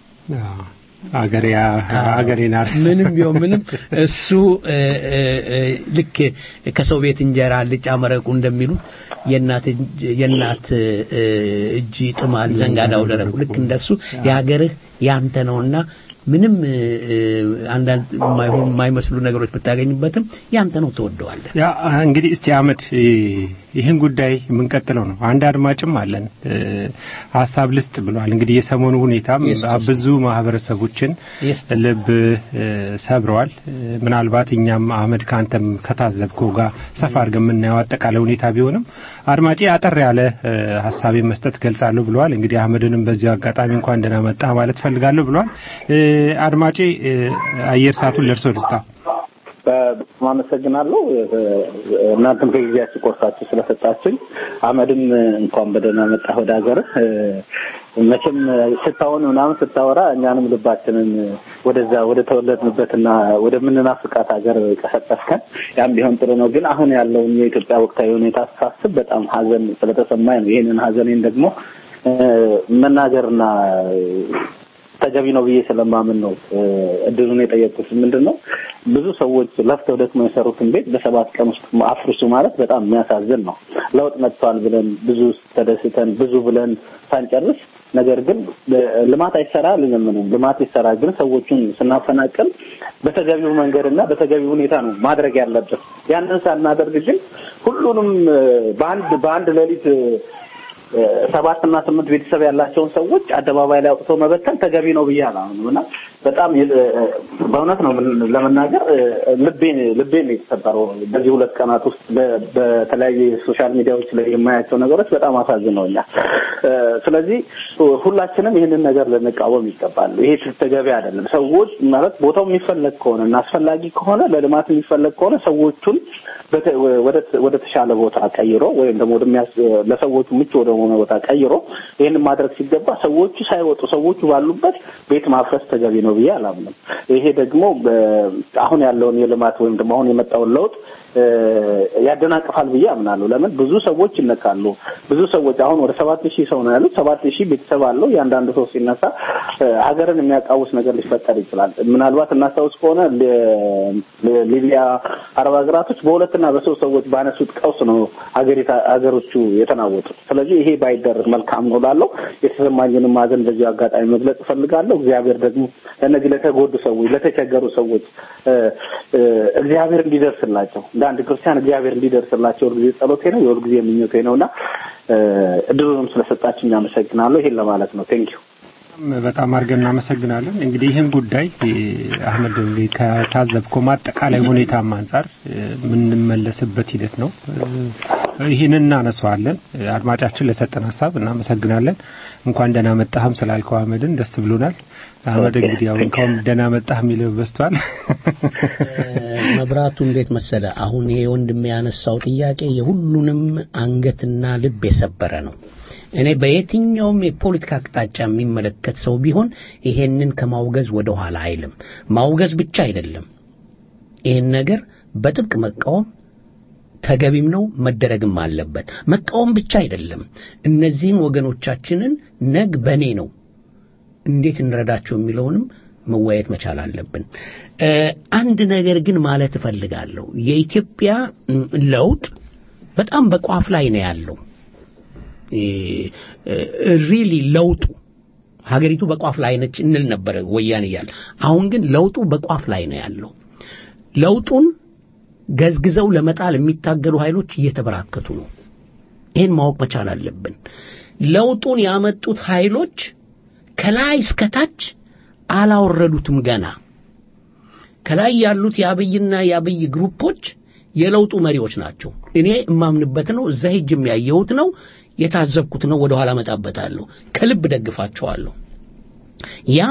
አገሬና ምንም ቢሆን ምንም እሱ ልክ ከሰው ቤት እንጀራ ልጫ መረቁ እንደሚሉት የእናት እጅ ጥማል ዘንጋዳው ደረቁ ልክ እንደሱ ያገርህ ያንተ ነውና ምንም አንዳንድ የማይመስሉ ነገሮች ብታገኝበትም ያንተ ነው ተወደዋለህ።
ያ እንግዲህ እስቲ አመድ ይህን ጉዳይ የምንቀጥለው ነው። አንድ አድማጭም አለን ሐሳብ ልስጥ ብሏል። እንግዲህ የሰሞኑ ሁኔታም ብዙ ማህበረሰቦችን ልብ ሰብረዋል። ምናልባት እኛም አህመድ ካንተም ከታዘብከው ጋር ሰፋ አድርገን የምናየው አጠቃላይ ሁኔታ ቢሆንም አድማጭ አጠር ያለ ሐሳቤን መስጠት ገልጻለሁ ብለዋል። እንግዲህ አህመድንም በዚሁ አጋጣሚ እንኳን ደህና መጣ ማለት ፈልጋለሁ ብለዋል። አድማጭ አየር ሰዓቱን ለርሶ ልስጣ።
ማመሰግናለሁ። እናንተም ከጊዜያችሁ ቆርሳችሁ ስለሰጣችሁኝ አህመድም እንኳን በደህና መጣ ወደ ሀገር። መቼም ስታውን ምናምን ስታወራ እኛንም ልባችንን ወደዛ ወደ ተወለድንበትና ወደ ምንናፍቃት ሀገር ቀሰቀስከን። ያም ቢሆን ጥሩ ነው። ግን አሁን ያለውን የኢትዮጵያ ወቅታዊ ሁኔታ ሳስብ በጣም ሀዘን ስለተሰማኝ ነው። ይሄንን ሀዘኔን ደግሞ መናገርና ተገቢ ነው ብዬ ስለማምን ነው እድሉን የጠየቁት። ምንድነው ብዙ ሰዎች ለፍተው ደክመው የሰሩትን ቤት በሰባት ቀን ውስጥ አፍርሱ ማለት በጣም የሚያሳዝን ነው። ለውጥ መጥቷል ብለን ብዙ ተደስተን ብዙ ብለን ሳንጨርስ ነገር ግን ልማት አይሰራ ለምንም ልማት ይሰራ ግን ሰዎችን ስናፈናቅል በተገቢው መንገድና በተገቢው ሁኔታ ነው ማድረግ ያለበት። ያንን ሳናደርግ ግን ሁሉንም በአንድ ሌሊት 7 እና 8 ቤተሰብ ያላቸውን ሰዎች አደባባይ ላይ አውጥቶ መበተን ተገቢ ነው ብያለሁና በጣም በእውነት ነው ለመናገር ልቤን የተሰበረው በዚህ 2 ቀናት ውስጥ በተለያየ ሶሻል ሚዲያዎች ላይ የማያቸው ነገሮች በጣም አሳዝነውኛል። ስለዚህ ሁላችንም ይሄንን ነገር ልንቃወም ይገባል። ይሄ ተገቢ አይደለም። ሰዎች ማለት ቦታው የሚፈለግ ከሆነ እና አስፈላጊ ከሆነ ለልማት የሚፈለግ ከሆነ ሰዎቹን ወደ ተሻለ ቦታ ቀይሮ ወይም ደግሞ ለሰዎቹ ምቹ ወደ ሆነ ቦታ ቀይሮ ይሄንን ማድረግ ሲገባ ሰዎቹ ሳይወጡ ሰዎቹ ባሉበት ቤት ማፍረስ ተገቢ ነው ብዬ አላምንም። ይሄ ደግሞ አሁን ያለውን የልማት ወይም ደግሞ አሁን የመጣውን ለውጥ ያደናቅፋል ብዬ አምናለሁ። ለምን ብዙ ሰዎች ይነካሉ። ብዙ ሰዎች አሁን ወደ 7000 ሰው ነው ያሉት። 7000 ቤተሰብ አለው። ያንዳንዱ ሰው ሲነሳ ሀገርን የሚያቃውስ ነገር ሊፈጠር ይችላል። ምናልባት እናስታውስ ከሆነ ሊቢያ አረብ ሀገራቶች በሁለትና በሶስት ሰዎች ባነሱት ቀውስ ነው ሀገሮቹ የተናወጡት። ስለዚህ ይሄ ባይደረግ መልካም ነው ላለው የተሰማኝንም ማዘን በዚህ አጋጣሚ መግለጽ ፈልጋለሁ። እግዚአብሔር ደግሞ ለነዚህ ለተጎዱ ሰዎች ለተቸገሩ ሰዎች እግዚአብሔር እንዲደርስላቸው አንድ ክርስቲያን እግዚአብሔር እንዲደርስላቸው ሁሉ ጊዜ ጸሎቴ ነው የሁሉ ጊዜ ምኞቴ ነውና እድሉንም ስለሰጣችሁኝ አመሰግናለሁ። ይሄን ለማለት ነው። ቴንክ ዩ
በጣም አድርገን እናመሰግናለን። እንግዲህ ይህን ጉዳይ አህመድ ከታዘብከው አጠቃላይ ሁኔታም አንፃር የምንመለስበት ሂደት ነው። ይህንን እናነሳዋለን። አድማጫችን ለሰጠን ሐሳብ እናመሰግናለን። እንኳን ደህና መጣህም ስላልከው አህመድን ደስ ብሎናል። አህመድ እንግዲህ አሁን እንኳን ደህና መጣህ የሚለው በስቷል።
መብራቱ እንዴት መሰለ አሁን ይሄ ወንድም ያነሳው ጥያቄ የሁሉንም አንገትና ልብ የሰበረ ነው። እኔ በየትኛውም የፖለቲካ አቅጣጫ የሚመለከት ሰው ቢሆን ይሄንን ከማውገዝ ወደ ኋላ አይልም። ማውገዝ ብቻ አይደለም፣ ይሄን ነገር በጥብቅ መቃወም ተገቢም ነው፣ መደረግም አለበት። መቃወም ብቻ አይደለም፣ እነዚህን ወገኖቻችንን ነግ በኔ ነው እንዴት እንረዳቸው የሚለውንም መወያየት መቻል አለብን። አንድ ነገር ግን ማለት እፈልጋለሁ። የኢትዮጵያ ለውጥ በጣም በቋፍ ላይ ነው ያለው። ሪሊ ለውጡ ሀገሪቱ በቋፍ ላይ ነች እንል ነበር ወያኔ ይያል። አሁን ግን ለውጡ በቋፍ ላይ ነው ያለው። ለውጡን ገዝግዘው ለመጣል የሚታገሉ ኃይሎች እየተበራከቱ ነው። ይሄን ማወቅ መቻል አለብን። ለውጡን ያመጡት ኃይሎች ከላይ እስከ ታች አላወረዱትም ገና። ከላይ ያሉት የአብይና የአብይ ግሩፖች የለውጡ መሪዎች ናቸው። እኔ እማምንበት ነው፣ እዛ ሄጅም ያየሁት ነው፣ የታዘብኩት ነው። ወደ ኋላ መጣበታለሁ። ከልብ ደግፋቸዋለሁ። ያ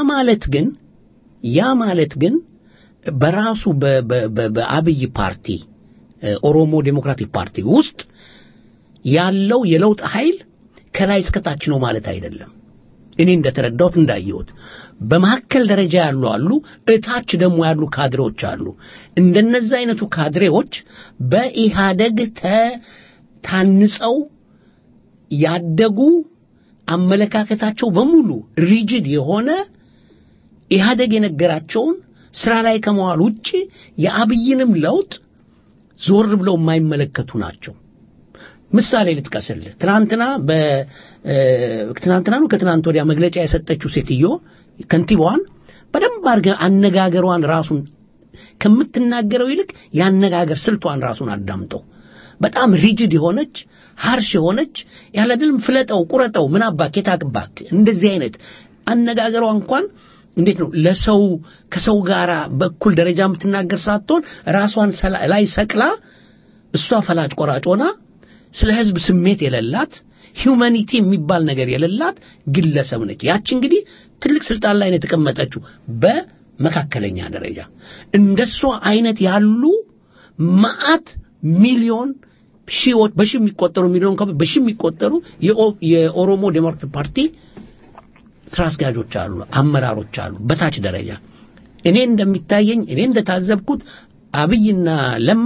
ማለት ግን በራሱ በአብይ ፓርቲ ኦሮሞ ዴሞክራቲክ ፓርቲ ውስጥ ያለው የለውጥ ኃይል ከላይ እስከ ታች ነው ማለት አይደለም። እኔ እንደተረዳሁት እንዳየሁት በመሐከል ደረጃ ያሉ አሉ፣ እታች ደግሞ ያሉ ካድሬዎች አሉ። እንደነዛ አይነቱ ካድሬዎች በኢህአደግ ታንጸው ያደጉ አመለካከታቸው በሙሉ ሪጂድ የሆነ ኢህአደግ የነገራቸውን ስራ ላይ ከመዋል ውጪ የአብይንም ለውጥ ዞር ብለው የማይመለከቱ ናቸው። ምሳሌ ልጥቀስልህ። ትናንትና ከትናንት ወዲያ መግለጫ የሰጠችው ሴትዮ ከንቲባዋን በደንብ አድርገህ አነጋገሯን ራሱን ከምትናገረው ይልቅ ያነጋገር ስልቷን ራሱን አዳምጠው። በጣም ሪጂድ የሆነች ሃርሽ የሆነች ያለድልም ፍለጠው ቁረጠው ምን አባክ የታክባክ እንደዚህ አይነት አነጋገሯ እንኳን እንዴት ነው ለሰው ከሰው ጋራ በኩል ደረጃ የምትናገር ሳትሆን ራሷን ላይ ሰቅላ እሷ ፈላጭ ቆራጭ ሆና ስለ ህዝብ ስሜት የሌላት ሂዩማኒቲ የሚባል ነገር የሌላት ግለሰብ ነች። ያቺ እንግዲህ ትልቅ ስልጣን ላይ ነው የተቀመጠችው በመካከለኛ ደረጃ። እንደሷ አይነት ያሉ ማአት ሚሊዮን ሺዎች በሺ የሚቆጠሩ ሚሊዮን በሺ የሚቆጠሩ የኦሮሞ ዴሞክራቲክ ፓርቲ ስራ አስኪያጆች አሉ፣ አመራሮች አሉ በታች ደረጃ። እኔ እንደሚታየኝ እኔ እንደታዘብኩት አብይና ለማ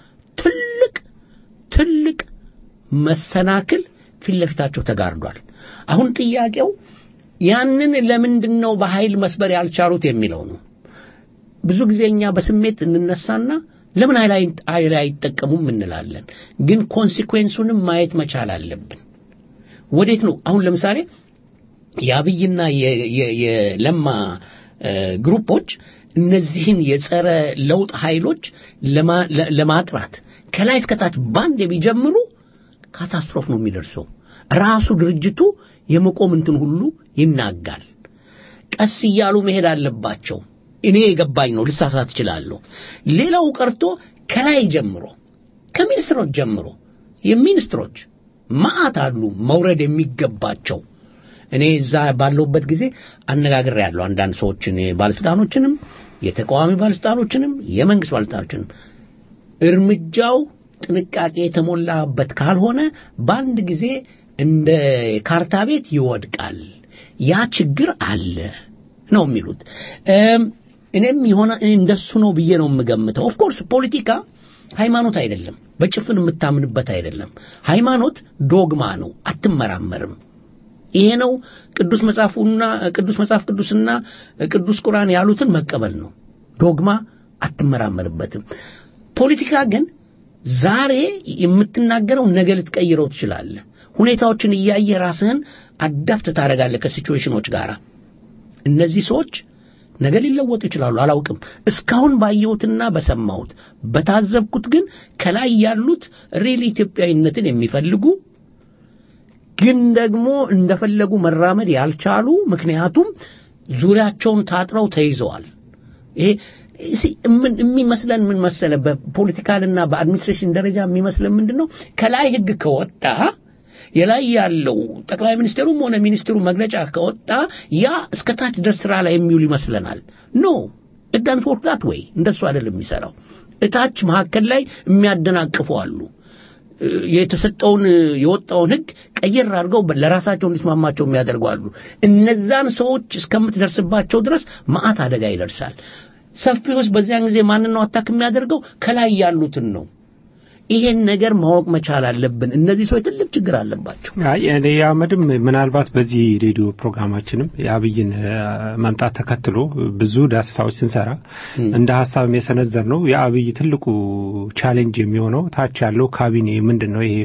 ትልቅ መሰናክል ፊት ለፊታቸው ተጋርዷል። አሁን ጥያቄው ያንን ለምንድነው በኃይል መስበር ያልቻሉት የሚለው ነው። ብዙ ጊዜኛ በስሜት እንነሳና ለምን ኃይል አይጠቀሙም እንላለን፣ ግን ኮንሲኩዌንሱንም ማየት መቻል አለብን። ወዴት ነው አሁን ለምሳሌ የአብይና የለማ ግሩፖች እነዚህን የጸረ ለውጥ ኃይሎች ለማጥራት ከላይ እስከታች ባንድ ቢጀምሩ ካታስትሮፍ ነው የሚደርሰው። ራሱ ድርጅቱ የመቆም እንትን ሁሉ ይናጋል። ቀስ እያሉ መሄድ አለባቸው። እኔ የገባኝ ነው፣ ልሳሳት እችላለሁ። ሌላው ቀርቶ ከላይ ጀምሮ ከሚኒስትሮች ጀምሮ የሚኒስትሮች ማአት አሉ መውረድ የሚገባቸው። እኔ እዛ ባለውበት ጊዜ አነጋግሬያለሁ አንዳንድ ሰዎችን፣ ባለስልጣኖችንም፣ የተቃዋሚ ባለስልጣኖችንም የመንግስት ባለስልጣኖችንም። እርምጃው ጥንቃቄ የተሞላበት ካልሆነ በአንድ ጊዜ እንደ ካርታ ቤት ይወድቃል። ያ ችግር አለ ነው የሚሉት። እኔም የሆነ እንደሱ ነው ብዬ ነው የምገምተው። ኦፍ ኮርስ ፖለቲካ ሃይማኖት አይደለም፣ በጭፍን የምታምንበት አይደለም። ሃይማኖት ዶግማ ነው፣ አትመራመርም። ይሄ ነው ቅዱስ መጽሐፍ ቅዱስና ቅዱስ ቁርአን ያሉትን መቀበል ነው። ዶግማ አትመራመርበትም። ፖለቲካ ግን ዛሬ የምትናገረው ነገ ልትቀይረው ትችላለህ። ሁኔታዎችን እያየ ራስህን አዳፕት ታደርጋለህ ከሲቹዌሽኖች ጋር። እነዚህ ሰዎች ነገ ሊለወጡ ይችላሉ፣ አላውቅም። እስካሁን ባየሁትና በሰማሁት በታዘብኩት ግን ከላይ ያሉት ሪሊ ኢትዮጵያዊነትን የሚፈልጉ ግን ደግሞ እንደፈለጉ መራመድ ያልቻሉ፣ ምክንያቱም ዙሪያቸውን ታጥረው ተይዘዋል። ይሄ የሚመስለን ምን መሰለ፣ በፖለቲካልና በአድሚኒስትሬሽን ደረጃ የሚመስለን ምንድነው፣ ከላይ ህግ ከወጣ የላይ ያለው ጠቅላይ ሚኒስትሩም ሆነ ሚኒስትሩ መግለጫ ከወጣ ያ እስከታች ድረስ ስራ ላይ የሚውል ይመስለናል። ኖ እዳንት ወርዳት ወይ እንደሱ አይደለም የሚሰራው። እታች መካከል ላይ የሚያደናቅፉ አሉ። የተሰጠውን የወጣውን ህግ ቀየር አድርገው ለራሳቸው እንዲስማማቸው የሚያደርጉ አሉ። እነዛን ሰዎች እስከምትደርስባቸው ድረስ ማአት አደጋ ይደርሳል። ሰፊውስ በዚያን ጊዜ ማንን ነው አታክ የሚያደርገው? ከላይ ያሉትን ነው። ይሄን ነገር ማወቅ መቻል አለብን። እነዚህ ሰዎች ትልቅ ችግር አለባቸው።
እኔ ያመድም ምናልባት በዚህ ሬዲዮ ፕሮግራማችንም የአብይን መምጣት ተከትሎ ብዙ ዳሰሳዎች ስንሰራ እንደ ሐሳብ የሰነዘር ነው የአብይ ትልቁ ቻሌንጅ የሚሆነው ታች ያለው ካቢኔ ምንድነው፣ ይሄ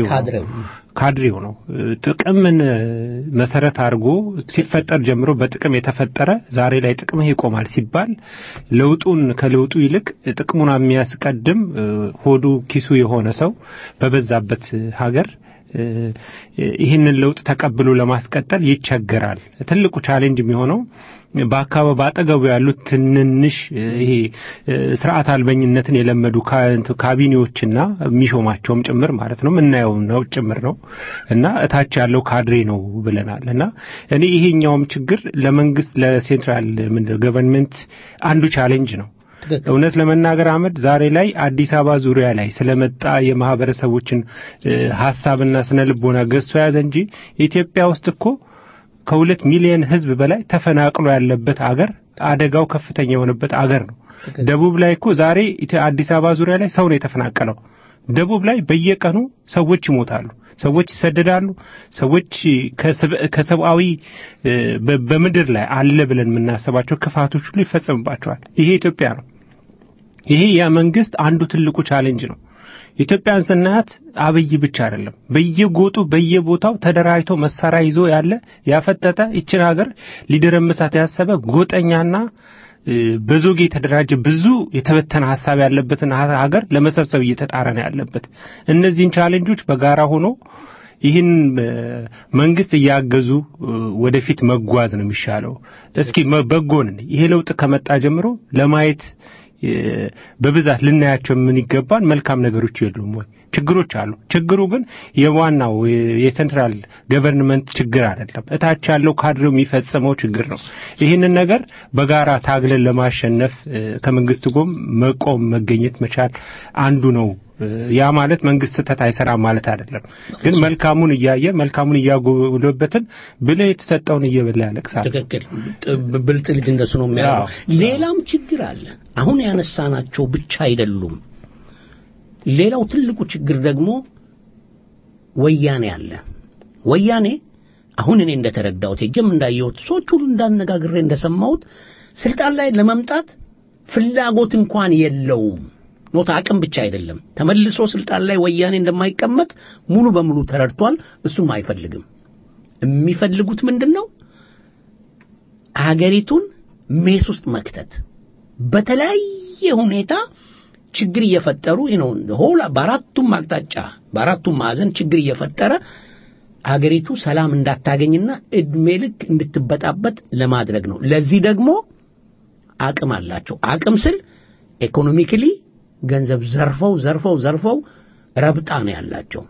ካድሬው ነው። ጥቅምን መሰረት አድርጎ ሲፈጠር ጀምሮ በጥቅም የተፈጠረ ዛሬ ላይ ጥቅም ይቆማል ሲባል ለውጡን ከለውጡ ይልቅ ጥቅሙን የሚያስቀድም ሆዱ ኪሱ የሆነ ሰው በበዛበት ሀገር ይህንን ለውጥ ተቀብሎ ለማስቀጠል ይቸገራል። ትልቁ ቻሌንጅ የሚሆነው በአካባቢ ባጠገቡ ያሉት ትንንሽ ይሄ ስርዓት አልበኝነትን የለመዱ ካቢኔዎችና ሚሾማቸውም ጭምር ማለት ነው ምናየው ነው ጭምር ነው እና እታች ያለው ካድሬ ነው ብለናልና እኔ ይሄኛውም ችግር ለመንግስት ለሴንትራል ገቨርንመንት አንዱ ቻሌንጅ ነው። እውነት ለመናገር አመድ ዛሬ ላይ አዲስ አበባ ዙሪያ ላይ ስለመጣ የማህበረሰቦችን ሐሳብና ስነልቦና ገዝቶ ያዘ እንጂ ኢትዮጵያ ውስጥ እኮ ከ2 ሚሊዮን ህዝብ በላይ ተፈናቅሎ ያለበት አገር፣ አደጋው ከፍተኛ የሆነበት አገር ነው። ደቡብ ላይ እኮ ዛሬ አዲስ አበባ ዙሪያ ላይ ሰው ነው የተፈናቀለው። ደቡብ ላይ በየቀኑ ሰዎች ይሞታሉ፣ ሰዎች ይሰደዳሉ፣ ሰዎች ከሰብአዊ በምድር ላይ አለ ብለን የምናስባቸው ክፋቶች ሁሉ ይፈጸምባቸዋል። ይሄ ኢትዮጵያ ነው። ይሄ ያ መንግስት አንዱ ትልቁ ቻሌንጅ ነው። ኢትዮጵያን ስናያት አብይ ብቻ አይደለም በየጎጡ በየቦታው ተደራጅቶ መሳሪያ ይዞ ያለ ያፈጠጠ ይችን ሀገር ሊደረምሳት ያሰበ ጎጠኛና በዞግ የተደራጀ ብዙ የተበተነ ሐሳብ ያለበትን ሀገር ለመሰብሰብ እየተጣረ ነው ያለበት እነዚህን ቻሌንጆች በጋራ ሆኖ ይህን መንግስት እያገዙ ወደፊት መጓዝ ነው የሚሻለው እስኪ በጎን ይሄ ለውጥ ከመጣ ጀምሮ ለማየት በብዛት ልናያቸው ምን ይገባል መልካም ነገሮች የሉም ወይ ችግሮች አሉ ችግሩ ግን የዋናው የሴንትራል ገቨርንመንት ችግር አይደለም እታች ያለው ካድሬው የሚፈጽመው ችግር ነው ይሄንን ነገር በጋራ ታግለን ለማሸነፍ ከመንግስት ጎን መቆም መገኘት መቻል አንዱ ነው ያ ማለት መንግስት ተታ አይሰራ ማለት አይደለም ግን መልካሙን እያየ መልካሙን እያጎለበትን ብለ የተሰጠውን እየበላ ያለቅሳል
ትክክል ብልጥ ልጅ እንደሱ ነው የሚያለው ሌላም ችግር አለ አሁን ያነሳናቸው ብቻ አይደሉም ሌላው ትልቁ ችግር ደግሞ ወያኔ አለ ወያኔ አሁን እኔ እንደተረዳሁት ሄጀም እንዳየሁት ሰዎች ሁሉ እንዳነጋግሬ እንደሰማሁት ስልጣን ላይ ለመምጣት ፍላጎት እንኳን የለውም ኖት አቅም ብቻ አይደለም ተመልሶ ስልጣን ላይ ወያኔ እንደማይቀመጥ ሙሉ በሙሉ ተረድቷል እሱም አይፈልግም የሚፈልጉት ምንድነው አገሪቱን ሜስ ውስጥ መክተት በተለያየ ሁኔታ ችግር እየፈጠሩ ሆላ በአራቱም አቅጣጫ በአራቱም ማዕዘን ችግር እየፈጠረ አገሪቱ ሰላም እንዳታገኝና እድሜ ልክ እንድትበጣበጥ ለማድረግ ነው ለዚህ ደግሞ አቅም አላቸው አቅም ስል ኢኮኖሚካሊ ገንዘብ ዘርፈው ረብጣ ነው ያላቸው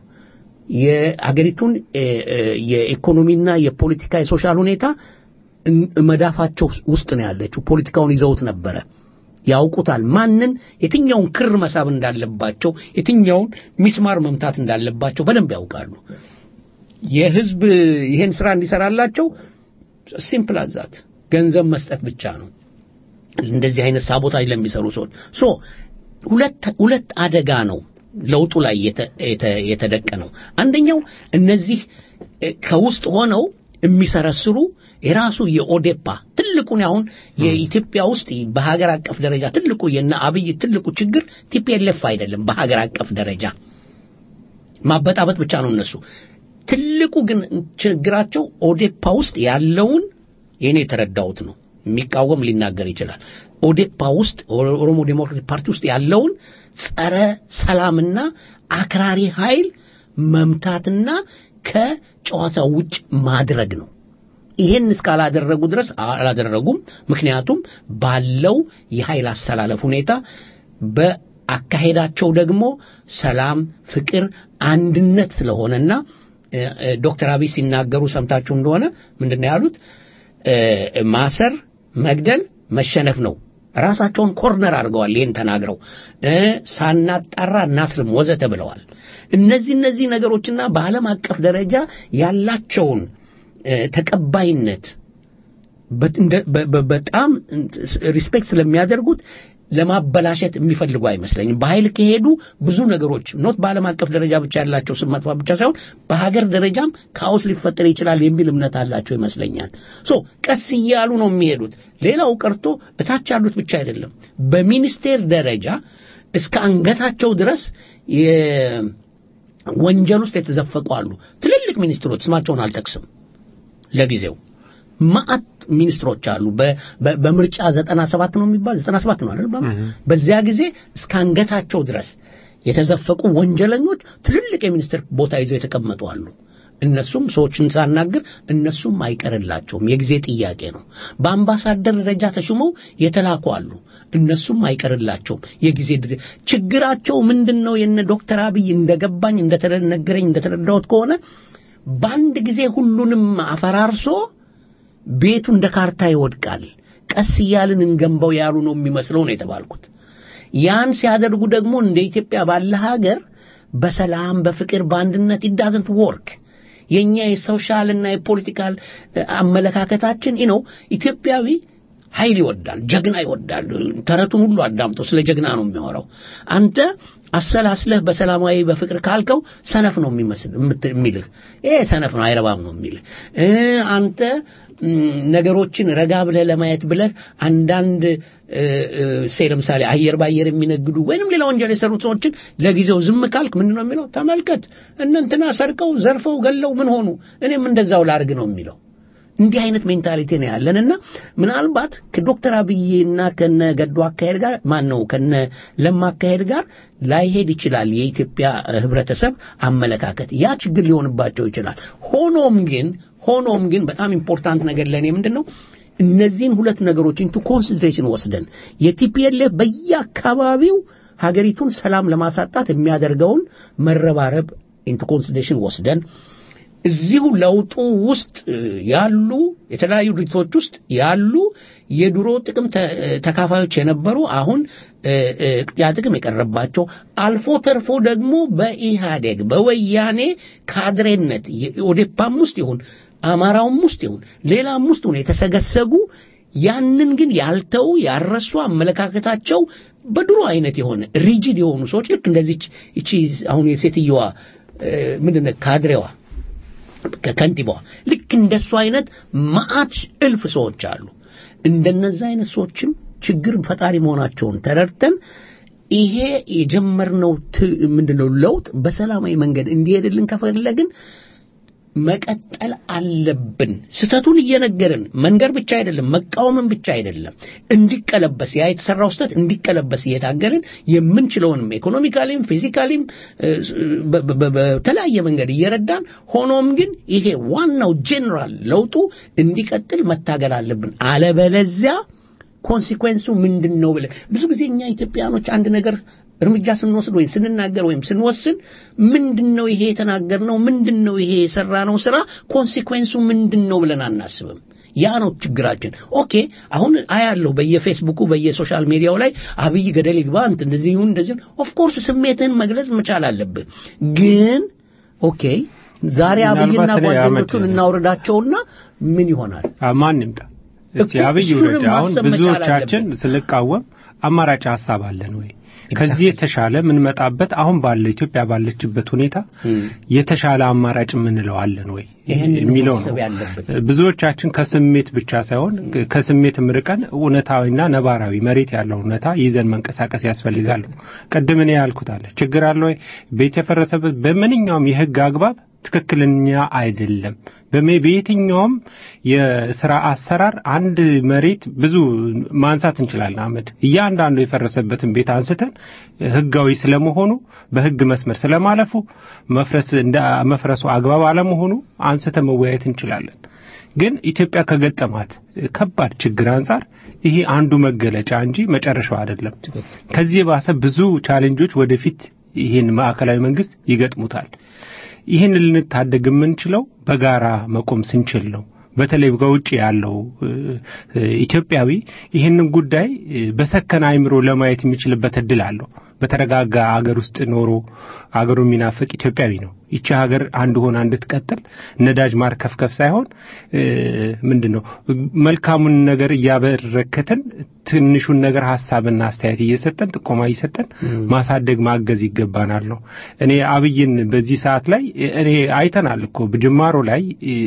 የአገሪቱን የኢኮኖሚና የፖለቲካ የሶሻል ሁኔታ መዳፋቸው ውስጥ ነው ያለችው ፖለቲካውን ይዘውት ነበር ያውቁታል ማንን የትኛውን ክር መሳብ እንዳለባቸው የትኛውን ሚስማር መምታት እንዳለባቸው በደንብ ያውቃሉ የህዝብ ይሄን ስራ እንዲሰራላቸው ሲምፕል አዛት ገንዘብ መስጠት ብቻ ነው እንደዚህ አይነት ሳቦታጅ ለሚሰሩ ሰዎች ሁለት አደጋ ነው ለውጡ ላይ የተደቀነው አንደኛው እነዚህ ከውስጥ ሆነው የሚሰረስሩ የራሱ የኦዴፓ ትልቁን አሁን የኢትዮጵያ ውስጥ በሀገር አቀፍ ደረጃ ትልቁ የና አብይ ትልቁ ችግር ቲፒኤልኤፍ አይደለም በሀገር አቀፍ ደረጃ ማበጣበጥ ብቻ ነው እነሱ ትልቁ ግን ችግራቸው ኦዴፓ ውስጥ ያለውን የኔ ተረዳውት ነው የሚቃወም ሊናገር ይችላል ኦዴፓ ውስጥ ኦሮሞ ዴሞክራቲክ ፓርቲ ውስጥ ያለውን ጸረ ሰላምና አክራሪ ኃይል መምታትና ከጨዋታው ውጭ ማድረግ ነው ይሄን እስካላደረጉ ድረስ አላደረጉም ምክንያቱም ባለው የኃይል አስተላለፍ ሁኔታ በአካሄዳቸው ደግሞ ሰላም ፍቅር አንድነት ስለሆነና ዶክተር አብይ ሲናገሩ ሰምታችሁ እንደሆነ ምንድነው ያሉት ማሰር መግደል መሸነፍ ነው ራሳቸውን ኮርነር አድርገዋል ይሄን ተናግረው ሳናጣራ እናስርም ወዘተ ብለዋል እነዚህ ነገሮችና በዓለም አቀፍ ደረጃ ያላቸውን ተቀባይነት በጣም ሪስፔክት ስለሚያደርጉት ለማበላሸት የሚፈልጉ አይመስለኝም በኃይል ከሄዱ ብዙ ነገሮች ኖት በዓለም አቀፍ ደረጃ ብቻ ያላቸው ስም ብቻ ሳይሆን በሀገር ደረጃም ካኦስ ሊፈጠር ይችላል የሚል እምነት አላቸው ይመስለኛል ቀስ እያሉ ነው የሚሄዱት ሌላው ቀርቶ እታች ያሉት ብቻ አይደለም በሚኒስቴር ደረጃ እስከ አንገታቸው ድረስ ወንጀል ውስጥ የተዘፈቁ አሉ ትልልቅ ሚኒስትሮች ስማቸውን አልጠቅስም ለጊዜው ማአት ሚኒስትሮች አሉ በምርጫ 97 ነው የሚባል 97 ነው አይደል በዚያ ጊዜ እስከ አንገታቸው ድረስ የተዘፈቁ ወንጀለኞች ትልልቅ የሚኒስትር ቦታ ይዘው የተቀመጡ አሉ እነሱም ሰዎችን ሳናገር እነሱም አይቀርላቸውም የጊዜ ጥያቄ ነው በአምባሳደር ደረጃ ተሹመው የተላኩ አሉ እነሱም አይቀርላቸውም የጊዜ ችግራቸው ምንድነው የነ ዶክተር አብይ እንደገባኝ እንደተነገረኝ እንደተረዳሁት ከሆነ ባንድ ጊዜ ሁሉንም አፈራርሶ ቤቱ እንደ ካርታ ይወድቃል ቀስ ይያልን እንገንባው ያሉ ነው የሚመስለው ነው የተባልኩት ያን ሲያደርጉ ደግሞ እንደ ኢትዮጵያ ባለ ሀገር በሰላም በፍቅር በአንድነት it doesn't work የኛ የሶሻል እና የፖለቲካል አመለካከታችን ኢትዮጵያዊ ኃይል ይወዳል ጀግና ይወዳል ተረቱን ሁሉ አዳምጦ ስለ ጀግና ነው የሚያወራው አንተ አሰላስለህ በሰላማዊ በፍቅር ካልከው ሰነፍ ነው የሚመስል የሚልህ ሰነፍ ነው አይረባም ነው የሚልህ አንተ ነገሮችን ረጋ ብለህ ለማየት ብለህ አንዳንድ ለምሳሌ አየር ባየር የሚነግዱ ወይንም ሌላ ወንጀል የሰሩት ሰዎችን ለጊዜው ዝም ካልክ ምንድነው የሚለው ተመልከት እነንተና ሰርቀው ዘርፈው ገለው ምን ሆኑ እኔም እንደዛው ላርግ ነው የሚለው እንዲህ አይነት ሜንታሊቲ ነው ያለንና ምናልባት ከዶክተር አብይና ከነ ገዱ አካሄድ ጋር ማን ነው ከነ ለማ አካሄድ ጋር ላይሄድ ይችላል የኢትዮጵያ ህብረተሰብ አመለካከት ያ ችግር ሊሆንባቸው ይችላል ሆኖም ግን በጣም ኢምፖርታንት ነገር ለኔ ምንድነው እነዚህን ሁለት ነገሮች ኢንቱ ኮንሲደሬሽን ወስደን የቲፒኤልኤፍ በየአካባቢው ሀገሪቱን ሰላም ለማሳጣት የሚያደርገውን መረባረብ ኢንቱ ኮንሲደሬሽን ወስደን እዚሁ ለውጡ ውስጥ ያሉ የተለያዩ ድርጅቶች ውስጥ ያሉ የድሮ ጥቅም ተካፋዮች የነበሩ አሁን ያ ጥቅም የቀረባቸው አልፎ ተርፎ ደግሞ በኢህአዴግ በወያኔ ካድሬነት ኦዴፓም ውስጥ ይሁን አማራውም ውስጥ ይሁን ሌላም ውስጥ ነው የተሰገሰጉ ያንን ግን ያልተው ያረሱ አመለካከታቸው በድሮ አይነት የሆነ ሪጂድ የሆኑ ሰዎች ልክ እንደዚህ እቺ አሁን የሴትየዋ ምንድነው ካድሬዋ ከከንቲባዋ ልክ እንደሱ አይነት ማአት እልፍ ሰዎች አሉ እንደነዛ አይነት ሰዎችም ችግር ፈጣሪ መሆናቸውን ተረድተን ይሄ የጀመርነው ምንድነው ለውጥ በሰላማዊ መንገድ እንዲሄድልን ከፈለግን መቀጠል አለብን ስተቱን እየነገርን መንገር ብቻ አይደለም መቃወምን ብቻ አይደለም እንዲቀለበስ ያ የተሰራው ስተት እንዲቀለበስ እየታገልን የምንችለውንም ኢኮኖሚካሊም ፊዚካሊም በተለያየ መንገድ እየረዳን ሆኖም ግን ይሄ ዋናው ጄነራል ለውጡ እንዲቀጥል መታገል አለብን አለበለዚያ ኮንሲኩዌንሱ ምንድነው ብለ ብዙ ጊዜ እኛ ኢትዮጵያኖች አንድ ነገር እርምጃ ስንወስድ ወይም ስንናገር ወይም ስንወስን ምንድነው ይሄ የተናገርነው ምንድነው ይሄ የሰራነው ስራ ኮንሲኩዌንሱ ምንድነው ብለን አናስብም ያ ነው ችግራችን ኦኬ አሁን አያለው በየፌስቡኩ በየሶሻል ሚዲያው ላይ አብይ ገደል ይግባ እንደዚህ ይሁን እንደዚህ ኦፍ ኮርስ ስሜትን መግለጽ መቻል አለብህ ግን ኦኬ ዛሬ አብይና ጓደኞቹን እናውርዳቸውና ምን ይሆናል
ማንንም እስቲ አብይ ወረደ አሁን ብዙዎቻችን ስለቃወም አማራጭ ሐሳብ አለን ወይ ከዚህ የተሻለ ምን መጣበት አሁን ባለ ኢትዮጵያ ባለችበት ሁኔታ የተሻለ አማራጭ ምን ለዋለን ወይ የሚለው ነው ብዙዎቻችን ከስሜት ብቻ ሳይሆን ከስሜት ምርቀን እውነታዊና ነባራዊ መሬት ያለው እውነታ ይዘን መንቀሳቀስ ያስፈልጋል ቀደም እኔ ያልኩት አለ ችግር አለ ወይ ቤት የፈረሰበት በመንኛውም የህግ አግባብ ትክክለኛ አይደለም በየትኛውም የሥራ አሰራር አንድ መሬት ብዙ ማንሳት እንችላለን አመድ እያንዳንዱ የፈረሰበትን ቤት አንስተን ህጋዊ ስለመሆኑ በህግ መስመር ስለማለፉ መፍረሱ አግባብ አለመሆኑ አንስተን መወያየት እንችላለን ግን ኢትዮጵያ ከገጠማት ከባድ ችግር አንፃር ይሄ አንዱ መገለጫ እንጂ መጨረሻው አይደለም ከዚህ ባሰ ብዙ ቻሌንጆች ወደፊት ይሄን ማዕከላዊ መንግስት ይገጥሙታል ይሄን ልንታደግ የምንችለው በጋራ መቆም ስንችል ነው በተለይ ከውጪ ያለው ኢትዮጵያዊ ይሄንን ጉዳይ በሰከነ አይምሮ ለማየት የሚችልበት እድል አለው በተረጋጋ ሀገር ውስጥ ኖሮ ሀገሩን የሚናፍቅ ኢትዮጵያዊ ነው ይቺ ሀገር አንድ ሆና እንድትቀጥል ነዳጅ ማርከፍከፍ ሳይሆን ምንድነው መልካሙን ነገር ያበረከተን ትንሹን ነገር ሐሳብና አስተያየት እየሰጠን ጥቆማ እየሰጠን ማሳደግ ማገዝ ይገባናል ነው እኔ አብይን በዚህ ሰዓት ላይ እኔ አይተናል እኮ በጅማሮ ላይ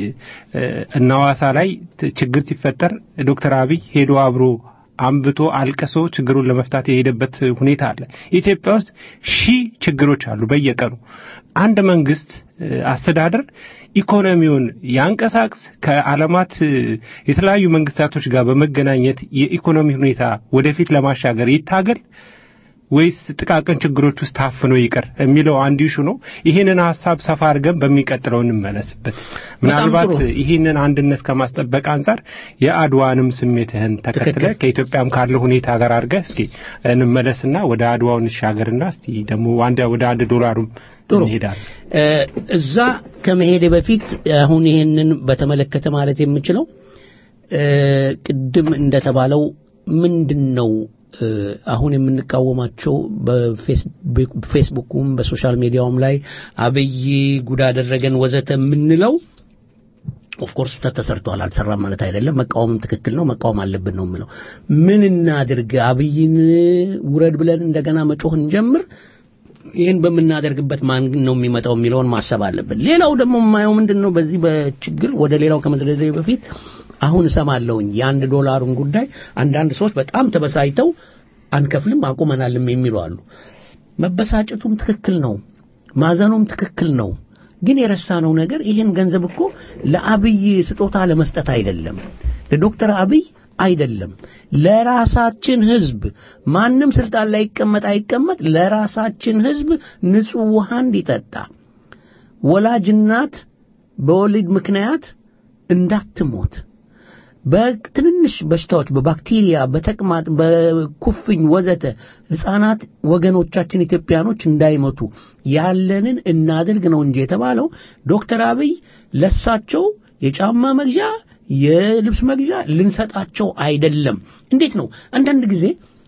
እናዋሳ ላይ ችግር ሲፈጠር ዶክተር አብይ ሄዶ አብሮ አንብቶ አልቀሶ ችግሩን ለመፍታት የሄደበት ሁኔታ አለ ኢትዮጵያ ውስጥ ችግሮች አሉ በየቀኑ አንድ መንግስት አስተዳደር ኢኮኖሚውን ያንቀሳቅስ ከዓለማት የተለያዩ መንግስታቶች ጋር በመገናኘት የኢኮኖሚ ሁኔታ ወደፊት ለማሻገር ይታገል ወይስ ጥቃቅን ችግሮች ውስጥ ታፍኖ ይቀር የሚለው አንድ ኢሹ ነው ይሄንን ሐሳብ ሰፋ አድርገን በሚቀጥለው እንመለስበት ምናልባት ይሄንን አንድነት ከማስጠበቅ አንፃር የአድዋንም ስሜትህን ተከትለ ከኢትዮጵያም ካለው ሁኔታ ጋር አድርገህ እስኪ እንመለስና ወደ አድዋው እንሻገርና እስቲ ደግሞ ወደ $1 እንሄዳለን
እዛ ከመሄድ በፊት አሁን ይሄንን በተመለከተ ማለት የምችለው ቅድም እንደተባለው ምንድነው አሁን የምንቃወማቸው በፌስቡክም በሶሻል ሚዲያውም ላይ አብይ ጉዳ አደረገን ወዘተ ምንለው ኦፍ ኮርስ ተሰርቷል አልሰራም ማለት አይደለም መቃወም ትክክል ነው መቃወም አለብን ነው የምለው ምን እናድርግ አብይን ውረድ ብለን እንደገና መጮህ እንጀምር ይሄን በመናደርግበት ማን ነው የሚመጣው የሚለውን ማሰብ አለብን ሌላው ደግሞ የማየው ምንድነው በዚህ በችግር ወደ ሌላው ከመድረሴ በፊት አሁን ሰማለሁኝ $1 ጉዳይ አንዳንድ ሰዎች በጣም ተበሳይተው አንከፍልም አቁመናልም የሚሉ አሉ መበሳጨቱም ትክክል ነው ማዘኑም ትክክል ነው ግን የረሳነው ነገር ይሄን ገንዘብ እኮ ለአብይ ስጦታ ለመስጠት አይደለም ለዶክተር አብይ አይደለም ለራሳችን ህዝብ ማንንም ስልጣን ላይ ይቀመጥ ለራሳችን ህዝብ ንጹህ ውሃ እንዲጠጣ ወላጅ እናት በወሊድ ምክንያት እንዳትሞት በትንንሽ በሽታዎች በባክቴሪያ በተቅማጥ በኩፍኝ ወዘተ ህፃናት ወገኖቻችን ኢትዮጵያኖች እንዳይሞቱ ያለንን እናድርግ ነው እንጂ የተባለው ዶክተር አብይ ለሳቸው የጫማ መግዣ የልብስ መግዣ ልንሰጣቸው አይደለም እንዴት ነው አንዳንድ ጊዜ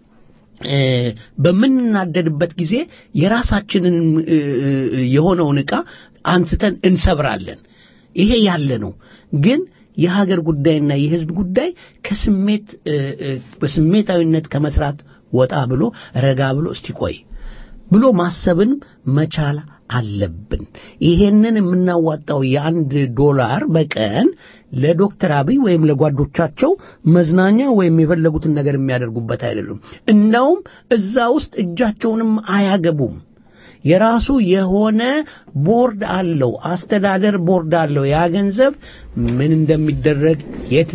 በምንናደድበት ጊዜ የራሳችንን የሆነውን ዕቃ አንስተን እንሰብራለን ይሄ ያለ ነው ግን የሀገር ጉዳይና የህዝብ ጉዳይ ከስሜት በስሜታዊነት ከመስራት ወጣ ብሎ ረጋ ብሎ እስቲ ቆይ ብሎ ማሰብን መቻል አለብን ይሄንን የምናዋጣው $1 በቀን ለዶክተር አብይ ወይም ለጓዶቻቸው መዝናኛ ወይም የፈለጉትን ነገር የሚያደርጉበት አይደለም እናውም እዛ ውስጥ እጃቸውንም አያገቡም የራሱ የሆነ ቦርድ አለው አስተዳደር ቦርድ አለው ያ ገንዘብ ምን እንደሚደረግ የት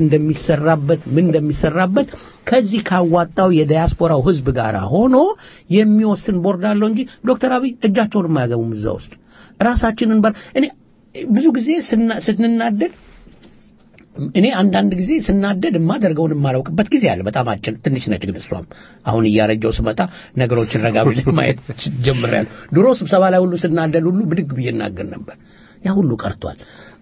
እንደሚሰራበት ከዚህ ካዋጣው የዲያስፖራው ህዝብ ጋር ሆኖ የሚወስን ቦርድ አለው እንጂ ዶክተር አብይ እጃቸውን ማያገቡም እዛ ውስጥ ራሳችንን እኔ ብዙ ጊዜ ስንናደድ እኔ አንዳንድ ጊዜ ስናደድ ማደርገውን ማላውቅበት ጊዜ አለ በጣም አጭር ትንሽ ነች ግን እሷም አሁን እያረጀው ስመጣ ነገሮችን ረጋ ብዬ ማየት ጀምሬያለሁ ድሮ ስብሰባ ላይ ሁሉ ስናደድ ሁሉ ብድግ ብዬ እናገር ነበር ያ ሁሉ ቀርቷል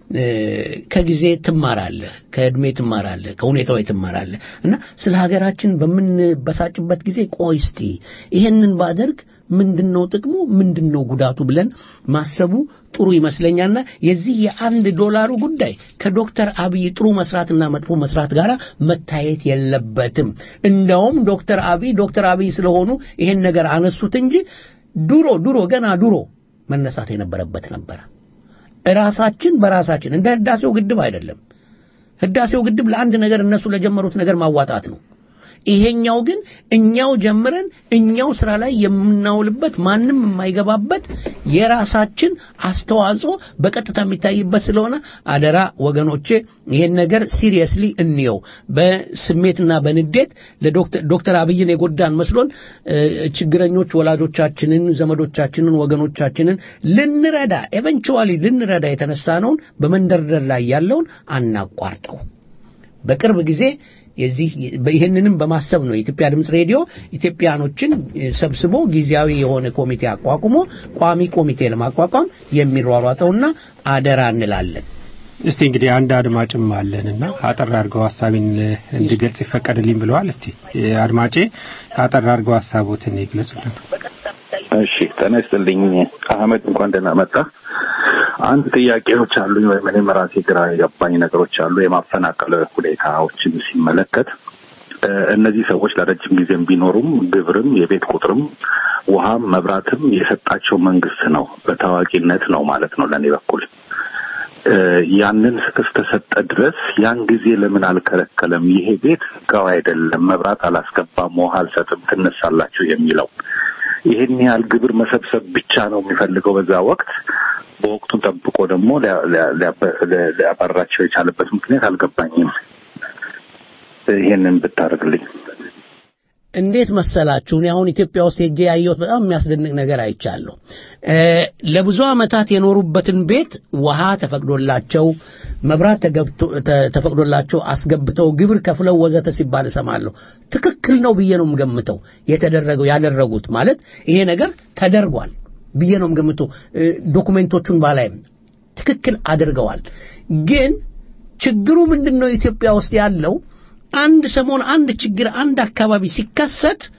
ከጊዜ ትማራለህ ከእድሜ ትማራለህ ከሁኔታው ትማራለህ እና ስለ ሀገራችን በምንበሳጭበት ጊዜ ቆይ እስቲ ይሄንን ባደርግ ምንድነው ጥቅሙ ምንድነው ጉዳቱ ብለን ማሰቡ ጥሩ ይመስለኛልና የዚህ $1 ጉዳይ ከዶክተር አብይ ጥሩ መስራትና መጥፎ መስራት ጋራ መታየት የለበትም እንደውም ዶክተር አብይ ስለሆኑ ይሄን ነገር አነሱት እንጂ ድሮ ገና ድሮ መነሳት የነበረበት ነበር ራሳችን በራሳችን እንደ ህዳሴው ግድብ አይደለም ህዳሴው ግድብ ለአንድ ነገር እነሱ ለጀመሩት ነገር ማዋጣት ነው ይሄኛው ግን እኛው ጀምረን እኛው ስራ ላይ የምናውልበት ማንንም የማይገባበት የራሳችን አስተዋጽኦ በቀጥታ የሚታይበት ስለሆነ አደራ ወገኖቼ ይሄን ነገር ሲሪየስሊ እንየው በስሜትና በንዴት ለዶክተር አብይን የጎዳን መስሎን ችግረኞች ወላጆቻችንን ዘመዶቻችንን ወገኖቻችንን ልንረዳ ኤቨንቹዋሊ ልንረዳ የተነሳነውን በመንደርደር ላይ ያለውን አናቋርጠው በቅርብ ጊዜ ይሄንንም በማሰብ ነው የኢትዮጵያ ድምጽ ሬዲዮ ኢትዮጵያኖችን ሰብስቦ ጊዜያዊ የሆነ ኮሚቴ አቋቁሞ ቋሚ ኮሚቴ ለማቋቋም የሚሯሯጠውና አደራ እንላለን
እስቲ እንግዲህ አንድ አድማጭም አለንና አጠር አድርገው ሐሳቡን እንዲገልጽ ይፈቀድልኝ ብለዋል እስቲ አድማጬ አጠር አድርገው ሐሳቡን ይግለጹልን
እሺ ተነስተልኝ አህመድ እንኳን ደህና መጣ አንድ ጥያቄዎች አሉኝ ወይ ምን መራሴ ግራ የገባኝ ነገሮች አሉ የማፈናቀል ሁኔታዎችን ሲመለከት እነዚህ ሰዎች ለረጅም ጊዜም ቢኖሩም ግብርም የቤት ቁጥርም ውሃም መብራትም የሰጣቸው መንግስት ነው በታዋቂነት ነው ማለት ነው ለኔ በኩል ያንን እስከተሰጠ ድረስ ያን ጊዜ ለምን አልከለከለም ይሄ ቤት ጋር አይደለም መብራት አላስገባም ውሃ አልሰጥም ትነሳላችሁ የሚለው ይሄን ያህል ግብር መሰብሰብ ብቻ ነው የሚፈልገው በዛ ወቅት በወቅቱ ጠብቆ ደግሞ ሊያባራቸው የቻለበት ምክንያት አልገባኝም ይሄንን ብታረግልኝ
እንዴት መሰላችሁ አሁን ኢትዮጵያ ውስጥ ሄጄ ያየሁት በጣም የሚያስደንቅ ነገር አይቻለሁ ለብዙ አመታት የኖሩበትን ቤት ውሃ ተፈቅዶላቸው መብራት ተፈቅዶላቸው አስገብተው ግብር ከፍለው ወዘተ ሲባል ሰማለሁ ትክክል ነው ብዬ ነው የምገምተው ያደረጉት ማለት ይሄ ነገር ተደርጓል ብዬ ነው የምገምተው ዶክመንቶቹን ባላይም ትክክል አድርገዋል ግን ችግሩ ምንድነው ኢትዮጵያ ውስጥ ያለው አንድ ሰሞን አንድ ችግር አንድ አካባቢ ሲከሰት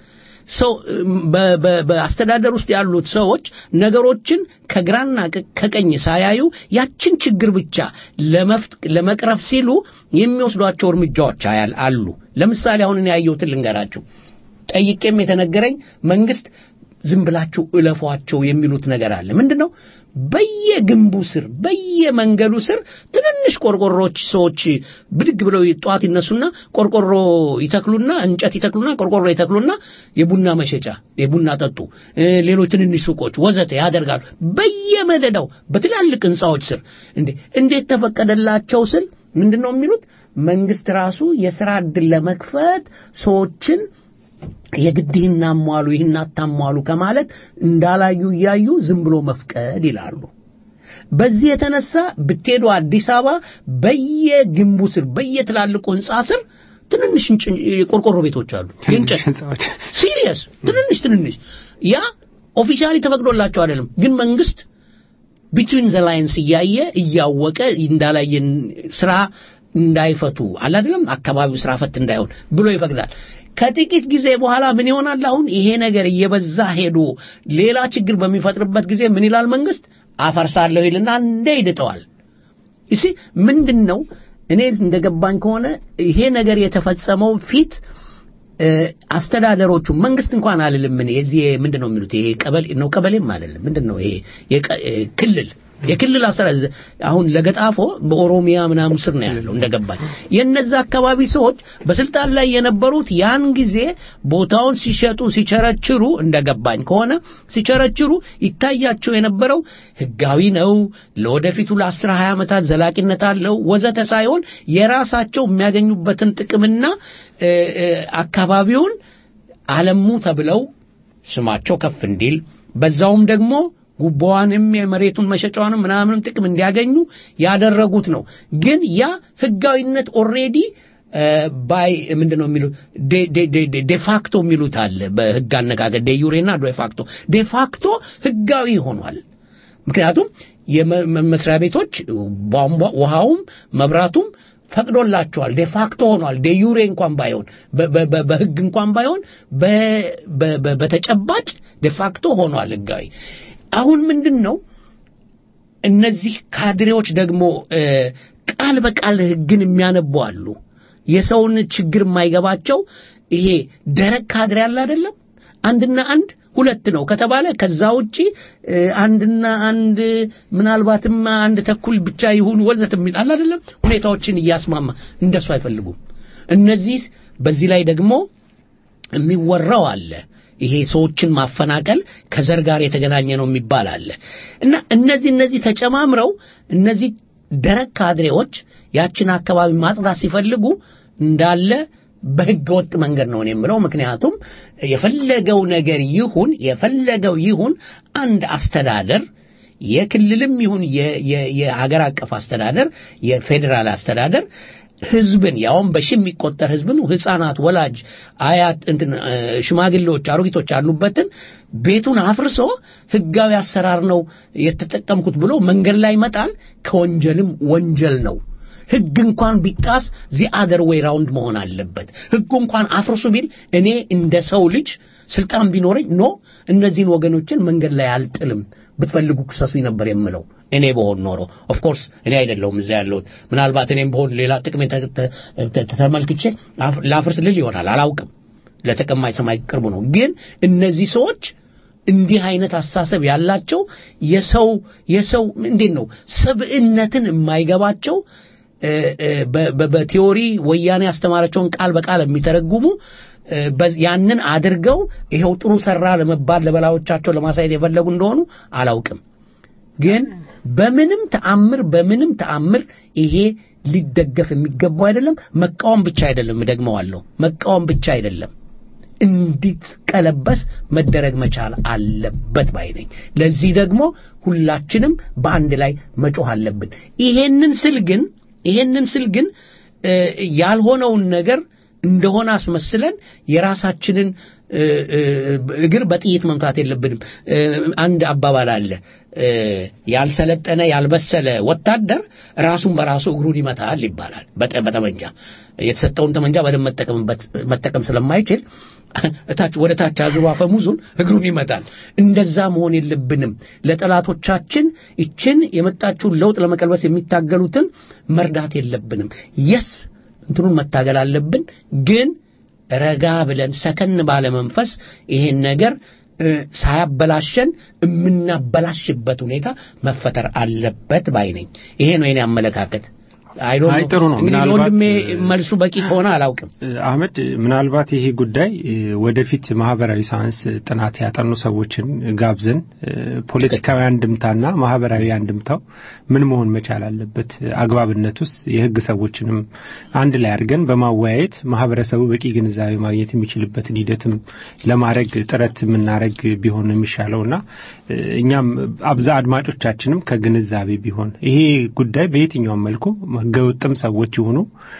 ሰው በአስተዳደር ውስጥ ያሉት ሰዎች ነገሮችን ከግራና ከቀኝ ሳያዩ ያችን ችግር ብቻ ለመቅረፍ ሲሉ የሚወስዷቸው እርምጃዎች አሉ። ለምሳሌ አሁን እኔ ያየሁትን ልንገራችሁ። ጠይቄም የተነገረኝ መንግስት ዝም ብላችሁ እለፏቸው የሚሉት ነገር አለ። ምንድነው? በየግንቡ ስር በየመንገዱ ስር ትንንሽ ቆርቆሮች ሰዎች ብድግ ብለው ጧት ይነሱና ቆርቆሮ ይተክሉና እንጨት ይተክሉና ቆርቆሮ ይተክሉና የቡና መሸጫ የቡና ጠጡ ሌሎች ትንንሽ ሱቆች ወዘተ ያደርጋሉ በየመደዳው በትላልቅ ህንጻዎች ስር። እንዴት ተፈቀደላቸው ስል ምንድነው የሚሉት? መንግስት ራሱ የሥራ ዕድል ለመክፈት ሰዎችን የግድህና አሟሉ ይህን አታሟሉ ከማለት እንዳላዩ ያዩ ዝም ብሎ መፍቀድ ይላሉ። በዚህ የተነሳ ብትሄዱ አዲስ አበባ በየግንቡ ስር በየትላልቁ ህንጻ ስር ትንንሽ ቆርቆሮ ቤቶች አሉ። የእንጨት ሲሪየስ ትንንሽ ያ ኦፊሻሊ ተፈቅዶላቸው አይደለም፣ ግን መንግስት ቢትዊን ዘ ላይንስ እያወቀ እንዳላየን ስራ እንዳይፈቱ አይደለም አካባቢው ስራ ፈት እንዳይሆን ብሎ ይፈቅዳል። ከጥቂት ጊዜ በኋላ ምን ይሆናል? አሁን ይሄ ነገር እየበዛ ሄዶ ሌላ ችግር በሚፈጥርበት ጊዜ ምን ይላል መንግስት? አፈርሳለሁ ይልና እንደ ይደጠዋል። እሺ ምንድነው? እኔ እንደገባኝ ከሆነ ይሄ ነገር የተፈጸመው ፊት አስተዳደሮቹ መንግስት እንኳን አይደለም። ምን የዚህ ምንድነው የሚሉት? ይሄ ቀበሌ ነው ቀበሌም አይደለም። ምንድነው ይሄ የክልል አስተዳደር አሁን ለገጣፎ በኦሮሚያ ምናምን ስር ነው ያለው እንደገባኝ። የነዛ አካባቢ ሰዎች በስልጣን ላይ የነበሩት ያን ጊዜ ቦታውን ሲቸረችሩ እንደገባኝ ከሆነ ሲቸረችሩ ይታያቸው የነበረው ህጋዊ ነው ለወደፊቱ ለ10 20 ዓመታት ዘላቂነት አለው ወዘተ ሳይሆን የራሳቸው የሚያገኙበትን ጥቅምና አካባቢውን አለሙ ተብለው ስማቸው ከፍ እንዲል በዛውም ደግሞ ጉቦዋንም የመሬቱን መሸጫውንም ምናምንም ጥቅም እንዲያገኙ ያደረጉት ነው። ግን ያ ህጋዊነት ኦሬዲ ባይ ምንድነው የሚሉት ዴፋክቶ የሚሉት አለ በህግ አነጋገር ዴዩሬና ዴፋክቶ ህጋዊ ሆኗል። ምክንያቱም የመስሪያ ቤቶች ቧንቧ ውሃውም መብራቱም ፈቅዶላቸዋል ዴፋክቶ ሆኗል። ዴዩሬ እንኳን ባይሆን በህግ እንኳን ባይሆን በተጨባጭ ዴፋክቶ ሆኗል ህጋዊ። አሁን ምንድነው እነዚህ ካድሬዎች ደግሞ ቃል በቃል ህግን የሚያነቡ አሉ። የሰውን ችግር የማይገባቸው ይሄ ደረቅ ካድሬ አለ አይደለም? አንድና አንድ ሁለት ነው ከተባለ ከዛ ውጪ አንድና አንድ ምናልባትም አንድ ተኩል ብቻ ይሁን ወዘተ የሚል አይደለም። ሁኔታዎችን እያስማማ እንደሱ አይፈልጉም። እነዚህ በዚህ ላይ ደግሞ የሚወራው አለ ይሄ ሰዎችን ማፈናቀል ከዘር ጋር የተገናኘ ነው የሚባል አለ እና እነዚህ ተጨማምረው እነዚህ ደረቅ ካድሬዎች ያችን አካባቢ ማጽዳት ሲፈልጉ እንዳለ በህገ ወጥ መንገድ ነው የምለው። ምክንያቱም የፈለገው ይሁን አንድ አስተዳደር የክልልም ይሁን የሀገር አቀፍ አስተዳደር የፌደራል አስተዳደር ህዝብን ያውም በሺህ የሚቆጠር ህዝብን ህፃናት ወላጅ አያት ሽማግሌዎች አሮጊቶች ያሉበትን ቤቱን አፍርሶ ህጋዊ አሰራር ነው የተጠቀምኩት ብሎ መንገድ ላይ መጣል ከወንጀልም ወንጀል ነው። ህግ እንኳን ቢጣስ the other way round መሆን አለበት። ህግ እንኳን አፍርሱ ቢል እኔ እንደ ሰው ልጅ ስልጣን ቢኖረኝ እነዚህን ወገኖችን መንገድ ላይ አልጥልም ብትፈልጉ ክሰሱኝ ነበር የምለው እኔ በሆን ኖሮ። ኦፍ ኮርስ እኔ አይደለሁም እዛ ያለሁት። ምናልባት እኔም በሆን ሌላ ጥቅም ተመልክቼ ላፍርስ ልል ይሆናል አላውቅም። ለተቀማጭ ሰማይ ቅርቡ ነው። ግን እነዚህ ሰዎች እንዲህ አይነት አስተሳሰብ ያላቸው የሰው እንዴት ነው ሰብዕነትን የማይገባቸው በቲዮሪ ወያኔ ያስተማራቸውን ቃል በቃል የሚተረጉሙ ያንን አድርገው ይሄው ጥሩ ሰራ ለመባል ለበላዎቻቸው ለማሳየት የፈለጉ እንደሆኑ አላውቅም። ግን በምንም ተአምር ይሄ ሊደገፍ የሚገባው አይደለም። መቃወም ብቻ አይደለም ደግመዋለሁ፣ መቃወም ብቻ አይደለም እንዲቀለበስ መደረግ መቻል አለበት ባይነኝ። ለዚህ ደግሞ ሁላችንም በአንድ ላይ መጮህ አለብን። ይሄንን ስል ግን ያልሆነውን ነገር እንደሆነ አስመስለን የራሳችንን እግር በጥይት መምታት የለብንም። አንድ አባባል አለ ያልሰለጠነ ያልበሰለ ወታደር ራሱን በራሱ እግሩን ይመታል ይባላል። በጠመንጃ የተሰጠውን ጠመንጃ በደም መጠቀም ስለማይችል እታች ወደ ታች አዙሮ አፈሙዙን እግሩን ይመታል እንደዛ መሆን የለብንም ለጠላቶቻችን እችን የመጣችውን ለውጥ ለመቀልበስ የሚታገሉትን መርዳት የለብንም የስ እንትኑን መታገል አለብን ግን ረጋ ብለን ሰከን ባለ መንፈስ ይሄን ነገር ሳያበላሸን የምናበላሽበት ሁኔታ መፈጠር አለበት ባይነኝ ይሄ ነው የኔ አመለካከት
አይ ጥሩ ነው
ምናልባት መልሱ በቂ ሆነ አላውቅም
አህመድ ምናልባት ይሄ ጉዳይ ወደፊት ማህበራዊ ሳይንስ ጥናት ያጠኑ ሰዎችን ጋብዘን ፖለቲካዊ አንድምታና ማህበራዊ አንድምታው ምን መሆን መቻል አለበት አግባብነቱስ የህግ ሰዎችንም አንድ ላይ አድርገን በማወያየት ማህበረሰቡ በቂ ግንዛቤ ማግኘት የሚችልበትን ሂደትም ለማድረግ ጥረት የምናደርግ ቢሆን የሚሻለውና እኛም አብዛ አድማጮቻችንም ከግንዛቤ ቢሆን ይሄ ጉዳይ በየትኛው መልኩ ህገወጥም ሰዎች ይሁኑ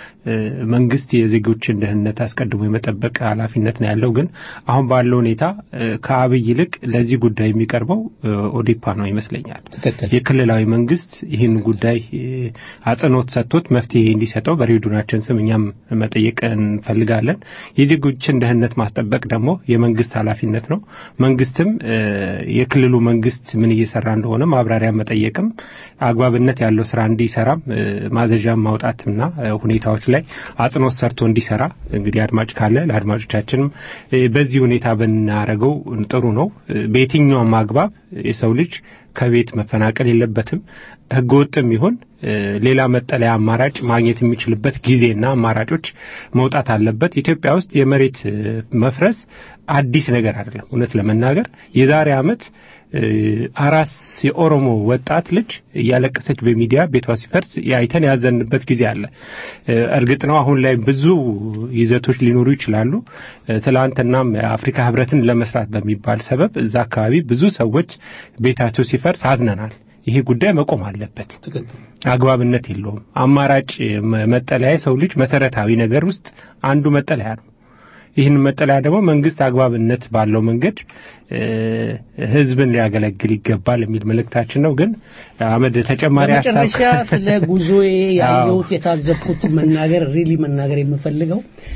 መንግስት የዜጎችን ደህንነት አስቀድሞ የመጠበቅ ኃላፊነት ነው ያለው ግን አሁን ባለው ሁኔታ ከአብይ ይልቅ ለዚህ ጉዳይ የሚቀርበው ኦዲፓ ነው ይመስለኛል የክልላዊ መንግስት ይህን ጉዳይ አጽንኦት ሰጥቶት መፍትሄ እንዲሰጠው በሬዲዮናችን ስም እኛም መጠየቅ እንፈልጋለን የዜጎችን ደህንነት ማስጠበቅ ደግሞ የመንግስት ኃላፊነት ነው መንግስትም የክልሉ መንግስት ምን እየሰራ እንደሆነ ማብራሪያ መጠየቅም አግባብነት ያለው ስራ እንዲሰራም ማዘዣ ማውጣትና ሁኔታዎች ላይ አጽንኦት ሰርቶ እንዲሰራ እንግዲህ አድማጭ ካለ ለአድማጮቻችንም በዚህ ሁኔታ በእናረገው ጥሩ ነው በየትኛው ማግባብ የሰው ልጅ ከቤት መፈናቀል የለበትም ህገወጥም ይሁን ሌላ መጠለያ አማራጭ ማግኘት የሚችልበት ጊዜና አማራጮች መውጣት አለበት ኢትዮጵያ ውስጥ የመሬት መፍረስ አዲስ ነገር አይደለም እውነት ለመናገር የዛሬ አመት አራስ የኦሮሞ ወጣት ልጅ ያለቀሰች በሚዲያ ቤቷ ሲፈርስ ያይተን ያዘንበት ጊዜ አለ እርግጥ ነው አሁን ላይ ብዙ ይዘቶች ሊኖሩ ይችላሉ ትላንትናም አፍሪካ ህብረትን ለመስራት በሚባል ሰበብ እዛ አካባቢ ብዙ ሰዎች ቤታቸው ሲፈርስ አዝነናል ይሄ ጉዳይ መቆም አለበት አግባብነት የለውም አማራጭ መጠለያ ሰው ልጅ መሰረታዊ ነገር ውስጥ አንዱ መጠለያ ነው ይህን መጠለያ ደግሞ መንግስት አግባብነት ባለው መንገድ ህዝብን ሊያገለግል ይገባል የሚል መልእክታችን ነው ግን አመድ ተጨማሪ
አስተያየት ስለ ጉዞዬ ያየሁት የታዘብኩት መናገር ሪሊ መናገር የምፈልገው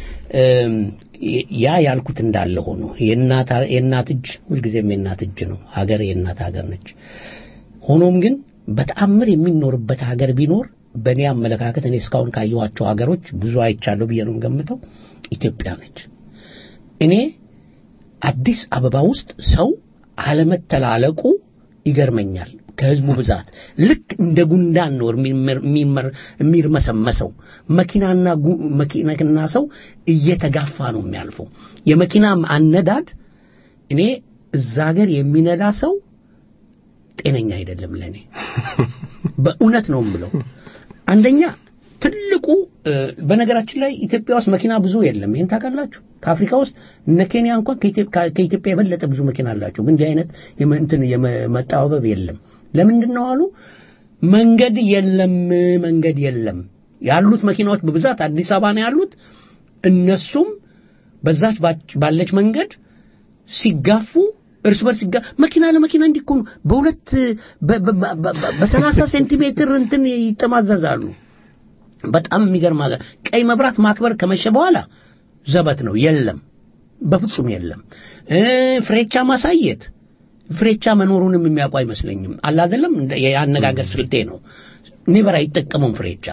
ያ ያልኩት እንዳለ ሆኖ የእናት እጅ ሁልጊዜም የእናት እጅ ነው ሀገር የእናት ሀገር ነች ሆኖም ግን በተአምር የሚኖርበት ሀገር ቢኖር በእኔ አመለካከት እኔ እስካሁን ካየኋቸው ሀገሮች ብዙ አይቻለሁ ብዬ ነው ገምተው ኢትዮጵያ ነች እኔ አዲስ አበባ ውስጥ ሰው አለመተላለቁ ይገርመኛል ከህዝቡ ብዛት ልክ እንደ ጉንዳን ነው የሚርመሰመሰው መኪናና ሰው እየተጋፋ ነው የሚያልፈው የመኪና አነዳድ እኔ እዛ ሀገር የሚነዳ ሰው ጤነኛ አይደለም ለኔ በእውነት ነው የምለው አንደኛ ትልቁ በነገራችን ላይ ኢትዮጵያ ውስጥ መኪና ብዙ የለም ይሄን ታውቃላችሁ ከአፍሪካ ውስጥ እነ ኬንያ እንኳን ከኢትዮጵያ የበለጠ ብዙ መኪና አላቸው ግን እንዲህ አይነት የመጣበብ የለም ለምንድን ነው አሉ መንገድ የለም ያሉት መኪናዎች በብዛት አዲስ አበባ ነው ያሉት እነሱም በዛች ባለች መንገድ ሲጋፉ እርስ በርስ መኪና ለመኪና እንዲኮኑ በሁለት በ30 ሴንቲሜትር እንትን ይተማዘዛሉ በጣም የሚገርም ነገር ቀይ መብራት ማክበር ከመሸ በኋላ ዘበት ነው የለም በፍጹም የለም ፍሬቻ ማሳየት ፍሬቻ መኖሩንም የሚያውቁ አይመስለኝም አለ አይደለም ያነጋገር ስልቴ ነው ኔቨር አይጠቀሙም ፍሬቻ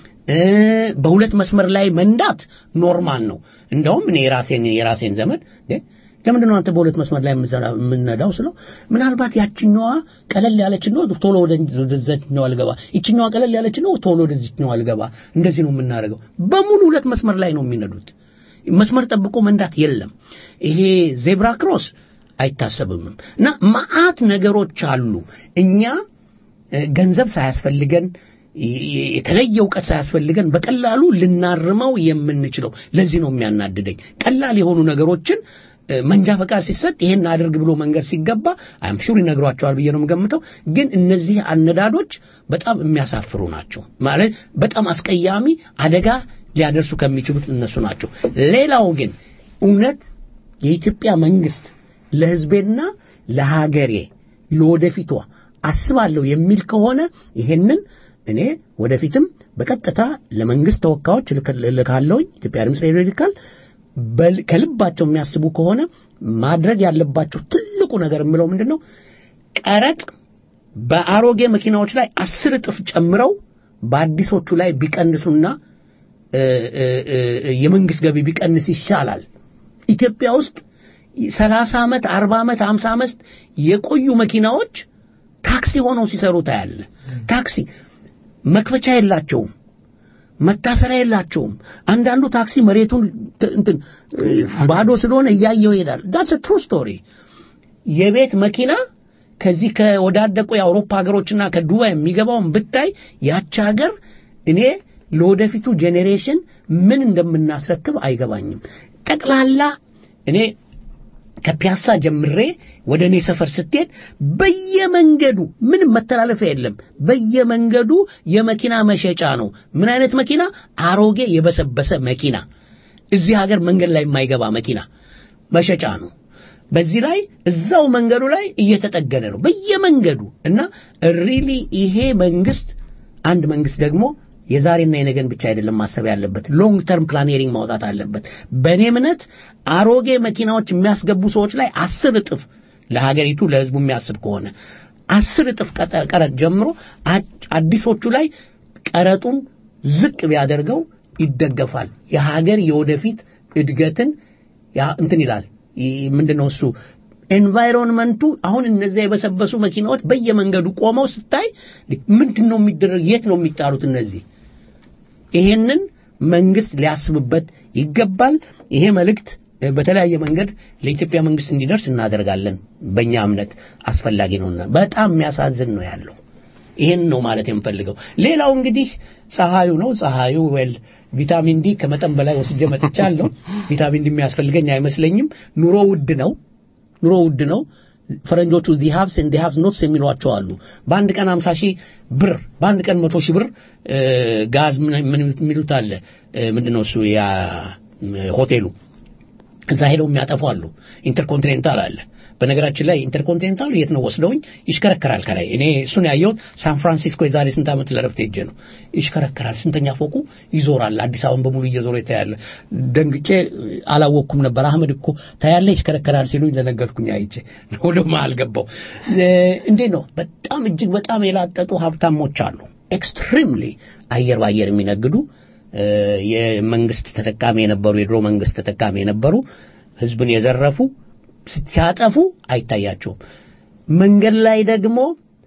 በሁለት መስመር ላይ መንዳት ኖርማል ነው እንደውም እኔ የራሴን ዘመድ ለምንድን ነው አንተ በሁለት መስመር ላይ የምንነዳው ስለው ምናልባት ያችኛዋ ቀለል ያለች ነው ቶሎ ወደዚህኛው አልገባ ይችኛዋ ቀለል ያለች ነው ቶሎ ወደዚህኛው አልገባ እንደዚህ ነው የምናደርገው በሙሉ ሁለት መስመር ላይ ነው የሚነዱት መስመር ጠብቆ መንዳት የለም ይሄ ዜብራ ክሮስ አይታሰብም እና ማአት ነገሮች አሉ እኛ ገንዘብ ሳያስፈልገን የተለየ ዕውቀት ሳያስፈልገን በቀላሉ ልናርመው የምንችለው ለዚህ ነው የሚያናድደኝ ቀላል የሆኑ ነገሮችን መንጃ ፈቃድ ሲሰጥ ይሄን አድርግ ብሎ መንገድ ሲገባ አይም ሹር ይነግሯቸዋል ብዬ ነው የምገምተው ግን እነዚህ አነዳዶች በጣም የሚያሳፍሩ ናቸው ማለት በጣም አስቀያሚ አደጋ ሊያደርሱ ከሚችሉት እነሱ ናቸው ሌላው ግን እውነት የኢትዮጵያ መንግስት ለህዝቤና ለሀገሬ ለወደፊቷ አስባለሁ የሚል ከሆነ ይሄንን እኔ ወደፊትም በቀጥታ ለመንግስት ተወካዮች ልካለሁ ኢትዮጵያ ድምጽ ሬዲዮ ልካል ከልባቸው የሚያስቡ ከሆነ ማድረግ ያለባቸው ትልቁ ነገር የምለው ምንድነው ቀረጥ በአሮጌ መኪናዎች ላይ 10 እጥፍ ጨምረው በአዲሶቹ ላይ ቢቀንሱና የመንግስት ገቢ ቢቀንስ ይሻላል። ኢትዮጵያ ውስጥ 30 ዓመት 40 ዓመት 50 ዓመት የቆዩ መኪናዎች ታክሲ ሆነው ሲሰሩ ታያለ። ታክሲ መክፈቻ የላቸውም፣ መታሰሪያ የላቸውም። አንዳንዱ ታክሲ መሬቱን እንትን ባዶ ስለሆነ እያየው ይሄዳል። that's a true story። የቤት መኪና ከዚህ ከወዳደቁ የአውሮፓ ሀገሮችና ከዱባይ የሚገባውን ብታይ ያቺ ሀገር እኔ ለወደፊቱ ጄኔሬሽን ምን እንደምናስረክብ አይገባኝም። ጠቅላላ እኔ ከፒያሳ ጀምሬ ወደ እኔ ሰፈር ስትሄድ በየመንገዱ ምንም መተላለፊያ የለም። በየመንገዱ የመኪና መሸጫ ነው። ምን አይነት መኪና? አሮጌ የበሰበሰ መኪና፣ እዚህ ሀገር መንገድ ላይ የማይገባ መኪና መሸጫ ነው። በዚህ ላይ እዛው መንገዱ ላይ እየተጠገነ ነው በየመንገዱ። እና ሪሊ ይሄ መንግስት አንድ መንግስት ደግሞ የዛሬና የነገን ብቻ አይደለም ማሰብ ያለበት፣ ሎንግ ተርም ፕላኒንግ ማውጣት አለበት። በእኔ እምነት አሮጌ መኪናዎች የሚያስገቡ ሰዎች ላይ 10 እጥፍ ለሀገሪቱ ለህዝቡ የሚያስብ ከሆነ 10 እጥፍ ቀረጥ ጀምሮ አዲሶቹ ላይ ቀረጡን ዝቅ ቢያደርገው ይደገፋል። የሀገር የወደፊት እድገትን እንትን ይላል። ምንድነው እሱ ኤንቫይሮንመንቱ አሁን እነዚህ የበሰበሱ መኪናዎች በየመንገዱ ቆመው ስታይ ምንድነው የሚደረግ? የት ነው የሚጣሩት እነዚህ? ይሄንን መንግስት ሊያስብበት ይገባል። ይሄ መልእክት በተለያየ መንገድ ለኢትዮጵያ መንግስት እንዲደርስ እናደርጋለን። በእኛ እምነት አስፈላጊ ነውና በጣም የሚያሳዝን ነው ያለው። ይሄን ነው ማለት የምፈልገው። ሌላው እንግዲህ ፀሐዩ ነው። ፀሐዩ ቪታሚን ዲ ከመጠን በላይ ወስጄ መጥቻለሁ። ቪታሚን ዲ የሚያስፈልገኝ አይመስለኝም። ኑሮ ውድ ነው። ፈረንጆቹ the haves and the have nots የሚሏቸው አሉ። በአንድ ቀን 50,000 ብር፣ በአንድ ቀን 100,000 ብር ጋዝ ምን የሚሉት አለ። ምንድነው እሱ ያ ሆቴሉ እዛ ሄደው የሚያጠፉ አሉ። ኢንተርኮንቲኔንታል አለ። በነገራችን ላይ ኢንተርኮንቲኔንታል የት ነው ወስደውኝ ይሽከረከራል ከላይ። እኔ እሱን ያየሁት ሳን ፍራንሲስኮ የዛሬ ስንት ዓመት ለረፍት ሄጄ ነው። ይሽከረከራል፣ ስንተኛ ፎቁ ይዞራል። አዲስ አበባን በሙሉ እየዞረ ይታያል። ደንግጬ አላወቅኩም ነበር። አህመድ እኮ ታያለ ይሽከረከራል ሲሉኝ ደነገጥኩኝ። አይቼ ወደ መሃል ገባው። እንዴት ነው በጣም እጅግ በጣም የላጠጡ ሀብታሞች አሉ። ኤክስትሪምሊ አየር ባየር የሚነግዱ የመንግስት ተጠቃሚ የነበሩ የድሮ መንግስት ተጠቃሚ የነበሩ ህዝብን የዘረፉ ሲያጠፉ አይታያቸውም። መንገድ ላይ ደግሞ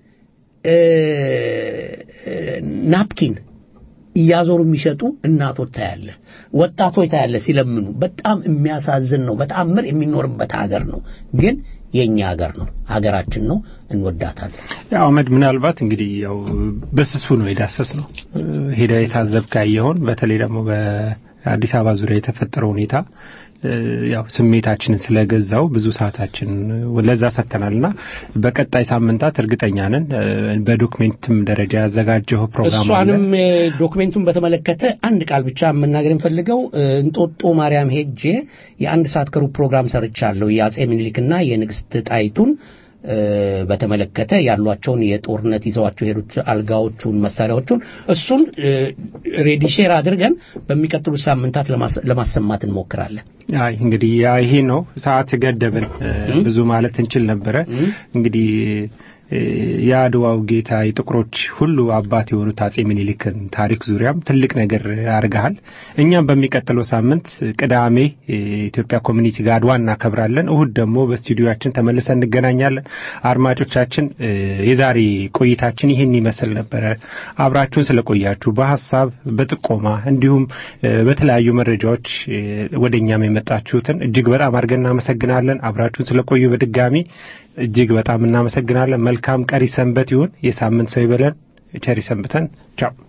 ናፕኪን እያዞሩ የሚሸጡ እናቶች ታያለ፣ ወጣቶች ታያለ ሲለምኑ። በጣም የሚያሳዝን ነው። በጣም ምር የሚኖርበት ሀገር ነው፣ ግን የኛ ሀገር ነው፣ ሀገራችን ነው፣ እንወዳታለን።
ያው አህመድ ምናልባት እንግዲህ ያው በስሱ ነው የዳሰስ ነው ሄዳ የታዘብከ ይሆን። በተለይ ደግሞ በአዲስ አበባ ዙሪያ የተፈጠረው ሁኔታ ያው ስሜታችንን ስለገዛው ብዙ ሰዓታችን ለዛ ሰተናልና በቀጣይ ሳምንታት እርግጠኛ ነን በዶክመንትም ደረጃ ያዘጋጀው ፕሮግራም አለ። እሷንም
ዶክመንቱን በተመለከተ አንድ ቃል ብቻ መናገር እንፈልገው። እንጦጦ ማርያም ሄጄ የአንድ ሰዓት ከሩብ ፕሮግራም ሰርቻለሁ። የአጼ ምኒልክና የንግስት ጣይቱን በተመለከተ ያሏቸውን የጦርነት ይዘዋቸው ሄዱት አልጋዎቹን መሳሪያዎቹን እሱን ሬዲ ሼር አድርገን በሚቀጥሉት ሳምንታት ለማሰማት እንሞክራለን።
አይ እንግዲህ ይሄ ነው ሰዓት ገደብን። ብዙ ማለት እንችል ነበር። እንግዲህ የአድዋው ጌታ የጥቁሮች ሁሉ አባት የሆኑት አጼ ምኒልክን ታሪክ ዙሪያም ትልቅ ነገር አድርገሃል። እኛም በሚቀጥለው ሳምንት ቅዳሜ ኢትዮጵያ ኮሚኒቲ ጋር አድዋ እናከብራለን። እሁድ ደግሞ በስቱዲዮአችን ተመልሰን እንገናኛለን። አድማጮቻችን የዛሬ ቆይታችን ይሄን ይመስል ነበር። አብራችሁን ስለቆያችሁ በሐሳብ በጥቆማ እንዲሁም በተለያዩ መረጃዎች ወደኛም የመጣችሁትን እጅግ በጣም አድርገን እናመሰግናለን። አብራችሁን ስለቆዩ በድጋሚ እጅግ በጣም እናመሰግናለን። መልካም ቀሪ ሰንበት ይሁን። የሳምንት ሰው ይበለን። ቸር ሰንብተን ቻው።